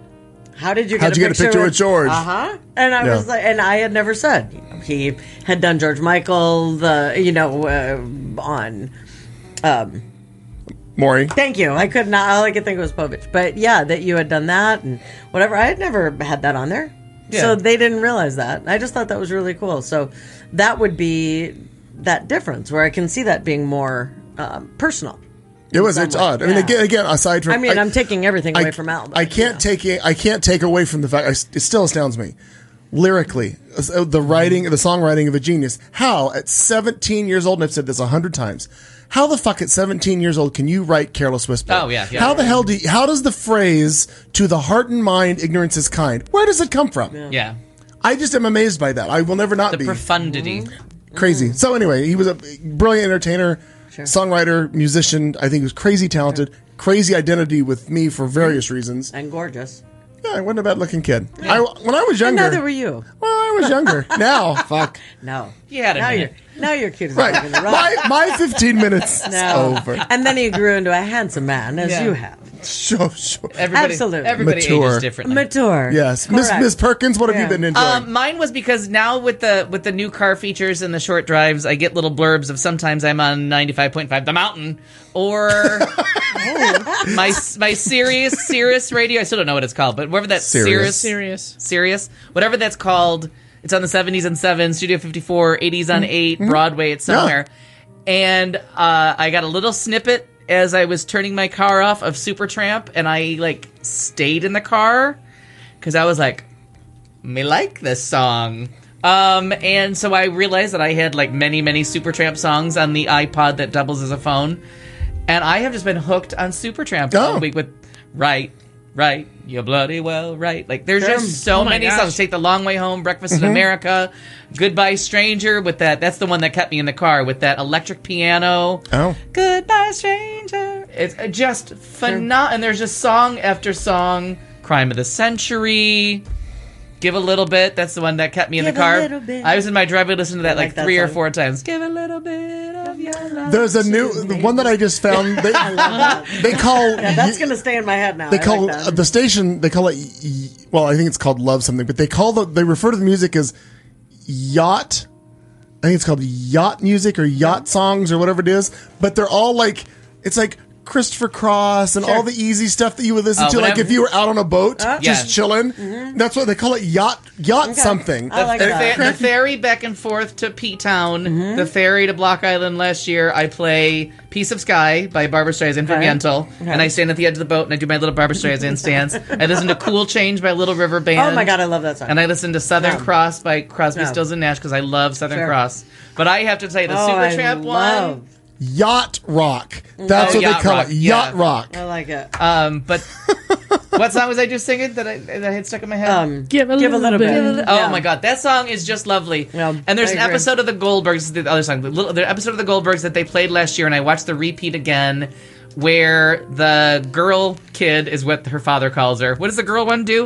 how did you get, How'd a, you get a picture picture with George?" Uh huh. And I Yeah. was like, and I had never said he had done George Michael, the you know uh, on. Um, Maury. Thank you. I could not. All I could think was Povich. But yeah, that you had done that and whatever. I had never had that on there, Yeah. so they didn't realize that. I just thought that was really cool. So that would be that difference where I can see that being more um, personal. It was. in It's some way. odd. I mean, Yeah. again, again, aside from. I mean, I, am taking everything I- away from Al. but, I can't take it. I can't take away from the fact. I, it still astounds me, lyrically, uh, the writing, the songwriting of a genius. How at seventeen years old, and I've said this a hundred times. How the fuck at seventeen years old can you write "Careless Whisper"? Oh, yeah, yeah. How the hell do? You, how does the phrase "to the heart and mind, ignorance is kind"? Where does it come from? Yeah. I just am amazed by that. I will never not The be profundity. crazy. So anyway, he was a brilliant entertainer, songwriter, musician. I think he was crazy talented, crazy identity with me for various reasons. And gorgeous. Yeah, I wasn't a bad looking kid. I, when I was And younger, neither were you. well, I was younger. Now, fuck. No. You had a now minute. you're now you're cute as Right. a in the rock. My, my fifteen minutes is No. over. And then he grew into a handsome man, as Yeah. you have. Sure, sure. Everybody, Absolutely. Everybody Mature. ages differently. Mature. Yes. Miss Correct. Miss Perkins, what have Yeah. you been enjoying? Um, mine was because now with the with the new car features and the short drives, I get little blurbs of sometimes I'm on ninety-five point five The Mountain or my my Sirius Sirius radio. I still don't know what it's called, but whatever that Sirius. Sirius Serious. Sirius whatever that's called. It's on the seventies and seven, Studio fifty-four, eighties on eight, Mm-hmm. Broadway. It's somewhere, and uh, I got a little snippet as I was turning my car off of Supertramp, and I like stayed in the car because I was like, me like this song. Um, and so I realized that I had like many, many Supertramp songs on the iPod that doubles as a phone. And I have just been hooked on Supertramp Oh. all week with Right, Right, You're Bloody Well Right. Like there's Sure. just so Oh my many gosh. songs. Take the Long Way Home, Breakfast Mm-hmm. in America, Goodbye Stranger with that. That's the one that kept me in the car with that electric piano. Oh. Goodbye Stranger. It's just phenomenal. And there's just song after song. Crime of the Century. Give a Little Bit. That's the one that kept me in Give the car. a little bit. I was in my driveway listening to that I like, like that three or song. four times. Give a little bit of your love. There's a new the one that I just found. They, they call Yeah, that's going to stay in my head now. they I call like that. the station. They call it. y- Well, I think it's called Love something, but they call the they refer to the music as yacht. I think it's called yacht music or yacht songs or whatever it is. But they're all like it's like Christopher Cross and Sure. all the easy stuff that you would listen Oh, to, like whenever- if you were out on a boat Uh, just Yeah. chilling. Mm-hmm. That's what they call it, yacht yacht something. I like the, that. fer- the ferry back and forth to P Town, the ferry to Block Island last year. I play "Piece of Sky" by Barbara Streisand from Okay. Yentl, Okay. and I stand at the edge of the boat and I do my little Barbara Streisand stance. I listen to "Cool Change" by Little River Band. Oh my God, I love that song. And I listen to "Southern Yeah. Cross" by Crosby, Yeah. Stills and Nash because I love Southern Sure. Cross. But I have to tell you, the Oh, I Supertramp love- one. Yacht rock. That's Oh, what they yacht call rock, it. Yacht yeah. rock. I like it. Um, but what song was I just singing that I that I had stuck in my head? Um, Give a give a little little bit. bit. Oh Yeah. my God, that song is just lovely. Yeah, and there's I an agree. episode of the Goldbergs, the other song, the, little, the episode of the Goldbergs that they played last year, and I watched the repeat again, where the girl kid is what her father calls her. What does the girl one do?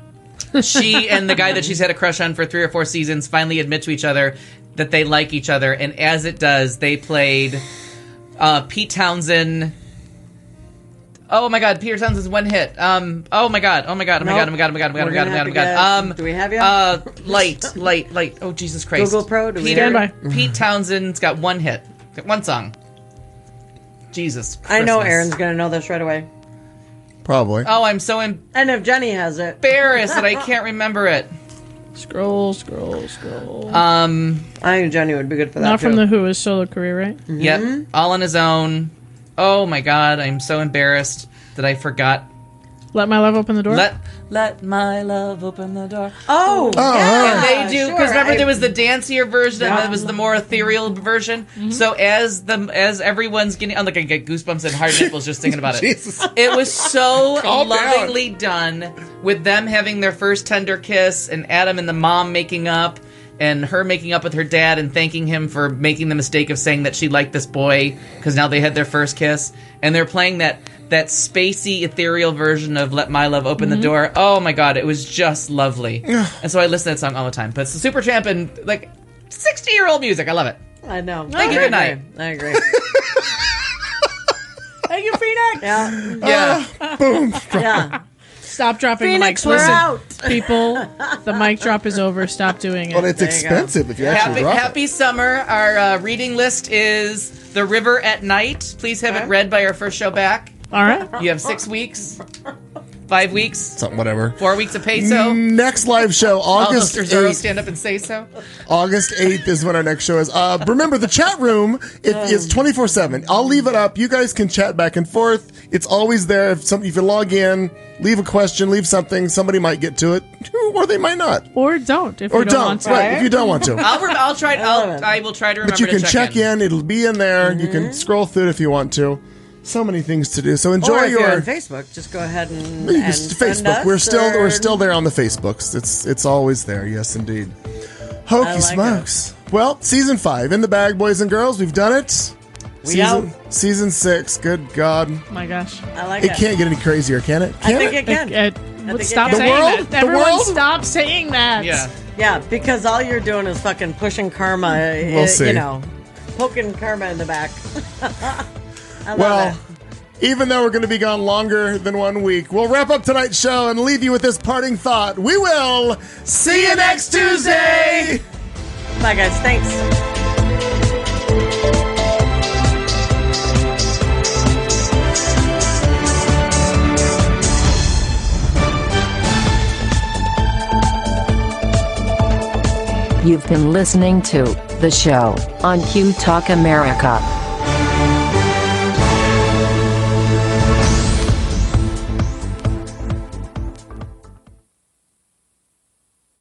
She and the guy that she's had a crush on for three or four seasons finally admit to each other that they like each other, and as it does, they played uh, Pete Townsend. Oh my God, Peter Townsend's one hit. Um. Oh my God. Oh my God. Oh my Nope. God. Oh my God. Oh my God. Oh my God. Oh We're my God. Oh gonna my God. Oh have my to God. get- Um. do we have you? Uh. Light. Light. Light. Oh Jesus Christ. Google Pro, do we Peter, have you? Pete Townsend's got one hit. Got one song. Jesus. I know Christmas. Aaron's going to know this right away. Probably. Oh, I'm so And if Jenny has it. embarrassed that I can't remember it. Scroll, scroll, scroll. Um. I think Jenny would be good for that. Not from too. the Who, his solo career, right? Yep. All on his own. Oh my God. I'm so embarrassed that I forgot. Let My Love Open the Door. Let Let my love open the door. Oh, yeah. And they do because sure. remember I- there was the dancier version and Yeah. there was the more ethereal version. So as the as everyone's getting, I'm like I get goosebumps and hard nipples just thinking about it. Jesus. It was so Calm down. lovingly done with them having their first tender kiss and Adam and the mom making up. And her making up with her dad and thanking him for making the mistake of saying that she liked this boy because now they had their first kiss. And they're playing that that spacey, ethereal version of Let My Love Open the Door. Oh my God, it was just lovely. And so I listen to that song all the time. But it's the Supertramp and like sixty-year-old music. I love it. I know. Thank you, I good night. agree. I agree. Thank you, Phoenix. Yeah. Yeah. Boom. Yeah. Stop dropping Phoenix, the mics. we're Listen, out. people, the mic drop is over. Stop doing it. Well, it's There you go. expensive if you actually Happy, drop it. happy summer. Our uh, reading list is The River at Night. Please have it read by our first show back. All right. You have six weeks, five weeks, Something, whatever. four weeks of peso. Next live show, All those August Zorro eighth. stand up and say so. August eighth is when our next show is. Uh, remember, the chat room it, is twenty-four seven. I'll leave it up. You guys can chat back and forth. It's always there. If, some, if you log in, leave a question, leave something, somebody might get to it, or they might not. Or don't if Or you don't, don't. want to. Right, if you don't want to. I'll, re- I'll try. I'll, I will try to remember But you can to check in. It'll be in there. You can scroll through it if you want to. So many things to do. So enjoy Or if your you're on Facebook, just go ahead and, You can- and send Facebook. us We're still or- we're still there on the Facebooks. It's it's always there. Yes, indeed. Hokey I like smokes. Well, season five in the bag, boys and girls. We've done it. We season out. season six. Good God, Oh my gosh. I like it it. can't get any crazier, can it? I Can think it? it can. It, I think it stop can. The saying world? that. The Everyone world? stop saying that. Yeah. Yeah, because all you're doing is fucking pushing karma. We'll uh, see. You know, poking karma in the back. I love Well, it. even though we're going to be gone longer than one week, we'll wrap up tonight's show and leave you with this parting thought. We will see you next Tuesday. Bye, guys. Thanks. You've been listening to The Show on Q Talk America.